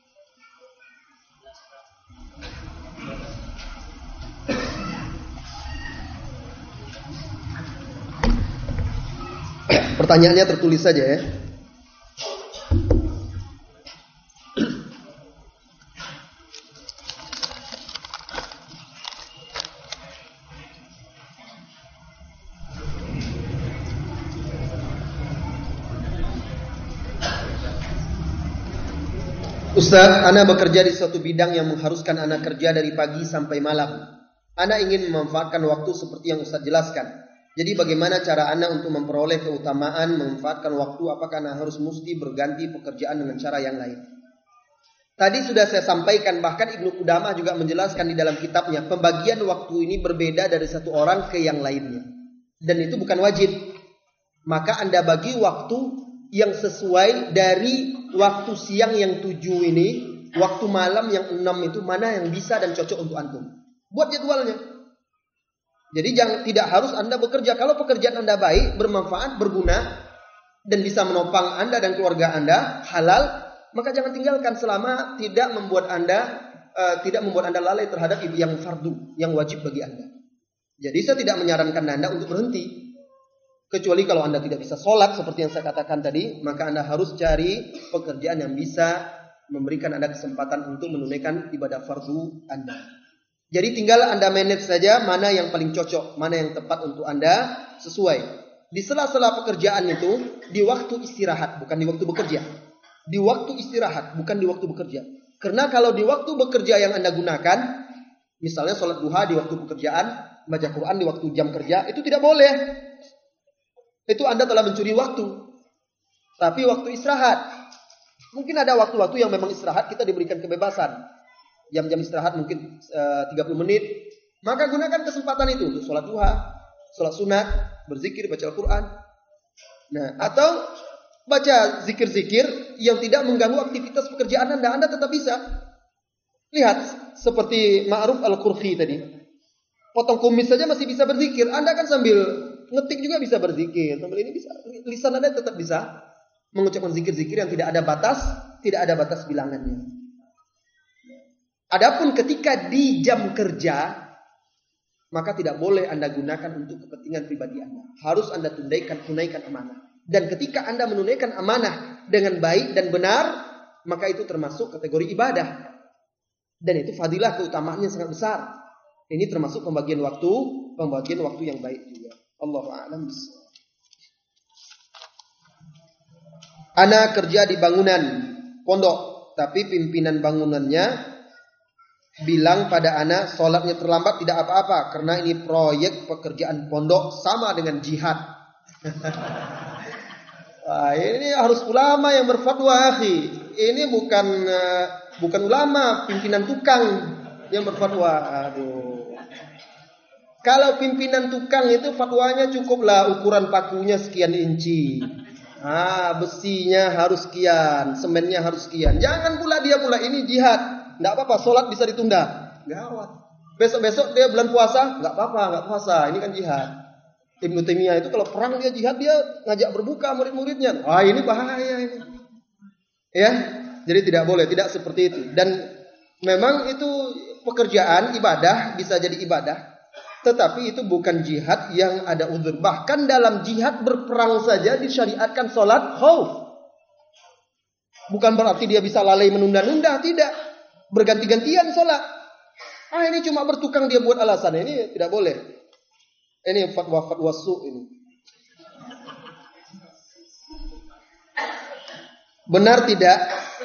Pertanyaannya tertulis saja ya. Ustaz, Ana bekerja di suatu bidang yang mengharuskan Ana kerja dari pagi sampai malam. Ana ingin memanfaatkan waktu seperti yang Ustaz jelaskan. Jadi bagaimana cara Ana untuk memperoleh keutamaan memanfaatkan waktu? Apakah Ana harus mesti berganti pekerjaan dengan cara yang lain? Tadi sudah saya sampaikan, bahkan Ibnu Qudamah juga menjelaskan di dalam kitabnya, pembagian waktu ini berbeda dari satu orang ke yang lainnya. Dan itu bukan wajib. Maka Anda bagi waktu yang sesuai dari waktu siang yang 7 ini, waktu malam yang 6 itu mana yang bisa dan cocok untuk antum. Buat jadwalnya. Jadi tidak harus Anda bekerja. Kalau pekerjaan Anda baik, bermanfaat, berguna, dan bisa menopang Anda dan keluarga Anda, halal, maka jangan tinggalkan selama tidak membuat Anda lalai terhadap yang fardu, yang wajib bagi Anda. Jadi saya tidak menyarankan Anda untuk berhenti. Kecuali kalau Anda tidak bisa sholat seperti yang saya katakan tadi, maka Anda harus cari pekerjaan yang bisa memberikan Anda kesempatan untuk menunaikan ibadah fardu Anda. Jadi tinggal Anda manage saja mana yang paling cocok, mana yang tepat untuk Anda sesuai. Di sela-sela pekerjaan itu, di waktu istirahat, bukan di waktu bekerja. Di waktu istirahat, bukan di waktu bekerja. Karena kalau di waktu bekerja yang Anda gunakan, misalnya sholat duha di waktu pekerjaan, baca Quran di waktu jam kerja, itu tidak boleh. Itu Anda telah mencuri waktu. Tapi waktu istirahat, mungkin ada waktu-waktu yang memang istirahat kita diberikan kebebasan. Jam-jam istirahat mungkin 30 menit. Maka gunakan kesempatan itu untuk sholat duha, sholat sunat, berzikir, baca Al-Quran. Nah, atau baca zikir-zikir yang tidak mengganggu aktivitas pekerjaan Anda. Anda tetap bisa. Lihat, seperti Ma'ruf Al-Qurhi tadi. Potong kumis saja masih bisa berzikir. Anda kan sambil ngetik juga bisa berzikir. Sambil ini bisa. Lisan Anda tetap bisa mengucapkan zikir-zikir yang tidak ada batas bilangannya. Adapun ketika di jam kerja, maka tidak boleh Anda gunakan untuk kepentingan pribadi Anda. Harus Anda tunaikan amanah. Dan ketika Anda menunaikan amanah dengan baik dan benar, maka itu termasuk kategori ibadah. Dan itu fadilah, keutamaannya sangat besar. Ini termasuk pembagian waktu yang baik juga. Allahu a'lam bishawab. Ana kerja di bangunan pondok, tapi pimpinan bangunannya bilang pada ana sholatnya terlambat tidak apa-apa karena ini proyek pekerjaan pondok sama dengan jihad. Wah, ini harus ulama yang berfatwa, akhi. Ini bukan ulama, pimpinan tukang yang berfatwa. Aduh. Kalau pimpinan tukang itu fatwanya cukuplah ukuran pakunya sekian inci. Besinya harus sekian, semennya harus sekian. Jangan pula ini jihad. Enggak apa-apa, sholat bisa ditunda. Gawat. Besok-besok dia bulan puasa, enggak apa-apa, enggak puasa. Ini kan jihad. Ibnu Taimiyah itu kalau perang dia jihad, dia ngajak berbuka murid-muridnya. Ini bahaya ini. Ya, jadi tidak boleh, tidak seperti itu. Dan memang itu pekerjaan ibadah, bisa jadi ibadah. Tetapi itu bukan jihad yang ada uzur. Bahkan dalam jihad berperang saja disyariatkan sholat khauf. Bukan berarti dia bisa lalai menunda-nunda, tidak. berganti-gantian sholat. Ini cuma bertukang dia buat alasan. Ini tidak boleh. Ini fatwa-fatwa su ini. Benar tidak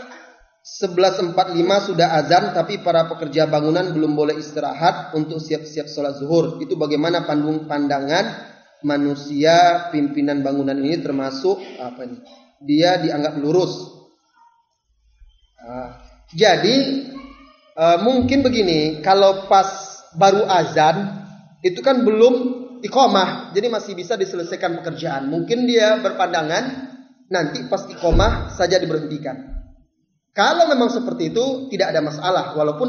11.45 sudah azan tapi para pekerja bangunan belum boleh istirahat untuk siap-siap sholat zuhur. Itu bagaimana pandangan manusia pimpinan bangunan ini, termasuk apa ini? Dia dianggap lurus. Jadi mungkin begini, kalau pas baru azan itu kan belum iqamah, jadi masih bisa diselesaikan pekerjaan. Mungkin dia berpandangan nanti pas iqamah saja diberhentikan. Kalau memang seperti itu tidak ada masalah, walaupun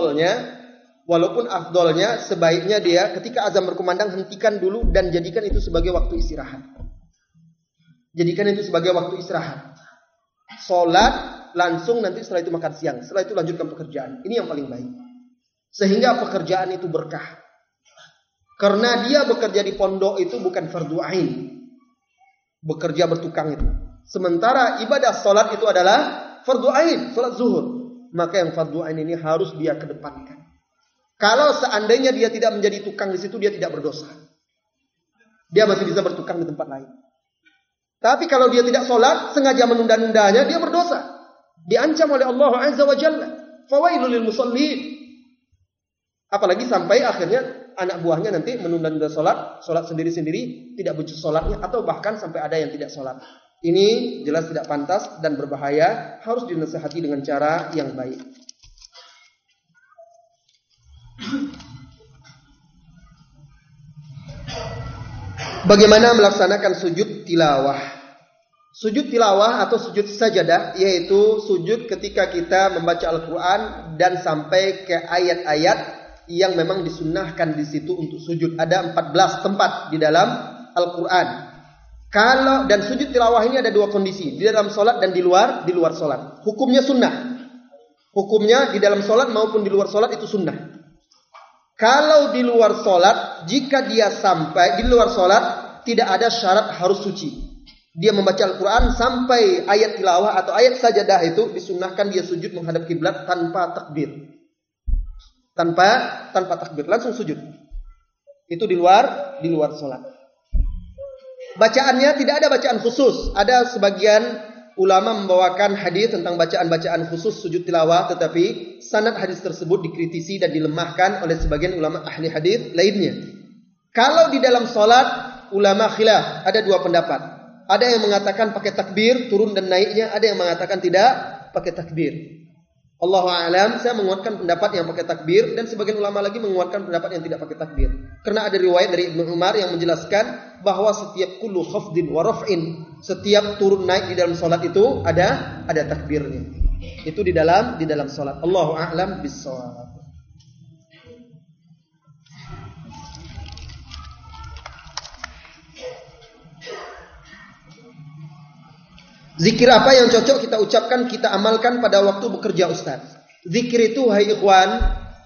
afdolnya sebaiknya dia ketika azan berkumandang hentikan dulu dan jadikan itu sebagai waktu istirahat. Jadikan itu sebagai waktu istirahat. Sholat langsung, nanti setelah itu makan siang, setelah itu lanjutkan pekerjaan. Ini yang paling baik. Sehingga pekerjaan itu berkah. Karena dia bekerja di pondok itu bukan fardu ain. Bekerja bertukang itu. Sementara ibadah sholat itu adalah fardu ain, sholat zuhur. Maka yang fardu ain ini harus dia kedepankan. Kalau seandainya dia tidak menjadi tukang di situ, dia tidak berdosa. Dia masih bisa bertukang di tempat lain. Tapi kalau dia tidak sholat, sengaja menunda-nundanya, dia berdosa. Diancam oleh Allah Azza wa Jalla. Fawailul lil musallin. Apalagi sampai akhirnya anak buahnya nanti menunda-nunda sholat sendiri-sendiri, tidak becus sholatnya, atau bahkan sampai ada yang tidak sholat. Ini jelas tidak pantas dan berbahaya, harus dinasihati dengan cara yang baik. Bagaimana melaksanakan sujud tilawah? Sujud tilawah atau sujud sajadah yaitu sujud ketika kita membaca Al-Quran dan sampai ke ayat-ayat yang memang disunnahkan di situ untuk sujud. Ada 14 tempat di dalam Al-Quran. Dan sujud tilawah ini ada dua kondisi, di dalam solat dan di luar solat. Hukumnya sunnah. Hukumnya di dalam solat maupun di luar solat itu sunnah. Kalau di luar solat, jika dia sampai di luar solat, tidak ada syarat harus suci. Dia membaca Al-Quran sampai ayat tilawah atau ayat sajadah itu disunnahkan dia sujud menghadap kiblat tanpa takbir. Tanpa takbir, langsung sujud. Itu di luar solat. Bacaannya tidak ada bacaan khusus. Ada sebagian ulama membawakan hadis tentang bacaan-bacaan khusus sujud tilawah, tetapi sanad hadis tersebut dikritisi dan dilemahkan oleh sebagian ulama ahli hadis lainnya. Kalau di dalam salat ulama khilaf, ada dua pendapat. Ada yang mengatakan pakai takbir turun dan naiknya, ada yang mengatakan tidak pakai takbir. Allahu a'lam, saya menguatkan pendapat yang pakai takbir dan sebagian ulama lagi menguatkan pendapat yang tidak pakai takbir. Karena ada riwayat dari Ibnu Umar yang menjelaskan bahwa setiap kullu khafdin wa raf'in, setiap turun naik di dalam salat itu ada takbirnya. Itu di dalam salat. Allahu a'lam bis-shawab. Zikir apa yang cocok kita ucapkan, kita amalkan pada waktu bekerja Ustaz? Zikir itu, hai ikhwan,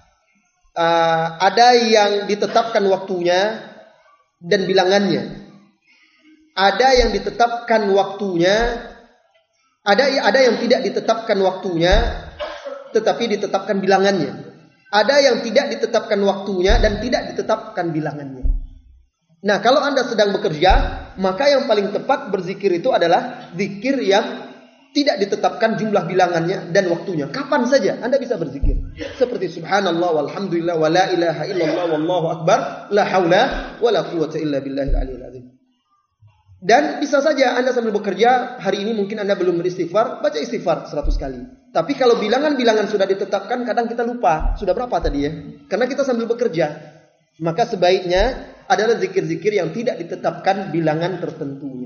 ada yang ditetapkan waktunya dan bilangannya. Ada yang ditetapkan waktunya, ada yang tidak ditetapkan waktunya, tetapi ditetapkan bilangannya. Ada yang tidak ditetapkan waktunya dan tidak ditetapkan bilangannya. Nah, kalau Anda sedang bekerja, maka yang paling tepat berzikir itu adalah zikir yang tidak ditetapkan jumlah bilangannya dan waktunya. Kapan saja Anda bisa berzikir. Seperti subhanallah walhamdulillah wa la ilaha illallah wallahu akbar la haula wa la quwwata illa billahil aliyil azim. Dan bisa saja Anda sambil bekerja, hari ini mungkin Anda belum beristighfar, baca istighfar 100 kali. Tapi kalau bilangan-bilangan sudah ditetapkan, kadang kita lupa. Sudah berapa tadi ya? Karena kita sambil bekerja. Maka sebaiknya adalah zikir-zikir yang tidak ditetapkan bilangan tertentunya.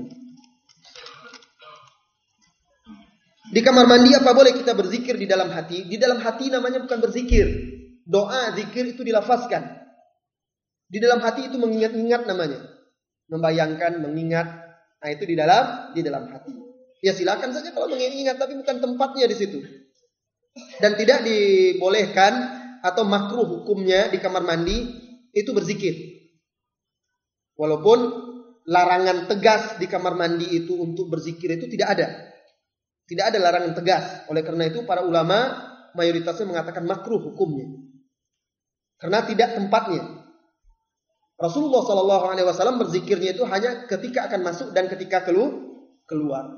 Di kamar mandi apa boleh kita berzikir di dalam hati? Di dalam hati namanya bukan berzikir. Doa, zikir itu dilafazkan. Di dalam hati itu mengingat-ingat namanya. Membayangkan, mengingat. Nah, itu di dalam hati. Ya silakan saja kalau mengingat, tapi bukan tempatnya di situ. Dan tidak dibolehkan atau makruh hukumnya di kamar mandi itu berzikir. Walaupun larangan tegas di kamar mandi itu untuk berzikir itu tidak ada. Tidak ada larangan tegas. Oleh karena itu para ulama mayoritasnya mengatakan makruh hukumnya. Karena tidak tempatnya. Rasulullah SAW berzikirnya itu hanya ketika akan masuk dan ketika keluar.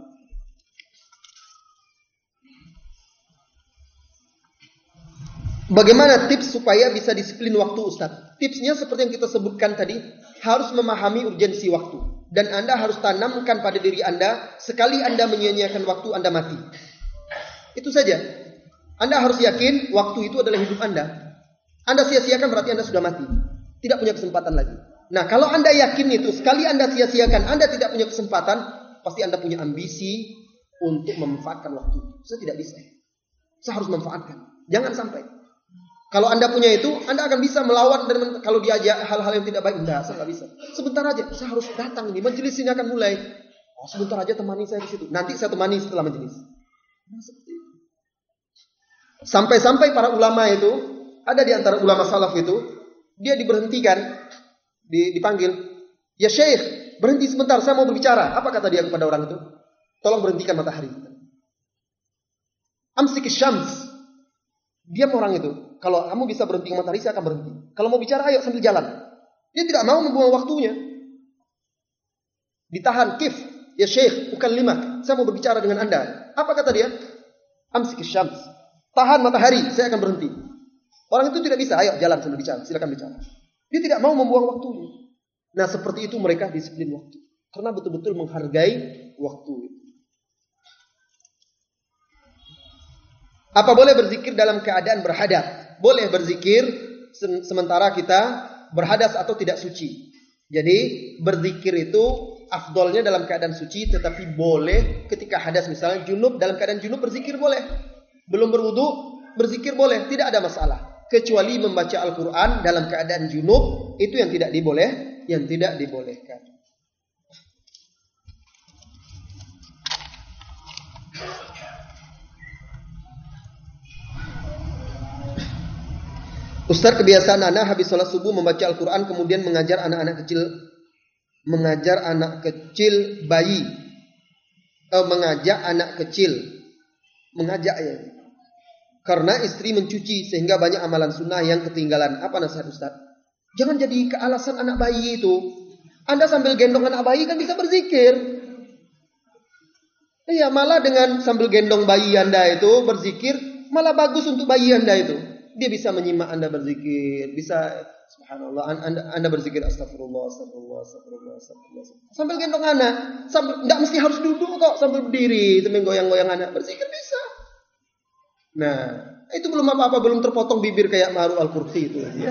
Bagaimana tips supaya bisa disiplin waktu, Ustaz? Tipsnya seperti yang kita sebutkan tadi, harus memahami urgensi waktu. Dan Anda harus tanamkan pada diri Anda, sekali Anda menyia-nyiakan waktu, Anda mati. Itu saja. Anda harus yakin waktu itu adalah hidup Anda. Anda sia-siakan berarti Anda sudah mati. Tidak punya kesempatan lagi. Nah, kalau Anda yakin itu, sekali Anda sia-siakan, Anda tidak punya kesempatan, pasti Anda punya ambisi untuk memanfaatkan waktu. Saya tidak bisa. Saya harus memanfaatkan. Jangan sampai. Kalau Anda punya itu, Anda akan bisa melawan dan kalau diajak hal-hal yang tidak baik, enggak, saya nggak bisa. Sebentar aja, saya harus datang ini, majelis ini akan mulai. Oh, sebentar aja temani saya di situ. Nanti saya temani setelah majelis. Nah, seperti itu. Sampai-sampai para ulama itu, ada di antara ulama salaf itu, dia diberhentikan, dipanggil, ya Syekh, berhenti sebentar, saya mau berbicara. Apa kata dia kepada orang itu? Tolong berhentikan matahari. Amsik syams. Diam orang itu. Kalau kamu bisa berhenti matahari, saya akan berhenti. Kalau mau bicara, ayo sambil jalan. Dia tidak mau membuang waktunya. Ditahan, kif. Ya Syekh, bukan lima. Saya mau berbicara dengan Anda. Apa kata dia? Amsik syams. Tahan matahari, saya akan berhenti. Orang itu tidak bisa, ayo jalan sambil bicara. Silakan bicara. Dia tidak mau membuang waktunya. Nah, seperti itu mereka disiplin waktu. Karena betul-betul menghargai waktu. Apa boleh berzikir dalam keadaan berhadas? Boleh berzikir sementara kita berhadas atau tidak suci. Jadi berzikir itu afdolnya dalam keadaan suci, tetapi boleh ketika hadas, misalnya junub, dalam keadaan junub berzikir boleh. Belum berwudu berzikir boleh, tidak ada masalah. Kecuali membaca Al-Quran dalam keadaan junub, itu yang tidak dibolehkan. Ustaz, kebiasaan anak habis sholat subuh membaca Al-Quran kemudian mengajak anak kecil mengajak ya. Karena istri mencuci sehingga banyak amalan sunnah yang ketinggalan. Apa nasihat Ustaz? Jangan jadi kealasan anak bayi itu. Anda sambil gendong anak bayi kan bisa berzikir. Iya, malah dengan sambil gendong bayi Anda itu berzikir, malah bagus untuk bayi Anda itu. Dia bisa menyimak Anda berzikir, bisa subhanallah Anda berzikir astagfirullah. Sambil gendong anak, enggak mesti harus duduk kok, sambil berdiri, sambil goyang-goyang anak, berzikir bisa. Nah, itu belum apa-apa, belum terpotong bibir kayak Maru Al-Qurti itu ya.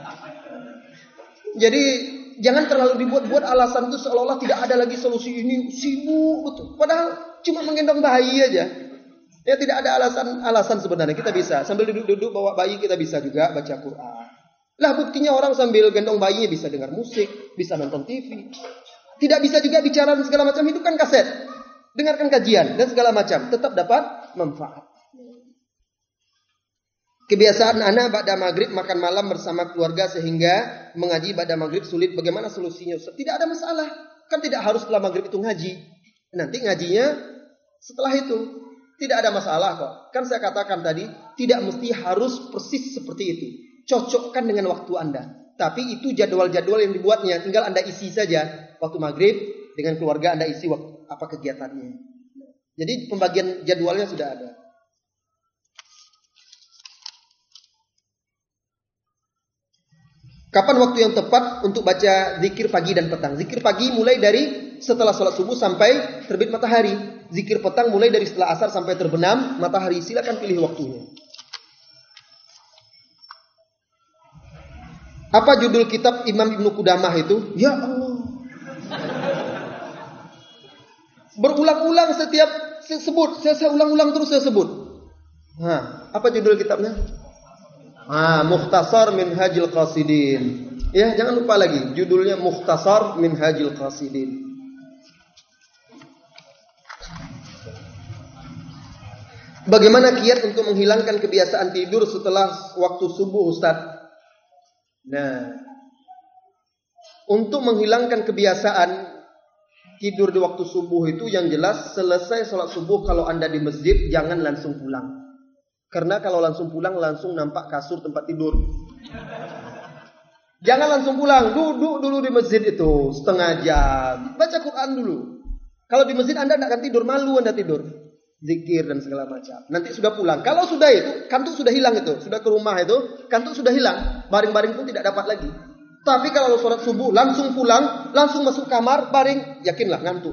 Jadi jangan terlalu dibuat-buat alasan itu seolah-olah tidak ada lagi solusi, ini sibuk betul. Padahal cuma menggendong bayi aja. Ya, tidak ada alasan sebenarnya. Kita bisa sambil duduk-duduk bawa bayi, kita bisa juga baca Quran. Lah buktinya orang sambil gendong bayinya bisa dengar musik, bisa nonton TV. Tidak bisa juga bicara dan segala macam, hidupkan kaset, dengarkan kajian dan segala macam, tetap dapat manfaat. Kebiasaan anak ba'da maghrib makan malam bersama keluarga sehingga mengaji ba'da maghrib sulit. Bagaimana solusinya? Tidak ada masalah. Kan tidak harus setelah maghrib itu ngaji. Nanti ngajinya setelah itu. Tidak ada masalah kok. Kan saya katakan tadi, tidak mesti harus persis seperti itu. Cocokkan dengan waktu Anda. Tapi itu jadwal-jadwal yang dibuatnya. Tinggal Anda isi saja. Waktu maghrib dengan keluarga Anda isi apa kegiatannya. Jadi pembagian jadwalnya sudah ada. Kapan waktu yang tepat untuk baca zikir pagi dan petang? Zikir pagi mulai dari setelah sholat subuh sampai terbit matahari. Zikir petang mulai dari setelah asar sampai terbenam matahari. Silakan pilih waktunya. Apa judul kitab Imam Ibnu Qudamah itu? Ya Allah. Berulang-ulang setiap saya sebut. Saya ulang-ulang terus saya sebut. Nah, apa judul kitabnya? Mukhtasar Minhajil Qasidin. Ya, jangan lupa lagi judulnya Mukhtasar Minhajil Qasidin. Bagaimana kiat untuk menghilangkan kebiasaan tidur setelah waktu subuh, Ustaz? Nah, untuk menghilangkan kebiasaan tidur di waktu subuh itu yang jelas selesai sholat subuh kalau Anda di masjid jangan langsung pulang. Karena kalau langsung pulang langsung nampak kasur tempat tidur. Jangan langsung pulang, duduk dulu di masjid itu setengah jam, baca Quran dulu. Kalau di masjid Anda tidak akan tidur, malu Anda tidur. Zikir dan segala macam. Nanti sudah pulang. Kalau sudah itu, kantuk sudah hilang itu. Sudah ke rumah itu, kantuk sudah hilang. Baring-baring pun tidak dapat lagi. Tapi kalau sholat subuh, langsung pulang, langsung masuk kamar, baring, yakinlah ngantuk.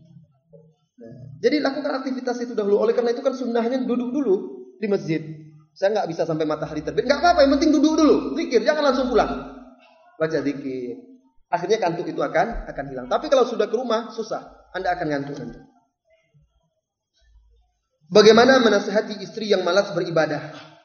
Jadi lakukan aktivitas itu dahulu. Oleh karena itu kan sunnahnya duduk dulu di masjid. Saya nggak bisa sampai matahari terbit. Nggak apa-apa, yang penting duduk dulu. Zikir, jangan langsung pulang. Baca zikir. Akhirnya kantuk itu akan hilang. Tapi kalau sudah ke rumah, susah. Anda akan ngantuk nanti. Bagaimana menasihati istri yang malas beribadah?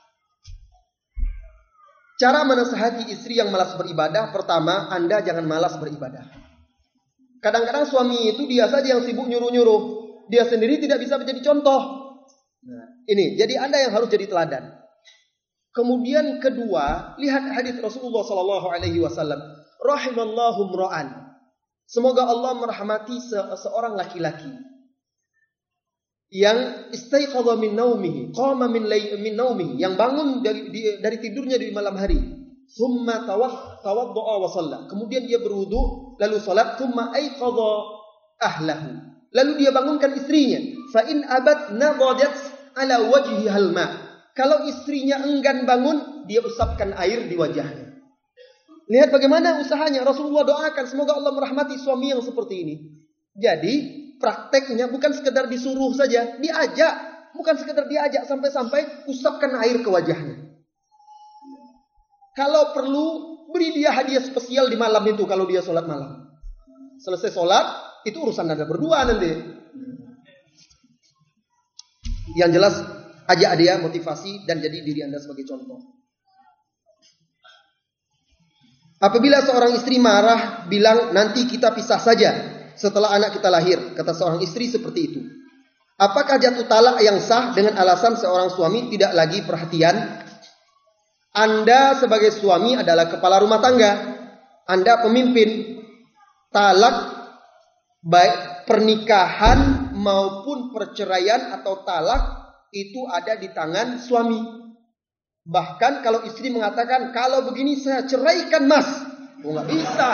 Cara menasihati istri yang malas beribadah, pertama, Anda jangan malas beribadah. Kadang-kadang suami itu dia saja yang sibuk nyuruh-nyuruh. Dia sendiri tidak bisa menjadi contoh. Nah, ini, jadi Anda yang harus jadi teladan. Kemudian kedua, lihat hadis Rasulullah SAW. Rahimallahu mra'an. Semoga Allah merahmati seorang laki-laki yang istaiqadha min naumihi, qama min naumihi, yang bangun dari tidurnya di malam hari. Thumma tawadda'a wa shalla. Kemudian dia berwudu lalu salat, thumma aiqadha ahlahu. Lalu dia bangunkan istrinya. Fa in abat nadadat ala wajhiha al-ma. Kalau istrinya enggan bangun, dia usapkan air di wajahnya. Lihat bagaimana usahanya. Rasulullah doakan semoga Allah merahmati suami yang seperti ini. Jadi prakteknya bukan sekedar disuruh saja, diajak. Bukan sekedar diajak sampai-sampai usapkan air ke wajahnya. Kalau perlu, beri dia hadiah spesial di malam itu kalau dia sholat malam. Selesai sholat, itu urusan Anda berdua nanti. Yang jelas, ajak dia motivasi dan jadi diri Anda sebagai contoh. Apabila seorang istri marah, bilang nanti kita pisah saja setelah anak kita lahir, kata seorang istri seperti itu. Apakah jatuh talak yang sah dengan alasan seorang suami tidak lagi perhatian? Anda sebagai suami adalah kepala rumah tangga. Anda pemimpin. Talak baik pernikahan maupun perceraian atau talak itu ada di tangan suami. Bahkan kalau istri mengatakan kalau begini saya ceraikan mas, nggak bisa.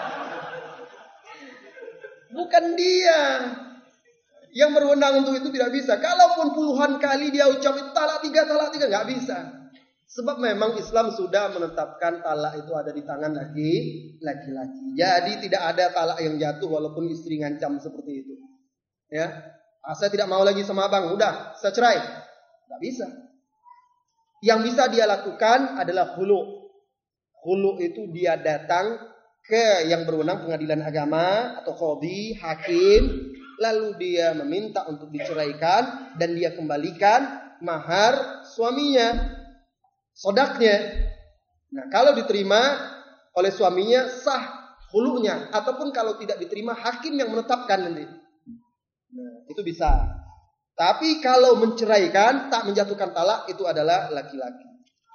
Bukan dia yang berwenang untuk itu, tidak bisa. Kalaupun puluhan kali dia ucap talak tiga, nggak bisa. Sebab memang Islam sudah menetapkan talak itu ada di tangan laki-laki. Jadi tidak ada talak yang jatuh walaupun istri ngancam seperti itu. Ya, saya tidak mau lagi sama abang, udah saya cerai. Nggak bisa. Yang bisa dia lakukan adalah khulu. Khulu itu dia datang ke yang berwenang pengadilan agama atau qadhi, hakim, lalu dia meminta untuk diceraikan dan dia kembalikan mahar suaminya, sodaknya. Nah, kalau diterima oleh suaminya sah khulunya, ataupun kalau tidak diterima hakim yang menetapkan nanti. Nah, itu bisa. Tapi kalau menceraikan, tak menjatuhkan talak, itu adalah laki-laki.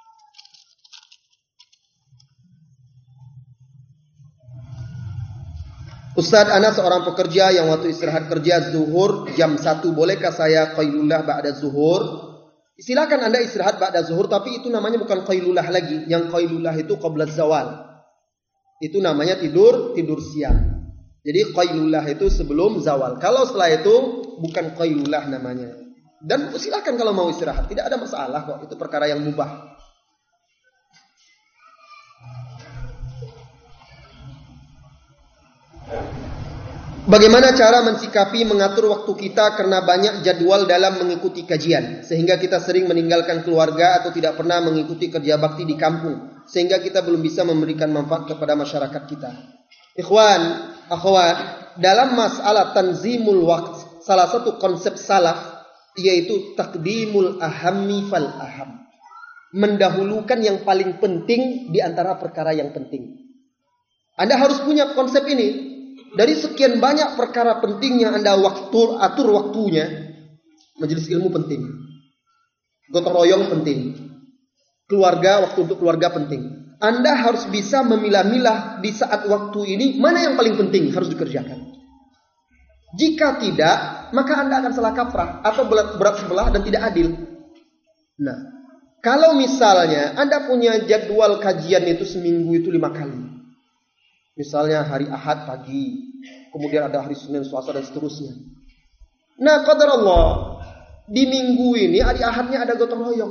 Ustadz, ana seorang pekerja yang waktu istirahat kerja zuhur jam 1, bolehkah saya qailullah ba'da zuhur? Silakan Anda istirahat ba'da zuhur, tapi itu namanya bukan qailullah lagi. Yang qailullah itu qabla zawal. Itu namanya tidur siang. Jadi qailullah itu sebelum zawal. Kalau setelah itu bukan qailullah namanya. Dan silakan kalau mau istirahat, tidak ada masalah kok. Itu perkara yang mubah. Bagaimana cara mensikapi mengatur waktu kita karena banyak jadwal dalam mengikuti kajian, sehingga kita sering meninggalkan keluarga atau tidak pernah mengikuti kerja bakti di kampung, sehingga kita belum bisa memberikan manfaat kepada masyarakat kita. Ikhwan, akhwat, dalam masalah tanzimul waqt, salah satu konsep salaf yaitu takdimul ahammi fal aham. Mendahulukan yang paling penting di antara perkara yang penting. Anda harus punya konsep ini. Dari sekian banyak perkara penting yang Anda atur waktunya, majelis ilmu penting, gotong royong penting, keluarga, waktu untuk keluarga penting. Anda harus bisa memilah-milah di saat waktu ini mana yang paling penting harus dikerjakan. Jika tidak, maka Anda akan salah kaprah atau berat sebelah dan tidak adil. Nah, kalau misalnya Anda punya jadwal kajian itu seminggu itu 5 kali. Misalnya hari Ahad pagi, kemudian ada hari Senin, Selasa dan seterusnya. Nah, qadar Allah, di minggu ini hari Ahadnya ada gotong royong.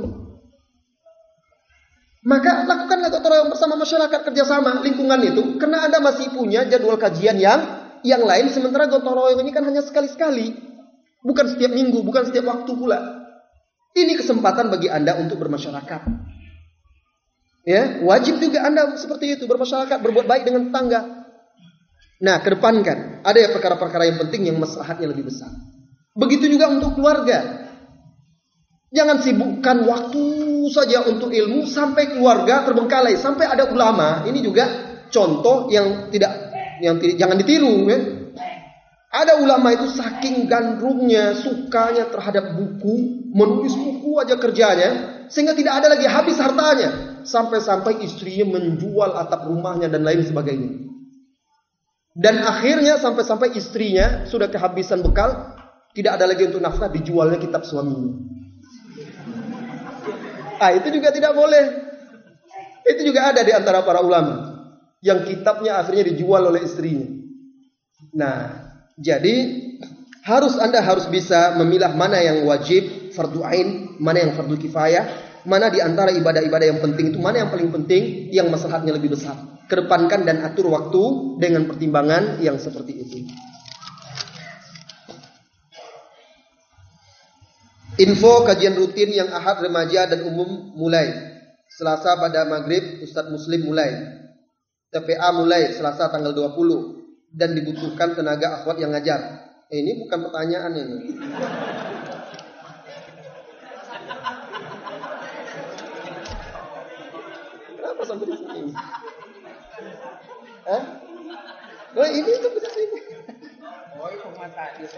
Maka lakukanlah gotong royong bersama masyarakat, kerjasama lingkungan itu, karena Anda masih punya jadwal kajian yang lain, sementara gotong royong ini kan hanya sekali-sekali, bukan setiap minggu, bukan setiap waktu pula. Ini kesempatan bagi Anda untuk bermasyarakat. Ya, wajib juga Anda seperti itu, bermasyarakat, berbuat baik dengan tetangga. Nah, kedepankan ada ya perkara-perkara yang penting yang maslahatnya lebih besar. Begitu juga untuk keluarga. Jangan sibukkan waktu saja untuk ilmu sampai keluarga terbengkalai, sampai ada ulama. Ini juga contoh yang jangan ditiru, ya. Ada ulama itu saking gandrungnya, sukanya terhadap buku, menulis buku aja kerjanya, sehingga tidak ada lagi habis hartanya. Sampai-sampai istrinya menjual atap rumahnya dan lain sebagainya. Dan akhirnya sampai-sampai istrinya sudah kehabisan bekal, tidak ada lagi untuk nafkah, dijualnya kitab suaminya. Itu juga tidak boleh. Itu juga ada di antara para ulama yang kitabnya akhirnya dijual oleh istrinya. Nah, jadi Anda harus bisa memilah mana yang wajib, fardu ain, mana yang fardu kifayah, mana di antara ibadah-ibadah yang penting itu mana yang paling penting, yang maslahatnya lebih besar. Kedepankan dan atur waktu dengan pertimbangan yang seperti itu. Info kajian rutin yang Ahad remaja dan umum mulai. Selasa pada maghrib Ustadz Muslim mulai. TPA mulai Selasa tanggal 20. Dan dibutuhkan tenaga akhwat yang ngajar. Ini bukan pertanyaan ini. Kenapa sampai di sini? Oh, ini sampai di sini. Oh, itu mata dia.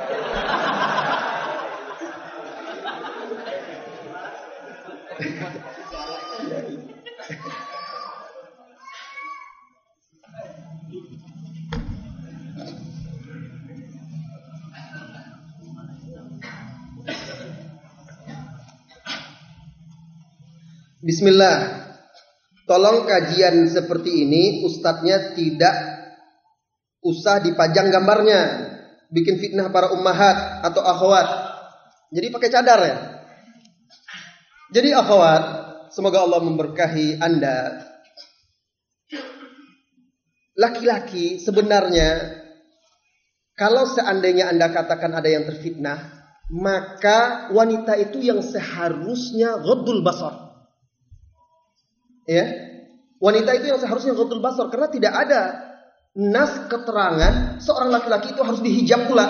Bismillah. Tolong kajian seperti ini ustadznya tidak usah dipajang gambarnya, bikin fitnah para ummahat atau akhwat. Jadi pakai cadar ya. Jadi akhwat, semoga Allah memberkahi Anda. Laki-laki sebenarnya kalau seandainya Anda katakan ada yang terfitnah, maka wanita itu yang seharusnya ghaddul basar. Ya, wanita itu yang seharusnya ghaddul basar, karena tidak ada nas keterangan seorang laki-laki itu harus dihijab pula.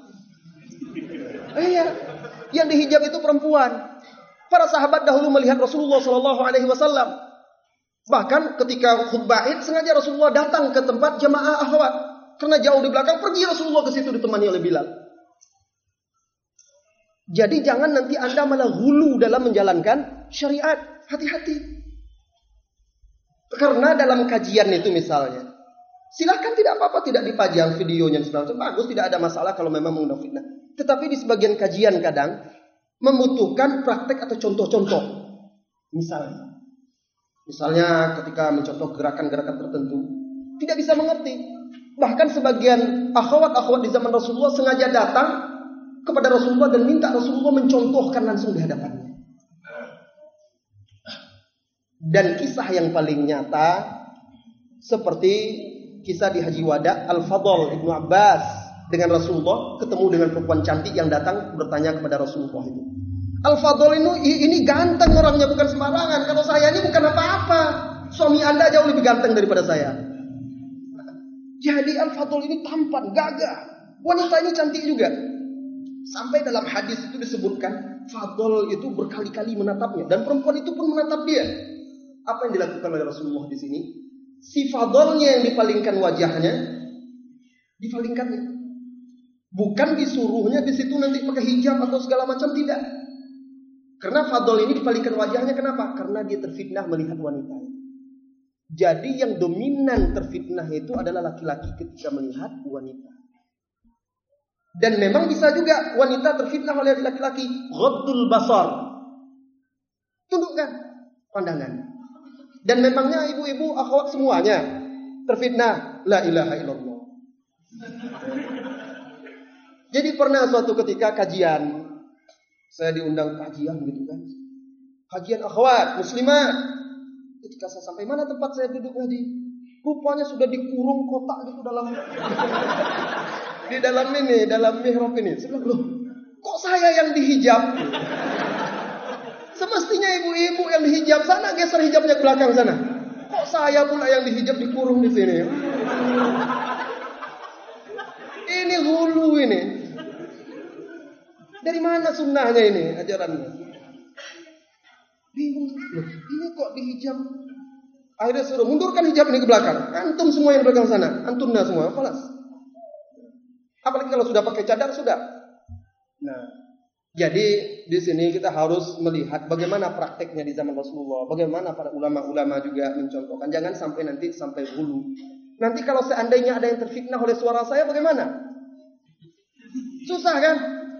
Iya, yang dihijab itu perempuan. Para sahabat dahulu melihat Rasulullah Shallallahu Alaihi Wasallam. Bahkan ketika khutbah Id sengaja Rasulullah datang ke tempat jamaah akhwat, karena jauh di belakang, pergi Rasulullah ke situ ditemani oleh Bilal. Jadi jangan nanti Anda malah hulu dalam menjalankan syariat. Hati-hati. Karena dalam kajian itu misalnya, silakan tidak apa-apa tidak dipajang videonya sebenarnya bagus, tidak ada masalah kalau memang mengundang fitnah. Tetapi di sebagian kajian kadang membutuhkan praktek atau contoh-contoh. Misalnya ketika mencontoh gerakan-gerakan tertentu, tidak bisa mengerti. Bahkan sebagian akhwat-akhwat di zaman Rasulullah sengaja datang kepada Rasulullah dan minta Rasulullah mencontohkan langsung di hadapannya. Dan kisah yang paling nyata seperti kisah di Haji Wada, Al-Fadl Ibnu Abbas dengan Rasulullah ketemu dengan perempuan cantik yang datang bertanya kepada Rasulullah itu. Al-Fadl ini ganteng orangnya, bukan sembarangan. Kalau saya ini bukan apa-apa. Suami Anda jauh lebih ganteng daripada saya. Jadi Al-Fadl ini tampan, gagah. Wanita ini cantik juga. Sampai dalam hadis itu disebutkan Fadl itu berkali-kali menatapnya dan perempuan itu pun menatap dia. Apa yang dilakukan oleh Rasulullah di sini? Si Fadlnya yang dipalingkan wajahnya, dipalingkannya. Bukan disuruhnya di situ nanti pakai hijab atau segala macam, tidak. Karena Fadl ini dipalingkan wajahnya, kenapa? Karena dia terfitnah melihat wanita. Jadi yang dominan terfitnah itu adalah laki-laki ketika melihat wanita. Dan memang bisa juga wanita terfitnah oleh laki-laki, ghaddul basar. Tundukkan pandangan. Dan memangnya ibu-ibu, akhwat semuanya terfitnah? La ilaha illallah. Jadi pernah suatu ketika kajian, saya diundang kajian gitu kan. Kajian akhwat muslimat. Ketika saya sampai mana tempat saya duduk ngaji, rupanya sudah dikurung kotak gitu dalam di dalam mihrab ini. Saya bilang, loh, kok saya yang dihijab? Semestinya ibu-ibu yang dihijab sana, geser hijabnya ke belakang sana. Kok saya pula yang dihijab dikurung di sini? Ini hulu ini. Dari mana sunnahnya ini ajarannya? Bingung. Loh, ini kok dihijab? Akhirnya suruh mundurkan hijab ini ke belakang. Antum semua yang belakang sana, antumnya semua, falas. Apalagi kalau sudah pakai cadar sudah. Nah, jadi di sini kita harus melihat bagaimana prakteknya di zaman Rasulullah, bagaimana para ulama-ulama juga mencontohkan. Jangan sampai nanti sampai hulu. Nanti kalau seandainya ada yang terfitnah oleh suara saya, bagaimana? Susah kan?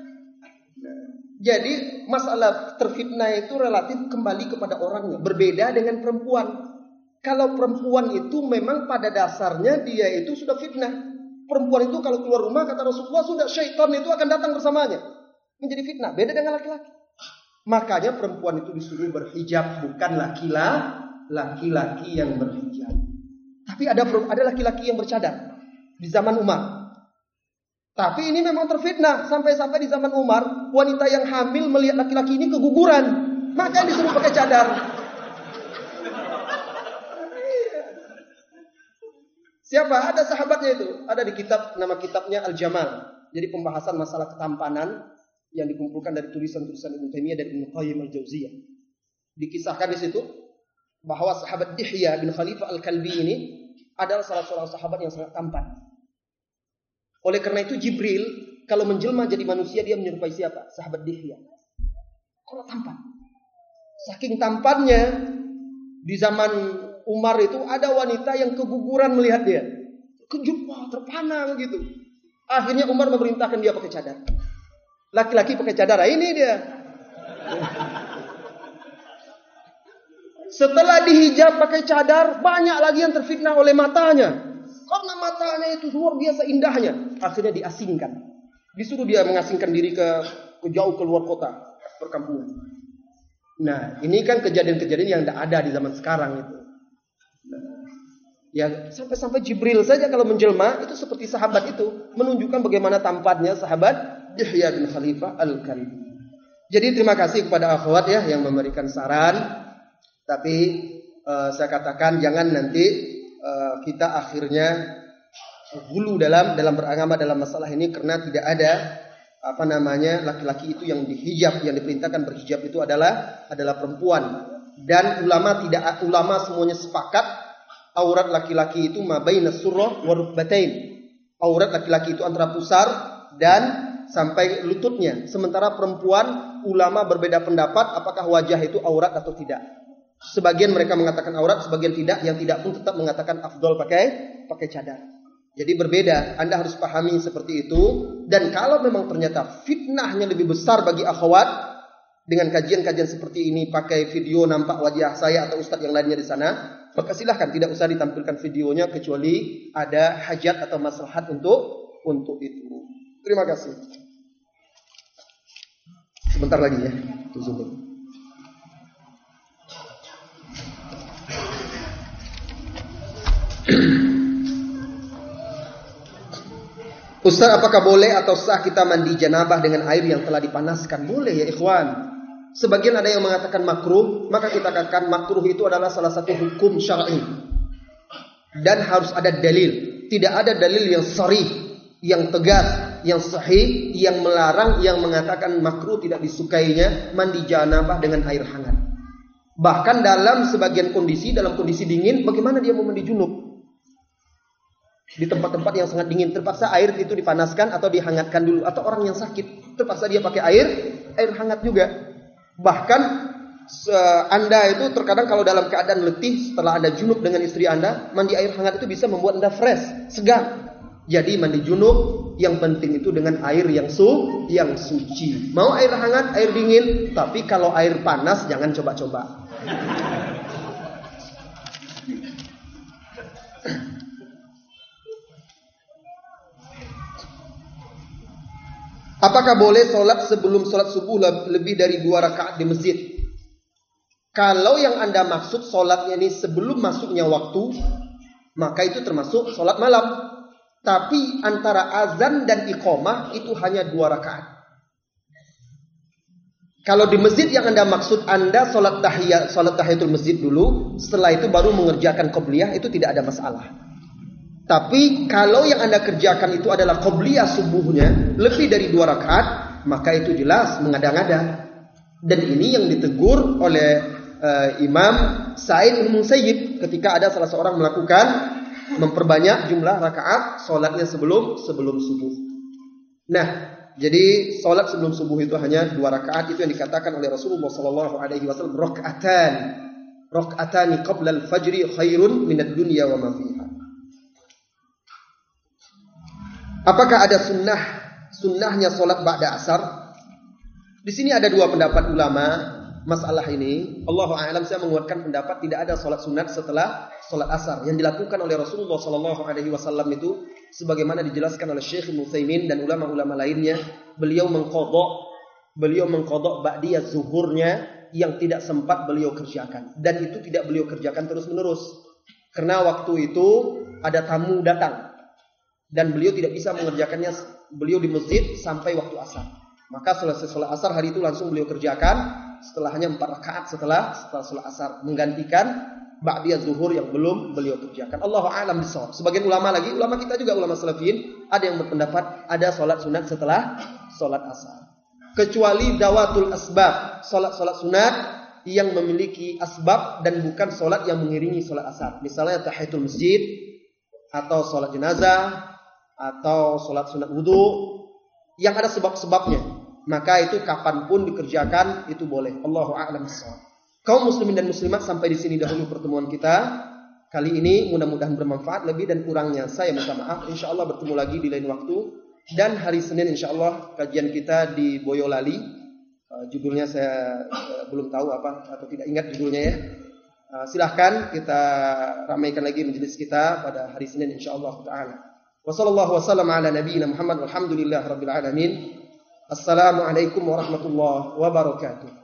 Jadi masalah terfitnah itu relatif kembali kepada orangnya. Berbeda dengan perempuan. Kalau perempuan itu memang pada dasarnya dia itu sudah fitnah. Perempuan itu kalau keluar rumah kata Rasulullah sudah syaitan itu akan datang bersamanya. Menjadi fitnah. Beda dengan laki-laki. Makanya perempuan itu disuruh berhijab. Bukan laki-laki yang berhijab. Tapi ada laki-laki yang bercadar. Di zaman Umar. Tapi ini memang terfitnah. Sampai-sampai di zaman Umar, wanita yang hamil melihat laki-laki ini keguguran. Makanya disuruh pakai cadar. Siapa? Ada sahabatnya itu. Ada di kitab, nama kitabnya Al-Jamal. Jadi pembahasan masalah ketampanan yang dikumpulkan dari tulisan-tulisan Ibnu Taimiyah dan Ibnu Qayyim Al-Jauziyah. Dikisahkan di situ bahwa sahabat Dihya bin Khalifah Al-Kalbi ini adalah salah seorang sahabat yang sangat tampan. Oleh karena itu Jibril kalau menjelma jadi manusia dia menyerupai siapa? Sahabat Dihya. Karena tampan. Saking tampannya di zaman Umar itu ada wanita yang keguguran melihat dia. Kejut, terpana begitu. Akhirnya Umar memerintahkan dia pakai cadar. Laki-laki pakai cadar, ini dia. Setelah dihijab pakai cadar, banyak lagi yang terfitnah oleh matanya. Karena matanya itu luar biasa indahnya. Akhirnya diasingkan. Disuruh dia mengasingkan diri ke jauh keluar kota, perkampungan. Nah, ini kan kejadian-kejadian yang tidak ada di zaman sekarang itu. Ya, sampai-sampai Jibril saja kalau menjelma itu seperti sahabat itu, menunjukkan bagaimana tampannya sahabat Dihya bin Khalifah Al-Kalbi. Jadi terima kasih kepada akhwat ya yang memberikan saran. Tapi saya katakan jangan nanti kita akhirnya hulu dalam beragama dalam masalah ini karena tidak ada laki-laki itu yang dihijab, yang diperintahkan berhijab itu adalah perempuan. Dan ulama semuanya sepakat aurat laki-laki itu mabaina surrah wa rukbatain. Aurat laki-laki itu antara pusar dan sampai lututnya. Sementara perempuan ulama berbeda pendapat apakah wajah itu aurat atau tidak. Sebagian mereka mengatakan aurat, sebagian tidak. Yang tidak pun tetap mengatakan afdol pakai cadar. Jadi berbeda. Anda harus pahami seperti itu. Dan kalau memang ternyata fitnahnya lebih besar bagi akhwat dengan kajian-kajian seperti ini, pakai video nampak wajah saya atau ustadz yang lainnya di sana, maka silahkan tidak usah ditampilkan videonya kecuali ada hajat atau maslahat untuk itu. Terima kasih. Sebentar lagi ya. Tunggu. Ustaz, apakah boleh atau sah kita mandi janabah dengan air yang telah dipanaskan? Boleh ya ikhwan. Sebagian ada yang mengatakan makruh, maka kita katakan makruh itu adalah salah satu hukum syar'i. Dan harus ada dalil. Tidak ada dalil yang sharih, yang tegas, yang sahih, yang melarang, yang mengatakan makruh tidak disukainya mandi janabah dengan air hangat. Bahkan dalam sebagian kondisi, dalam kondisi dingin, bagaimana dia mau mandi junub? Di tempat-tempat yang sangat dingin, terpaksa air itu dipanaskan atau dihangatkan dulu. Atau orang yang sakit, terpaksa dia pakai air hangat juga. Bahkan Anda itu terkadang kalau dalam keadaan letih, setelah Anda junub dengan istri Anda, mandi air hangat itu bisa membuat Anda fresh, segar. Jadi mandi junub yang penting itu dengan air yang suci. Mau air hangat, air dingin, tapi kalau air panas jangan coba-coba. Apakah boleh sholat sebelum sholat subuh lebih dari 2 rakaat di masjid? Kalau yang Anda maksud sholatnya ini sebelum masuknya waktu, maka itu termasuk sholat malam. Tapi antara azan dan iqamah itu hanya 2 rakaat. Kalau di masjid yang Anda maksud, Anda sholat tahiyatul masjid dulu, setelah itu baru mengerjakan qobliyah, itu tidak ada masalah. Tapi kalau yang Anda kerjakan itu adalah qobliyah subuhnya lebih dari 2 rakaat, maka itu jelas mengada-ngada. Dan ini yang ditegur oleh Imam Sa'id bin Musayyib ketika ada salah seorang melakukan memperbanyak jumlah rakaat sholatnya sebelum subuh. Nah, jadi sholat sebelum subuh itu hanya 2 rakaat, itu yang dikatakan oleh Rasulullah SAW, rakaatani qabla al-fajri khairun minad dunya wa ma fiha. Apakah ada sunnahnya sholat ba'da asar? Di sini ada 2 pendapat ulama masalah ini. Allahu a'lam, saya menguatkan pendapat tidak ada sholat sunat setelah sholat asar. Yang dilakukan oleh Rasulullah SAW itu sebagaimana dijelaskan oleh Syekh Utsaimin dan ulama-ulama lainnya, beliau mengqadha ba'diyah zuhurnya yang tidak sempat beliau kerjakan, dan itu tidak beliau kerjakan terus-menerus karena waktu itu ada tamu datang dan beliau tidak bisa mengerjakannya, beliau di masjid sampai waktu asar. Maka selesai sholat asar hari itu langsung beliau kerjakan, setelahnya 4 rakaat setelah sholat asar, menggantikan ba'diyah zuhur yang belum beliau kerjakan. Allahu a'lam bishawab. Sebagian ulama kita juga ulama salafiyin, ada yang berpendapat ada sholat sunat setelah sholat asar. Kecuali dawatul asbab, sholat sunat yang memiliki asbab dan bukan sholat yang mengiringi sholat asar. Misalnya tahiyatul masjid, atau sholat jenazah, atau sholat sunat wudu yang ada sebab-sebabnya, maka itu kapanpun dikerjakan itu boleh. Allahu a'lam bishawab. Kaum muslimin dan muslimat, sampai di sini dahulu pertemuan kita kali ini. Mudah-mudahan bermanfaat. Lebih dan kurangnya saya minta maaf. Insyaallah bertemu lagi di lain waktu, dan hari Senin insyaallah kajian kita di Boyolali. Judulnya saya belum tahu apa atau tidak ingat judulnya ya. Silahkan kita ramaikan lagi majelis kita pada hari Senin insyaallah taala. Wassallallahu wasallam ala nabiyyina Muhammad walhamdulillahirabbil alamin. Assalamualaikum warahmatullahi wabarakatuh.